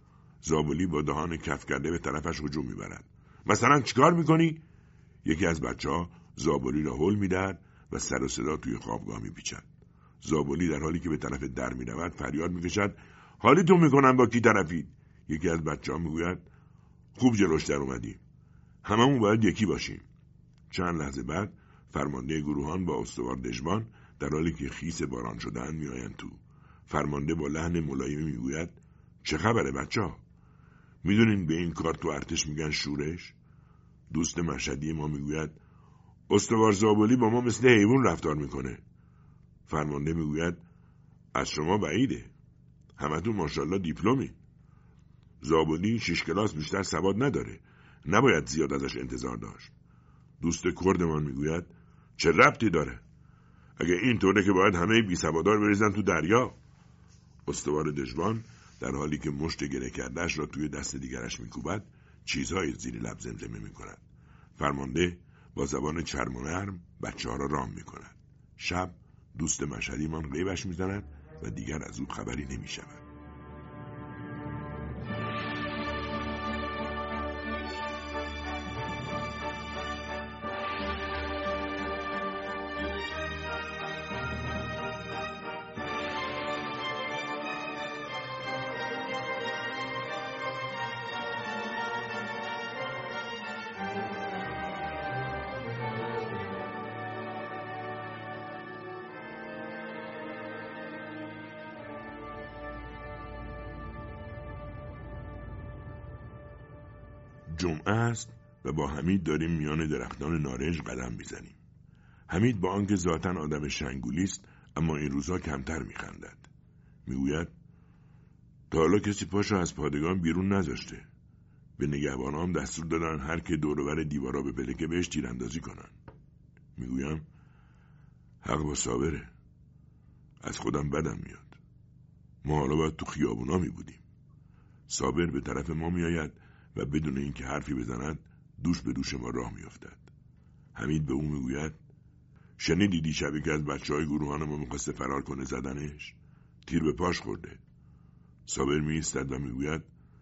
زابلی با دهان کف کرده به طرفش هجوم میبرد. مثلا چیکار میکنی؟ یکی از بچه ها زابلی را هل میدهد و سر و صدا توی خوابگاه میپیچد. زابلی در حالی که به طرف در میرود فریاد میکشد حالیتون میکنم با کی طرفید؟ یکی از بچه ها میگوید خوب جلوش در اومدیم. هممون باید یکی باشیم. چند لحظه بعد فرمانده گروهان با استوار دژبان در حالی که خیس باران شدن میآیند تو. فرمانده با لحن ملایمی میگوید چه خبره بچه‌ها؟ میدونین به این کار تو ارتش میگن شورش؟ دوست مشهدی ما میگوید استوار زابلی با ما مثل حیوان رفتار میکنه. فرمانده میگوید از شما بعیده، همتون ماشاءالله دیپلمی. زابلی شش کلاس بیشتر سواد نداره، نباید زیاد ازش انتظار داشت. دوست کردمان میگوید چه ربطی داره؟ اگه این طوره که باید همه بی سوادار بریزن تو دریا. استوار دژبان در حالی که مشت گره کردهش را توی دست دیگرش میکوبد چیزهای زیر لب زمزمه میکند. فرمانده با زبان چرم و نرم بچه ها را رام میکند. شب دوست مشهدیمان غیبش میزند و دیگر از او خبری نمیشود. جمعه است و با حمید داریم میان درختان نارنج قدم میزنیم. حمید با آنکه ذاتاً آدم شنگولی است اما این روزها کمتر میخندد. میگوید تا حالا کسی پاشو از پادگان بیرون نذاشته. به نگهبانام دستور دادن هر که دور و بر دیوارا بپلکه بهش تیراندازی کنن. میگویم حق با صابره. از خودم بدم میاد. ما حالا باید تو خیابونا میبودیم. صابر به طرف ما میآید و بدون اینکه حرفی بزند دوش به دوش ما راه میافتد. حمید به او میگوید شنیدی دیشبی که از بچهای گروهان ما میخواسته فرار کنه زدنش؟ تیر به پاش خورده. صابر میایستد و میگوید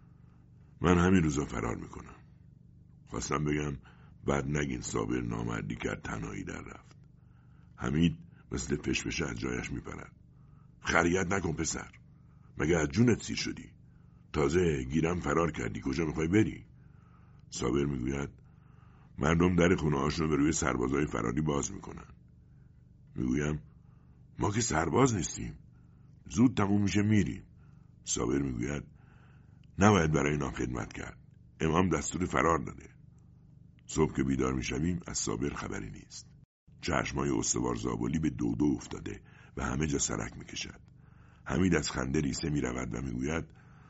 من همین روزا فرار میکنم. خواستم بگم بعد نگین صابر نامردی کرد تنهایی در رفت. حمید مثل پشپش از جایش میپرد. خریت نکن پسر، مگه از جونت سیر شدی؟ تازه گیرم فرار کردی، کجا میخوای بری؟ صابر میگوید مردم در خونه هاشون به روی سربازای فراری باز میکنن. میگویم ما که سرباز نیستیم، زود تموم میشه میریم. صابر میگوید نباید برای اینا خدمت کرد، امام دستور فرار داده. صبح که بیدار میشویم از صابر خبری نیست. چشمای استوار زابلی به دو دو افتاده و همه جا سرک میکشد. حمید از خنده ریسه میرود و میگوید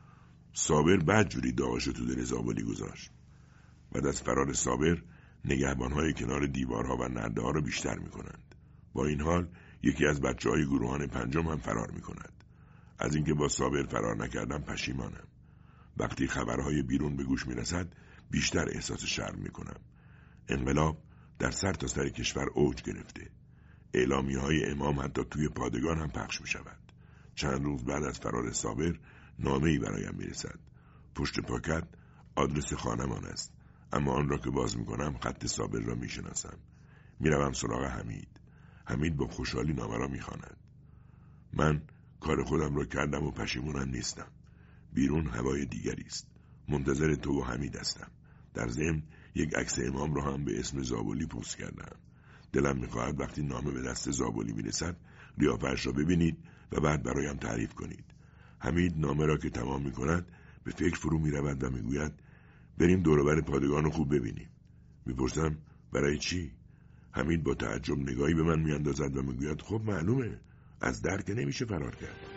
صابر بدجوری داغشو تو دل زابلی گذاشت. بعد از فرار صابر نگهبانهای کنار دیوارها و نرده ها را بیشتر میکنند. با این حال یکی از بچه های گروهان پنجم هم فرار میکند. از اینکه با صابر فرار نکردم پشیمانم. وقتی خبرهای بیرون به گوش میرسد بیشتر احساس شرم میکنم. انقلاب در سر تا سر کشور اوج گرفته. اعلامیه های امام حتی توی پادگان هم پخش میشود. چند روز بعد از فرار صابر نامه‌ای برایم میرسد. پشت پاکت آدرس خانمان است، اما آن را که باز میکنم خط صابر را میشناسم. میروم سراغ حمید. حمید با خوشحالی نامه را میخواند. من کار خودم را کردم و پشیمونم نیستم. بیرون هوای دیگری است. منتظر تو و حمید هستم. در ضمن یک عکس امام را هم به اسم زابلی پوست کردم. دلم میخواهد وقتی نامه به دست زابلی میرسد قیافه‌اش را ببینید و بعد برایم تعریف کنید. حمید نامه را که تمام میکند به فکر فرو میرود و میگوید بریم دور و بر پادگان رو خوب ببینیم. میپرسم برای چی؟ حمید با تعجب نگاهی به من میاندازد و میگوید خب معلومه، از در که نمیشه فرار کرد.